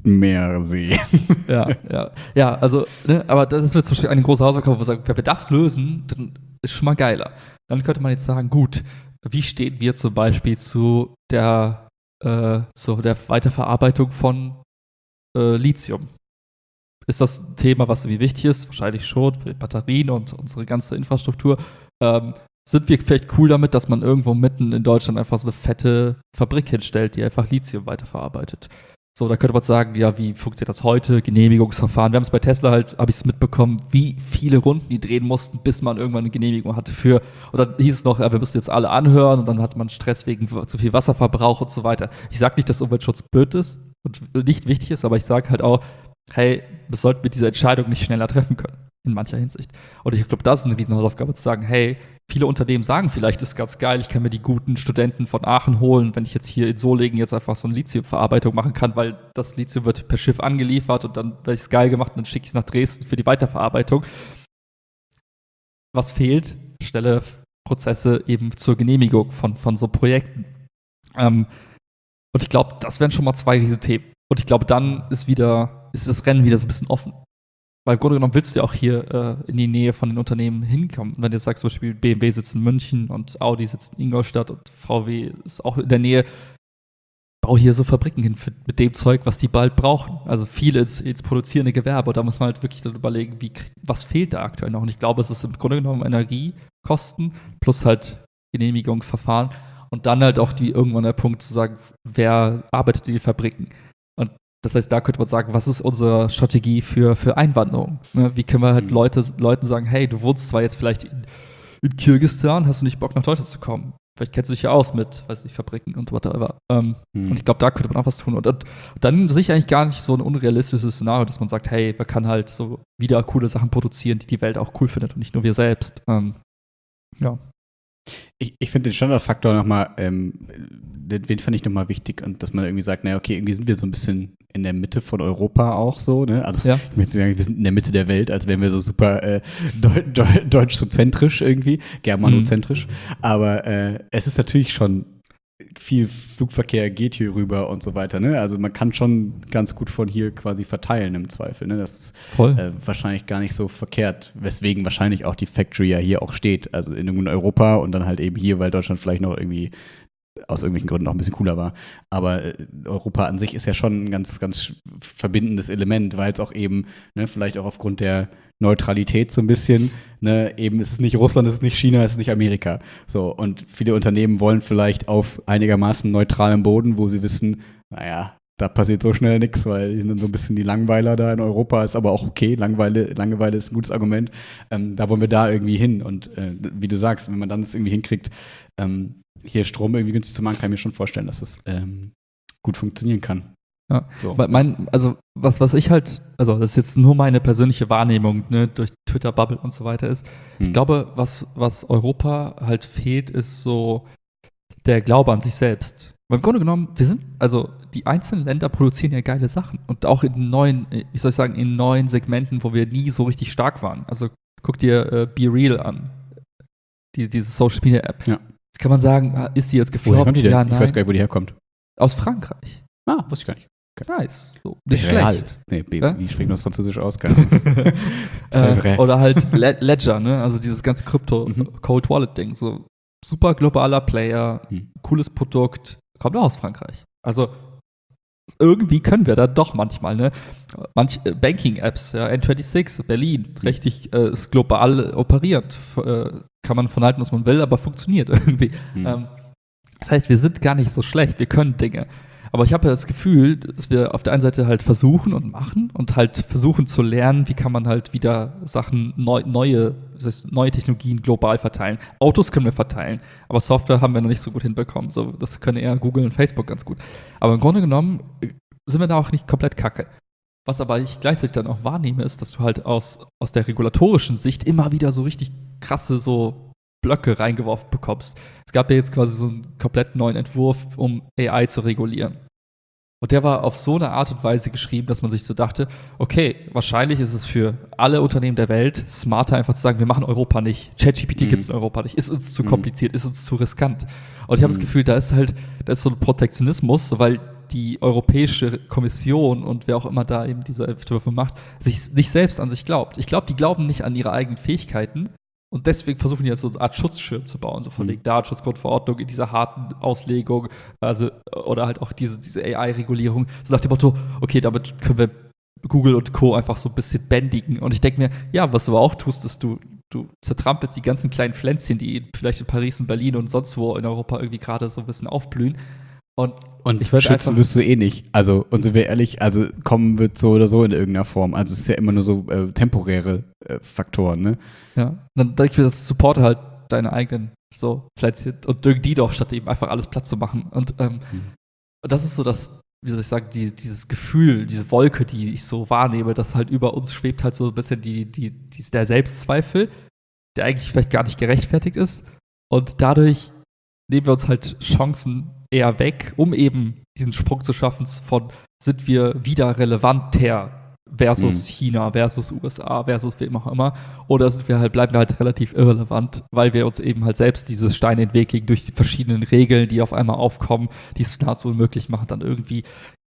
Mittelmeersee. Ja, ja. Ja, also, ne, aber das wird zum Beispiel eine große Hausaufgabe, wo wir sagen, wenn wir das lösen, dann ist schon mal geiler. Dann könnte man jetzt sagen, gut, wie stehen wir zum Beispiel zu der, äh, zu der Weiterverarbeitung von äh, Lithium? Ist das ein Thema, was irgendwie wichtig ist? Wahrscheinlich schon, Batterien und unsere ganze Infrastruktur. Ähm, sind wir vielleicht cool damit, dass man irgendwo mitten in Deutschland einfach so eine fette Fabrik hinstellt, die einfach Lithium weiterverarbeitet? So, da könnte man sagen, ja, wie funktioniert das heute? Genehmigungsverfahren. Wir haben es bei Tesla halt, habe ich es mitbekommen, wie viele Runden die drehen mussten, bis man irgendwann eine Genehmigung hatte für. Und dann hieß es noch, ja, wir müssen jetzt alle anhören und dann hatte man Stress wegen zu viel Wasserverbrauch und so weiter. Ich sage nicht, dass Umweltschutz blöd ist und nicht wichtig ist, aber ich sage halt auch, hey, wir sollten mit dieser Entscheidung nicht schneller treffen können, in mancher Hinsicht. Und ich glaube, das ist eine riesen Hausaufgabe, zu sagen, hey, viele Unternehmen sagen vielleicht, das ist ganz geil, ich kann mir die guten Studenten von Aachen holen, wenn ich jetzt hier in Solingen jetzt einfach so eine Lithiumverarbeitung machen kann, weil das Lithium wird per Schiff angeliefert und dann werde ich es geil gemacht und dann schicke ich es nach Dresden für die Weiterverarbeitung. Was fehlt? Schnelle Prozesse eben zur Genehmigung von, von so Projekten. Ähm, und ich glaube, das wären schon mal zwei riesen Themen. Und ich glaube, dann ist wieder, ist das Rennen wieder so ein bisschen offen. Weil im Grunde genommen willst du ja auch hier äh, in die Nähe von den Unternehmen hinkommen. Wenn du jetzt sagst, zum Beispiel B M W sitzt in München und Audi sitzt in Ingolstadt und V W ist auch in der Nähe, bau hier so Fabriken hin für, mit dem Zeug, was die bald brauchen. Also viel ins, ins produzierende Gewerbe. Und da muss man halt wirklich dann überlegen, wie, was fehlt da aktuell noch. Und ich glaube, es ist im Grunde genommen Energiekosten plus halt Genehmigung, Verfahren. Und dann halt auch die irgendwann der Punkt zu sagen, wer arbeitet in den Fabriken. Und das heißt, da könnte man sagen, was ist unsere Strategie für, für Einwanderung? Ne? Wie können wir halt Mhm. Leute, Leuten sagen, hey, du wohnst zwar jetzt vielleicht in, in Kirgisistan, hast du nicht Bock nach Deutschland zu kommen? Vielleicht kennst du dich ja aus mit, weiß nicht, Fabriken und whatever. Ähm, Mhm. Und ich glaube, da könnte man auch was tun. Und, und dann sehe ich eigentlich gar nicht so ein unrealistisches Szenario, dass man sagt, hey, man kann halt so wieder coole Sachen produzieren, die die Welt auch cool findet und nicht nur wir selbst. Ähm, ja. Ich, ich finde den Standardfaktor nochmal, ähm, den, den fand ich nochmal wichtig und dass man irgendwie sagt, naja, okay, irgendwie sind wir so ein bisschen in der Mitte von Europa auch so, ne? Also Ja. ich möchte sagen, wir sind in der Mitte der Welt, als wären wir so super äh, deu deu deutsch-zentrisch irgendwie, germanozentrisch. Aber äh, es ist natürlich schon viel Flugverkehr geht hier rüber und so weiter, ne? Also man kann schon ganz gut von hier quasi verteilen im Zweifel, ne? Das ist Voll. äh, wahrscheinlich gar nicht so verkehrt, weswegen wahrscheinlich auch die Factory ja hier auch steht, also in irgendeinem Europa und dann halt eben hier, weil Deutschland vielleicht noch irgendwie aus irgendwelchen Gründen auch ein bisschen cooler war. Aber äh, Europa an sich ist ja schon ein ganz, ganz verbindendes Element, weil es auch eben, ne, vielleicht auch aufgrund der Neutralität so ein bisschen, ne, eben ist es nicht Russland, es ist nicht China, es ist nicht Amerika. So, und viele Unternehmen wollen vielleicht auf einigermaßen neutralem Boden, wo sie wissen, naja, da passiert so schnell nichts, weil die sind dann so ein bisschen die Langweiler da in Europa, ist aber auch okay, Langeweile, Langeweile ist ein gutes Argument. Ähm, da wollen wir da irgendwie hin. Und äh, wie du sagst, wenn man dann das irgendwie hinkriegt, ähm, hier Strom irgendwie günstig zu machen, kann ich mir schon vorstellen, dass das ähm, gut funktionieren kann. Ja. So. Mein, also was, was ich halt, also das ist jetzt nur meine persönliche Wahrnehmung, ne, durch Twitter-Bubble und so weiter ist. Hm. Ich glaube, was, was Europa halt fehlt, ist so der Glaube an sich selbst. Weil im Grunde genommen, wir sind, also die einzelnen Länder produzieren ja geile Sachen und auch in neuen, wie soll ich sagen, in neuen Segmenten, wo wir nie so richtig stark waren. Also guck dir äh, Be Real an, die, diese Social Media App. Ja. Jetzt kann man sagen, ist sie jetzt Woher gefloppt? kommt die denn? Ja, Ich nein. weiß gar nicht, wo die herkommt. Aus Frankreich. Ah, wusste ich gar nicht. Nice. So, nicht Real. schlecht. Nee, B, Ja? wie spricht man das Französisch aus? Keine Ahnung. C'est Äh, vrai. oder halt Le- Ledger, ne? Also dieses ganze Krypto Mhm. Cold Wallet Ding, so super globaler Player, Hm. cooles Produkt, kommt auch aus Frankreich. Also irgendwie können wir da doch manchmal, ne? Manch äh, Banking Apps, ja, N sechsundzwanzig Berlin, richtig äh, ist global operierend, F- äh, kann man von halten, was man will, aber funktioniert irgendwie. Hm. Ähm, das heißt, wir sind gar nicht so schlecht, wir können Dinge. Aber ich habe ja das Gefühl, dass wir auf der einen Seite halt versuchen und machen und halt versuchen zu lernen, wie kann man halt wieder Sachen, neu, neue, das heißt, neue Technologien global verteilen. Autos können wir verteilen, aber Software haben wir noch nicht so gut hinbekommen. So, das können eher Google und Facebook ganz gut. Aber im Grunde genommen äh, sind wir da auch nicht komplett kacke. Was aber ich gleichzeitig dann auch wahrnehme, ist, dass du halt aus, aus der regulatorischen Sicht immer wieder so richtig krasse so Blöcke reingeworfen bekommst. Es gab ja jetzt quasi so einen komplett neuen Entwurf, um A I zu regulieren. Und der war auf so eine Art und Weise geschrieben, dass man sich so dachte, okay, wahrscheinlich ist es für alle Unternehmen der Welt smarter, einfach zu sagen, wir machen Europa nicht. ChatGPT Mhm. gibt es in Europa nicht. Ist uns zu Mhm. kompliziert, ist uns zu riskant. Und ich habe Mhm. das Gefühl, da ist halt, da ist so ein Protektionismus, weil die Europäische Kommission und wer auch immer da eben diese Entwürfe macht, sich nicht selbst an sich glaubt. Ich glaube, die glauben nicht an ihre eigenen Fähigkeiten und deswegen versuchen die jetzt so eine Art Schutzschirm zu bauen, so von Mhm. wegen Datenschutzgrundverordnung in dieser harten Auslegung, also oder halt auch diese, diese A I-Regulierung, so nach dem Motto, okay, damit können wir Google und Co. einfach so ein bisschen bändigen. Und ich denke mir, ja, was du aber auch tust, ist, du, du zertrampelst die ganzen kleinen Pflänzchen, die vielleicht in Paris und Berlin und sonst wo in Europa irgendwie gerade so ein bisschen aufblühen. Und, Und ich würd schützen einfach- wirst du eh nicht. Also, und sind wir ehrlich, also kommen wird so oder so in irgendeiner Form. Also es ist ja immer nur so äh, temporäre äh, Faktoren, ne? ja, dann denke ich mir, das supporte halt deine eigenen so Pflänzchen und düngen die doch, statt eben einfach alles platt zu machen. Und ähm, Mhm. das ist so das, wie soll ich sagen, die, dieses Gefühl, diese Wolke, die ich so wahrnehme, dass halt über uns schwebt halt so ein bisschen die, die, die, der Selbstzweifel, der eigentlich vielleicht gar nicht gerechtfertigt ist. Und dadurch nehmen wir uns halt Chancen eher weg, um eben diesen Sprung zu schaffen von sind wir wieder relevanter versus Mhm. China, versus U S A, versus wem auch immer. Oder sind wir halt, bleiben wir halt relativ irrelevant, weil wir uns eben halt selbst diese Steine in den Weg legen durch die verschiedenen Regeln, die auf einmal aufkommen, die es nahezu unmöglich machen, dann irgendwie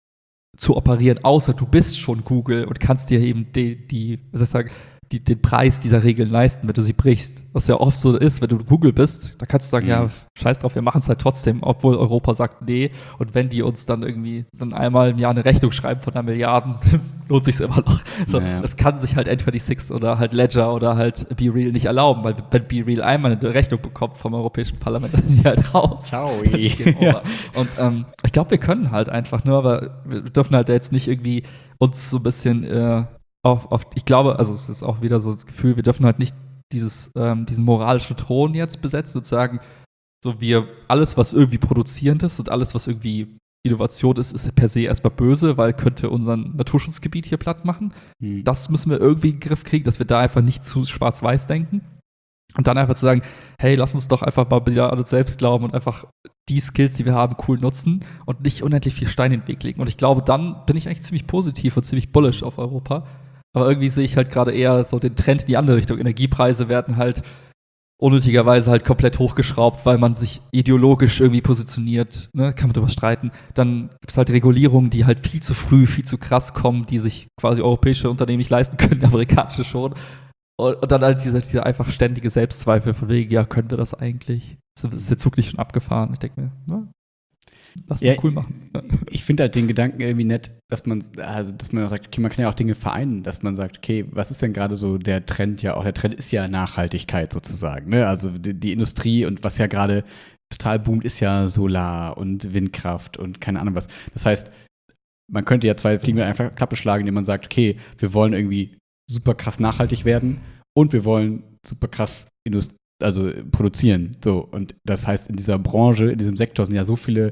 zu operieren, außer du bist schon Google und kannst dir eben die, die was soll ich sagen, die, den Preis dieser Regeln leisten, wenn du sie brichst. Was ja oft so ist, wenn du Google bist, da kannst du sagen, Mhm. ja, scheiß drauf, wir machen es halt trotzdem, obwohl Europa sagt, nee. Und wenn die uns dann irgendwie dann einmal im Jahr eine Rechnung schreiben von einer Milliarden, lohnt sich immer noch. So, Naja. Das kann sich halt entweder die Six oder halt Ledger oder halt BeReal nicht erlauben, weil wenn BeReal einmal eine Rechnung bekommt vom Europäischen Parlament, dann sind sie halt raus. Ciao. Das ist Game over. Und ähm, ich glaube, wir können halt einfach nur, aber wir dürfen halt jetzt nicht irgendwie uns so ein bisschen äh, auf, auf, ich glaube, also es ist auch wieder so das Gefühl, wir dürfen halt nicht dieses, ähm, diesen moralischen Thron jetzt besetzen und sagen, so wir, alles, was irgendwie produzierend ist und alles, was irgendwie Innovation ist, ist per se erstmal böse, weil könnte unseren Naturschutzgebiet hier platt machen. Mhm. Das müssen wir irgendwie in den Griff kriegen, dass wir da einfach nicht zu schwarz-weiß denken. Und dann einfach zu sagen, hey, lass uns doch einfach mal wieder an uns selbst glauben und einfach die Skills, die wir haben, cool nutzen und nicht unendlich viel Stein in den Weg legen. Und ich glaube, dann bin ich eigentlich ziemlich positiv und ziemlich bullish auf Europa. Aber irgendwie sehe ich halt gerade eher so den Trend in die andere Richtung. Energiepreise werden halt unnötigerweise halt komplett hochgeschraubt, weil man sich ideologisch irgendwie positioniert. Ne? Kann man darüber streiten. Dann gibt es halt Regulierungen, die halt viel zu früh, viel zu krass kommen, die sich quasi europäische Unternehmen nicht leisten können, amerikanische schon. Und, und dann halt dieser, dieser einfach ständige Selbstzweifel von wegen, ja, können wir das eigentlich? Ist, ist der Zug nicht schon abgefahren? Ich denke mir, ne? Lass mal Ja, cool machen. Ja. Ich finde halt den Gedanken irgendwie nett, dass man, also dass man auch sagt, okay, man kann ja auch Dinge vereinen, dass man sagt, okay, was ist denn gerade so der Trend ja auch? Der Trend ist ja Nachhaltigkeit sozusagen, ne? Also die, die Industrie und was ja gerade total boomt, ist ja Solar und Windkraft und keine Ahnung was. Das heißt, man könnte ja zwei Fliegen mit einer Klappe schlagen, indem man sagt, okay, wir wollen irgendwie super krass nachhaltig werden und wir wollen super krass Indust- also produzieren. So, und das heißt, in dieser Branche, in diesem Sektor sind ja so viele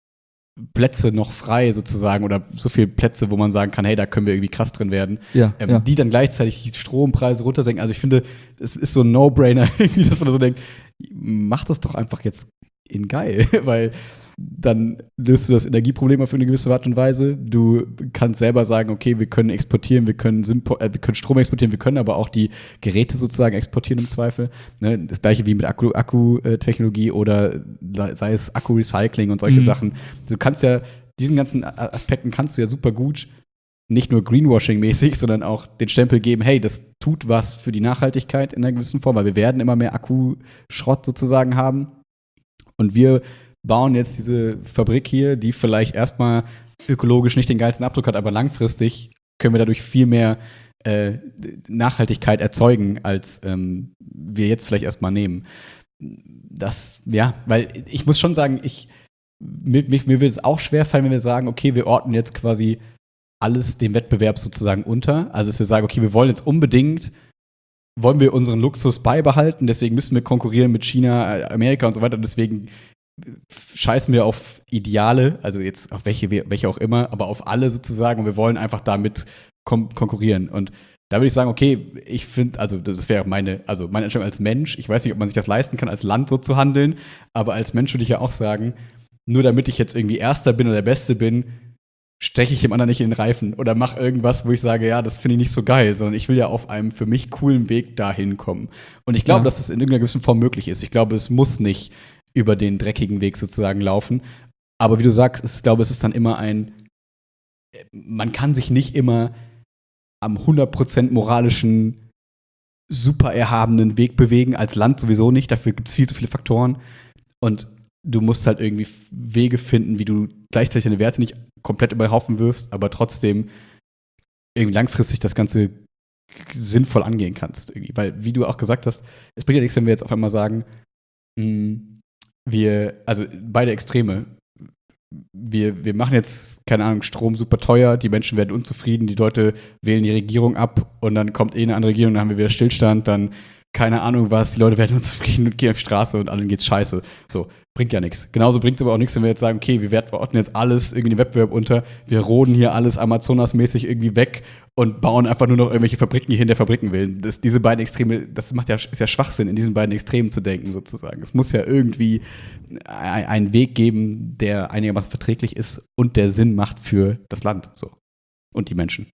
Plätze noch frei sozusagen oder so viele Plätze, wo man sagen kann, hey, da können wir irgendwie krass drin werden, Ja, ähm, ja. die dann gleichzeitig die Strompreise runtersenken. Also ich finde, es ist so ein No-Brainer, irgendwie, dass man so denkt, mach das doch einfach jetzt in geil, weil dann löst du das Energieproblem auf eine gewisse Art und Weise. Du kannst selber sagen, okay, wir können exportieren, wir können, Simpo- äh, wir können Strom exportieren, wir können aber auch die Geräte sozusagen exportieren im Zweifel. Ne? Das gleiche wie mit Akku- Akkutechnologie oder sei es Akku-Recycling und solche Mhm. Sachen. Du kannst ja, diesen ganzen A- Aspekten kannst du ja super gut nicht nur Greenwashing-mäßig, sondern auch den Stempel geben, hey, das tut was für die Nachhaltigkeit in einer gewissen Form, weil wir werden immer mehr Akkuschrott sozusagen haben. Und wir bauen jetzt diese Fabrik hier, die vielleicht erstmal ökologisch nicht den geilsten Abdruck hat, aber langfristig können wir dadurch viel mehr äh, Nachhaltigkeit erzeugen, als ähm, wir jetzt vielleicht erstmal nehmen. Das, ja, weil ich muss schon sagen, ich, mir, mir, mir wird es auch schwerfallen, wenn wir sagen, okay, wir ordnen jetzt quasi alles dem Wettbewerb sozusagen unter. Also, dass wir sagen, okay, wir wollen jetzt unbedingt, wollen wir unseren Luxus beibehalten, deswegen müssen wir konkurrieren mit China, Amerika und so weiter, und deswegen scheißen wir auf Ideale, also jetzt auf welche, welche auch immer, aber auf alle sozusagen, und wir wollen einfach damit kon- konkurrieren. Und da würde ich sagen, okay, ich finde, also das wäre meine, also meine Entscheidung als Mensch, ich weiß nicht, ob man sich das leisten kann, als Land so zu handeln, aber als Mensch würde ich ja auch sagen, nur damit ich jetzt irgendwie Erster bin oder der Beste bin, steche ich dem anderen nicht in den Reifen oder mache irgendwas, wo ich sage, ja, das finde ich nicht so geil, sondern ich will ja auf einem für mich coolen Weg dahin kommen. Und ich glaube, Ja. dass es in irgendeiner gewissen Form möglich ist. Ich glaube, es muss nicht über den dreckigen Weg sozusagen laufen. Aber wie du sagst, ich glaube, es ist dann immer ein, man kann sich nicht immer am hundert Prozent moralischen, super erhabenen Weg bewegen, als Land sowieso nicht. Dafür gibt es viel zu viele Faktoren. Und du musst halt irgendwie Wege finden, wie du gleichzeitig deine Werte nicht komplett über den Haufen wirfst, aber trotzdem irgendwie langfristig das Ganze sinnvoll angehen kannst. Irgendwie. Weil, wie du auch gesagt hast, es bringt ja nichts, wenn wir jetzt auf einmal sagen, mh, wir, also beide Extreme, wir, wir machen jetzt, keine Ahnung, Strom super teuer, die Menschen werden unzufrieden, die Leute wählen die Regierung ab und dann kommt eh eine andere Regierung, dann haben wir wieder Stillstand, dann keine Ahnung was, die Leute werden unzufrieden und gehen auf die Straße und allen geht's scheiße. So, bringt ja nichts. Genauso bringt es aber auch nichts, wenn wir jetzt sagen, okay, wir ordnen jetzt alles irgendwie den Wettbewerb unter, wir roden hier alles Amazonas-mäßig irgendwie weg und bauen einfach nur noch irgendwelche Fabriken hier in der Fabriken willen. Das, diese beiden Extreme, das macht ja, ist ja Schwachsinn, in diesen beiden Extremen zu denken, sozusagen. Es muss ja irgendwie ein, einen Weg geben, der einigermaßen verträglich ist und der Sinn macht für das Land so und die Menschen.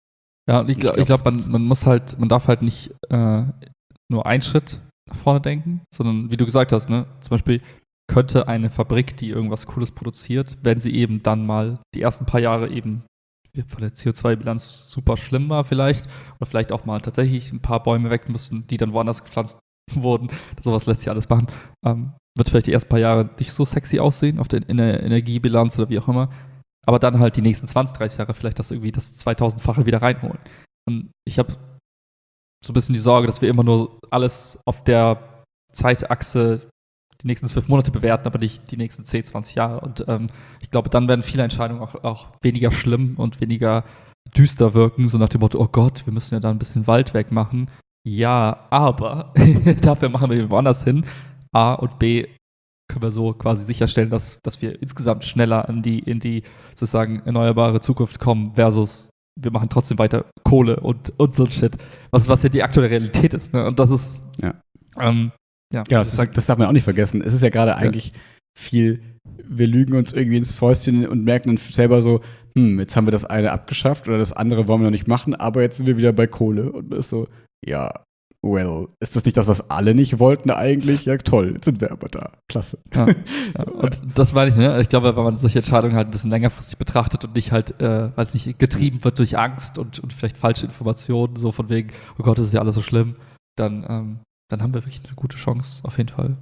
Ja, und ich, Ich glaube, glaub, glaub, man, das- man muss halt, man darf halt nicht äh, nur einen Schritt nach vorne denken, sondern wie du gesagt hast, ne, zum Beispiel könnte eine Fabrik, die irgendwas Cooles produziert, wenn sie eben dann mal die ersten paar Jahre eben von der C O zwei Bilanz super schlimm war vielleicht oder vielleicht auch mal tatsächlich ein paar Bäume weg müssten, die dann woanders gepflanzt wurden, sowas lässt sich alles machen, ähm, wird vielleicht die ersten paar Jahre nicht so sexy aussehen auf der, in der Energiebilanz oder wie auch immer, aber dann halt die nächsten zwanzig, dreißig Jahre vielleicht das irgendwie das zweitausendfache wieder reinholen. Und ich habe so ein bisschen die Sorge, dass wir immer nur alles auf der Zeitachse die nächsten zwölf Monate bewerten, aber nicht die nächsten zehn, zwanzig Jahre. Und ähm, ich glaube, dann werden viele Entscheidungen auch, auch weniger schlimm und weniger düster wirken, so nach dem Motto, oh Gott, wir müssen ja da ein bisschen Wald wegmachen. Ja, aber dafür machen wir woanders hin. A und B können wir so quasi sicherstellen, dass, dass wir insgesamt schneller in die, in die sozusagen erneuerbare Zukunft kommen, versus wir machen trotzdem weiter Kohle und, und so ein Shit. Was, was ja die aktuelle Realität ist. Ne? Und das ist Ja. ähm, ja, Ja, das, ist, das darf man auch nicht vergessen. Es ist ja gerade eigentlich viel, wir lügen uns irgendwie ins Fäustchen und merken dann selber so, hm, jetzt haben wir das eine abgeschafft oder das andere wollen wir noch nicht machen, aber jetzt sind wir wieder bei Kohle. Und das ist so, ja, well, ist das nicht das, was alle nicht wollten eigentlich? Ja, toll, jetzt sind wir aber da. Klasse. Ja, ja. Und das meine ich, ne? Ich glaube, wenn man solche Entscheidungen halt ein bisschen längerfristig betrachtet und nicht halt, äh, weiß nicht, getrieben wird durch Angst und, und vielleicht falsche Informationen, so von wegen, oh Gott, das ist ja alles so schlimm, dann, ähm, dann haben wir wirklich eine gute Chance, auf jeden Fall.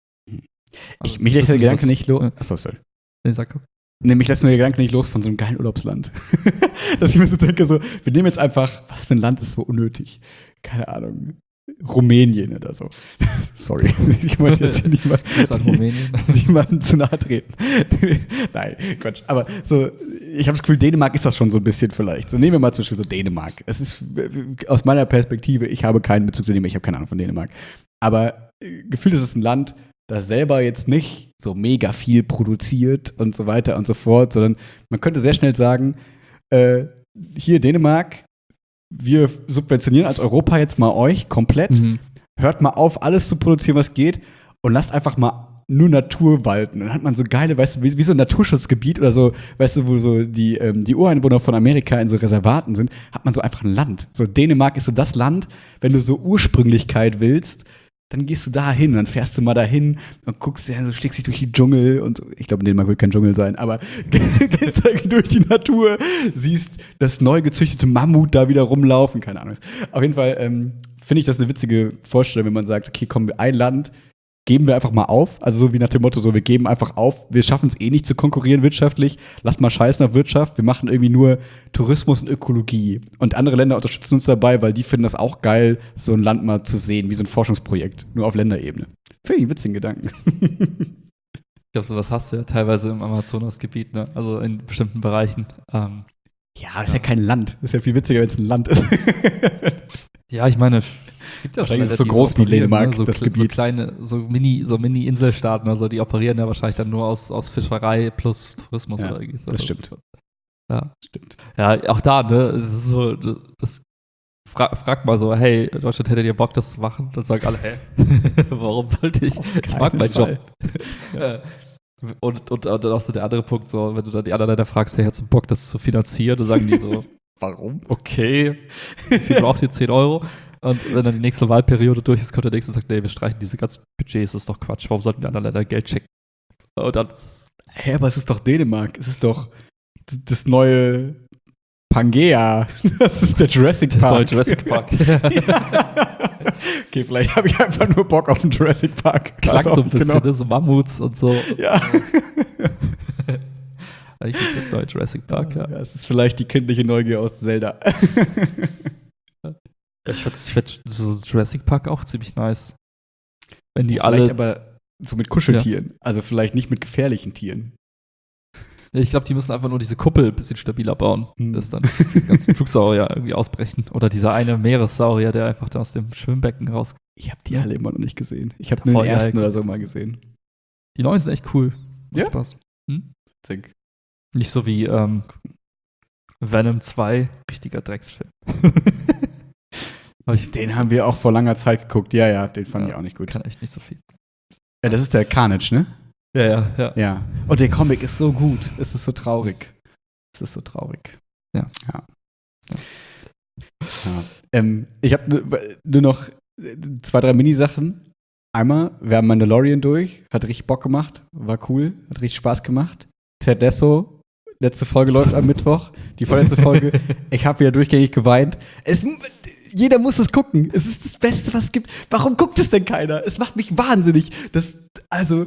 Also, ich, mich lässt der Gedanke was, nicht los. Ja. Achso, sorry. Nee, sag doch. Nee, mich lässt nur der Gedanke nicht los von so einem geilen Urlaubsland. Dass ich mir so denke, so, wir nehmen jetzt einfach, was für ein Land ist so unnötig? Keine Ahnung. Rumänien oder so. Sorry, ich wollte jetzt hier nicht mal Ist an Rumänien. niemandem zu nahe treten. Nein, Quatsch. Aber so, ich habe das Gefühl, Dänemark ist das schon so ein bisschen vielleicht. So, nehmen wir mal zum Beispiel so Dänemark. Es ist aus meiner Perspektive, ich habe keinen Bezug zu Dänemark, ich habe keine Ahnung von Dänemark. Aber äh, gefühlt ist es ein Land, das selber jetzt nicht so mega viel produziert und so weiter und so fort, sondern man könnte sehr schnell sagen, äh, hier Dänemark, wir subventionieren als Europa jetzt mal euch komplett. Mhm. Hört mal auf, alles zu produzieren, was geht und lasst einfach mal nur Natur walten. Dann hat man so geile, weißt du, wie, wie so ein Naturschutzgebiet oder so, weißt du, wo so die, ähm, die Ureinwohner von Amerika in so Reservaten sind, hat man so einfach ein Land. So Dänemark ist so das Land, wenn du so Ursprünglichkeit willst, dann gehst du da hin, dann fährst du mal dahin und guckst ja, so schlägst dich durch die Dschungel und so. Ich glaube, in Dänemark wird kein Dschungel sein, aber gehst halt durch die Natur, siehst das neu gezüchtete Mammut da wieder rumlaufen, keine Ahnung. Auf jeden Fall ähm, finde ich das eine witzige Vorstellung, wenn man sagt, okay, komm, ein Land geben wir einfach mal auf, also so wie nach dem Motto, so wir geben einfach auf, wir schaffen es eh nicht zu konkurrieren wirtschaftlich, lass mal scheißen auf Wirtschaft, wir machen irgendwie nur Tourismus und Ökologie. Und andere Länder unterstützen uns dabei, weil die finden das auch geil, so ein Land mal zu sehen, wie so ein Forschungsprojekt, nur auf Länderebene. Finde ich einen witzigen Gedanken. Ich glaube, sowas hast du ja teilweise im Amazonasgebiet, ne? Also in bestimmten Bereichen. Ähm, Ja, das ist ja kein Land. Das ist ja viel witziger, wenn es ein Land ist. ja, ich meine, es gibt ja Wahrscheinlich schon ist es so Länder, die groß wie operieren, Dänemark, ne? so, das so Gebiet. kleine, so Mini, so Mini-Inselstaaten, also die operieren ja wahrscheinlich dann nur aus, aus Fischerei plus Tourismus Ja, oder irgendwie so. das stimmt. Ja. Stimmt. Ja, auch da, ne, es ist so, das fra frag mal so, hey, Deutschland hättet ihr Bock, das zu machen? Dann sagen alle, hä? Warum sollte ich? Ich mag meinen Job. Ja. Und, und, und dann auch so der andere Punkt, so, wenn du dann die anderen Länder fragst, hey, hättest du Bock, das zu finanzieren? Dann sagen die so, Warum? okay, wie viel braucht ihr? zehn Euro? Und wenn dann die nächste Wahlperiode durch ist, kommt der nächste und sagt, nee, wir streichen diese ganzen Budgets, das ist doch Quatsch, warum sollten wir anderen Ländern Geld schicken? Und dann ist es Hä, aber es ist doch Dänemark. Es ist doch d- das neue Pangea. Das ist der Jurassic Der Park. neue Jurassic Park. Ja. Okay, vielleicht habe ich einfach nur Bock auf den Jurassic Park. Klang Also, so ein bisschen, genau. ne? So Mammuts und so. Ja. Eigentlich der neue Jurassic Park, ja. Ja, es ist vielleicht die kindliche Neugier aus Zelda. Ich finde ich find so Jurassic Park auch ziemlich nice. Wenn die Vielleicht alle. aber so mit Kuscheltieren. Also vielleicht nicht mit gefährlichen Tieren. Ich glaube, die müssen einfach nur diese Kuppel ein bisschen stabiler bauen, Hm. dass dann die ganzen Flugsaurier irgendwie ausbrechen. Oder dieser eine Meeressaurier, der einfach da aus dem Schwimmbecken raus. Ich habe die alle immer noch nicht gesehen. Ich habe Ja, nur voll den ersten geil. oder so mal gesehen. Die neuen sind echt cool. Macht Ja? Spaß. Hm? Witzig. Nicht so wie ähm, Venom zwei, richtiger Drecksfilm. Aber ich Den haben wir auch vor langer Zeit geguckt. Ja, ja, den fand Ja, ich auch nicht gut. kann echt nicht so viel. Ja, das ist der Carnage, ne? Ja, ja, ja. Ja. Und der Comic ist so gut. Es ist so traurig. Es ist so traurig. Ja. Ja. ja. Ähm, ich habe nur, nur noch zwei, drei Minisachen. Einmal, wir haben Mandalorian durch. Hat richtig Bock gemacht. War cool. Hat richtig Spaß gemacht. Ted Lasso. Letzte Folge läuft am Mittwoch. Die vorletzte Folge. Ich habe wieder durchgängig geweint. Es, jeder muss es gucken. Es ist das Beste, was es gibt. Warum guckt es denn keiner? Es macht mich wahnsinnig. Das, also,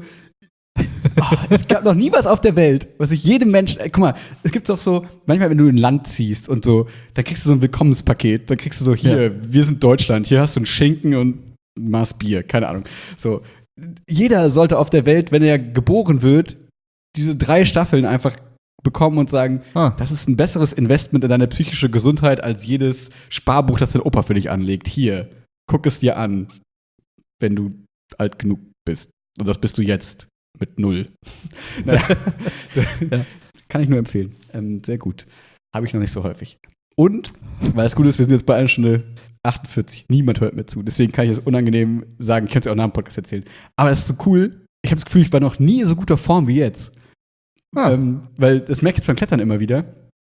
oh, es gab noch nie was auf der Welt, was ich jedem Menschen. Äh, guck mal, es gibt doch so, manchmal, wenn du in ein Land ziehst und so, dann kriegst du so ein Willkommenspaket. Dann kriegst du so, hier, Ja. wir sind Deutschland, hier hast du einen Schinken und ein Maß Bier. Keine Ahnung. So, jeder sollte auf der Welt, wenn er geboren wird, diese drei Staffeln einfach bekommen und sagen, Ah. das ist ein besseres Investment in deine psychische Gesundheit als jedes Sparbuch, das dein Opa für dich anlegt. Hier, guck es dir an, wenn du alt genug bist. Und das bist du jetzt mit null. Naja. Ja. Kann ich nur empfehlen. Ähm, sehr gut. Habe ich noch nicht so häufig. Und, weil es gut ist, wir sind jetzt bei einer Stunde achtundvierzig. Niemand hört mir zu. Deswegen kann ich das unangenehm sagen. Ich kann es ja auch nach dem Podcast erzählen. Aber das ist so cool. Ich habe das Gefühl, ich war noch nie in so guter Form wie jetzt. Ah. Ähm, weil das merke ich jetzt beim Klettern immer wieder,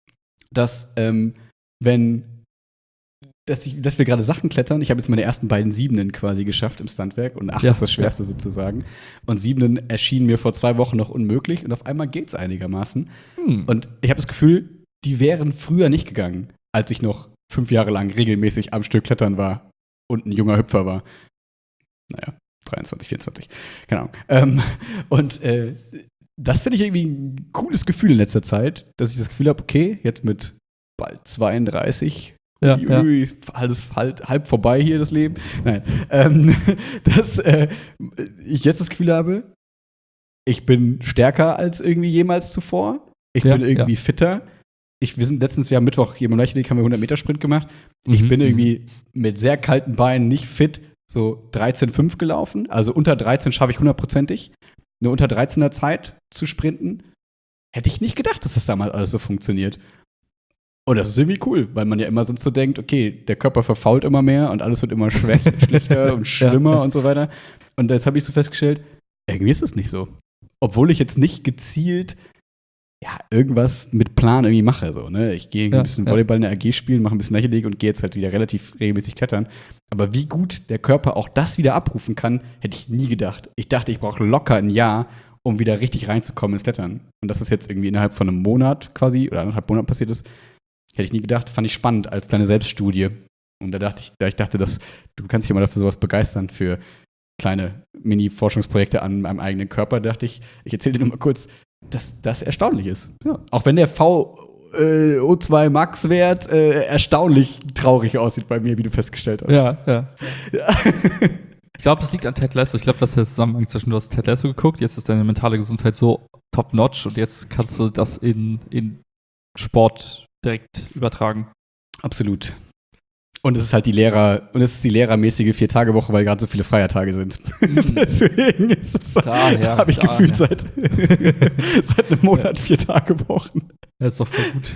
dass ähm, wenn dass, ich, dass wir gerade Sachen klettern, ich habe jetzt meine ersten beiden Siebenen quasi geschafft im Standwerk und acht Ja, ist das Schwerste sozusagen. Und Siebenen erschienen mir vor zwei Wochen noch unmöglich und auf einmal geht's einigermaßen. Hm. Und ich habe das Gefühl, die wären früher nicht gegangen, als ich noch fünf Jahre lang regelmäßig am Stück klettern war und ein junger Hüpfer war. Naja, dreiundzwanzig, vierundzwanzig, keine Ahnung. Ähm, und äh, das finde ich irgendwie ein cooles Gefühl in letzter Zeit, dass ich das Gefühl habe, okay, jetzt mit bald zweiunddreißig, Ja, ui, ja. ui, alles halb, halb vorbei hier, das Leben. Nein, ähm, dass äh, ich jetzt das Gefühl habe, ich bin stärker als irgendwie jemals zuvor. Ich Ja, bin irgendwie fitter. Ich, wir sind letztens, wir haben Mittwoch hier im Leichtathletik haben wir hundert Meter Sprint gemacht. Ich Mhm, bin mhm. irgendwie mit sehr kalten Beinen nicht fit, so dreizehn Komma fünf gelaufen. Also unter dreizehn schaffe ich hundertprozentig. Eine unter dreizehner Zeit zu sprinten, hätte ich nicht gedacht, dass das damals alles so funktioniert. Und das ist irgendwie cool, weil man ja immer sonst so denkt, okay, der Körper verfault immer mehr und alles wird immer schwächer, schlechter und schlimmer Ja, ja. und so weiter. Und jetzt habe ich so festgestellt, irgendwie ist es nicht so. Obwohl ich jetzt nicht gezielt ja, irgendwas mit Plan irgendwie mache. So, ne? Ich gehe Ja, ein bisschen ja. Volleyball in der A G spielen, mache ein bisschen Leichtathletik und gehe jetzt halt wieder relativ regelmäßig klettern. Aber wie gut der Körper auch das wieder abrufen kann, hätte ich nie gedacht. Ich dachte, ich brauche locker ein Jahr, um wieder richtig reinzukommen ins Klettern. Und dass das jetzt irgendwie innerhalb von einem Monat quasi oder anderthalb Monaten passiert ist, hätte ich nie gedacht. Fand ich spannend als kleine Selbststudie. Und da dachte ich, da ich dachte, dass du kannst dich immer dafür sowas begeistern, für kleine Mini-Forschungsprojekte an meinem eigenen Körper, dachte ich, ich erzähle dir nur mal kurz, dass das erstaunlich ist. Ja. Auch wenn der V O zwei Max-Wert äh, erstaunlich traurig aussieht bei mir, wie du festgestellt hast. Ja, ja. Ja. Ich glaube, das liegt an Ted Lasso. Ich glaube, das ist der Zusammenhang zwischen, du hast Ted Lasso geguckt, jetzt ist deine mentale Gesundheit so top-notch und jetzt kannst du das in, in Sport direkt übertragen. Absolut. Und es ist halt die Lehrer, und es ist die lehrermäßige Vier-Tage-Woche, weil gerade so viele Feiertage sind. Mhm. Deswegen ist es, Daher, habe ich daher. gefühlt seit, seit einem Monat Vier-Tage-Wochen. Ja, ist doch voll gut.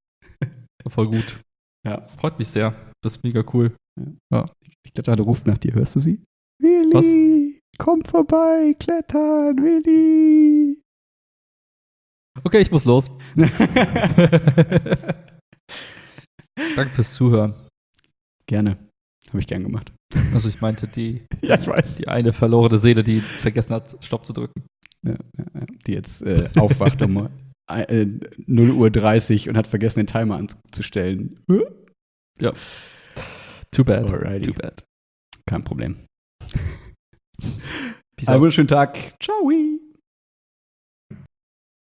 Voll gut. Ja. Freut mich sehr. Das ist mega cool. Die Kletterhalle ruft nach dir, hörst du sie? Willi, komm vorbei, klettern, Willi. Okay, ich muss los. Danke fürs Zuhören. Gerne. Habe ich gern gemacht. Also ich meinte die, Ja, ich weiß. die eine verlorene Seele, die vergessen hat, Stopp zu drücken. Ja, ja, ja. die jetzt äh, aufwacht um äh, null Uhr dreißig und hat vergessen, den Timer anzustellen. Ja. Too bad. Alrighty. Too bad. Kein Problem. Peace Einen out. wunderschönen Tag. Ciao.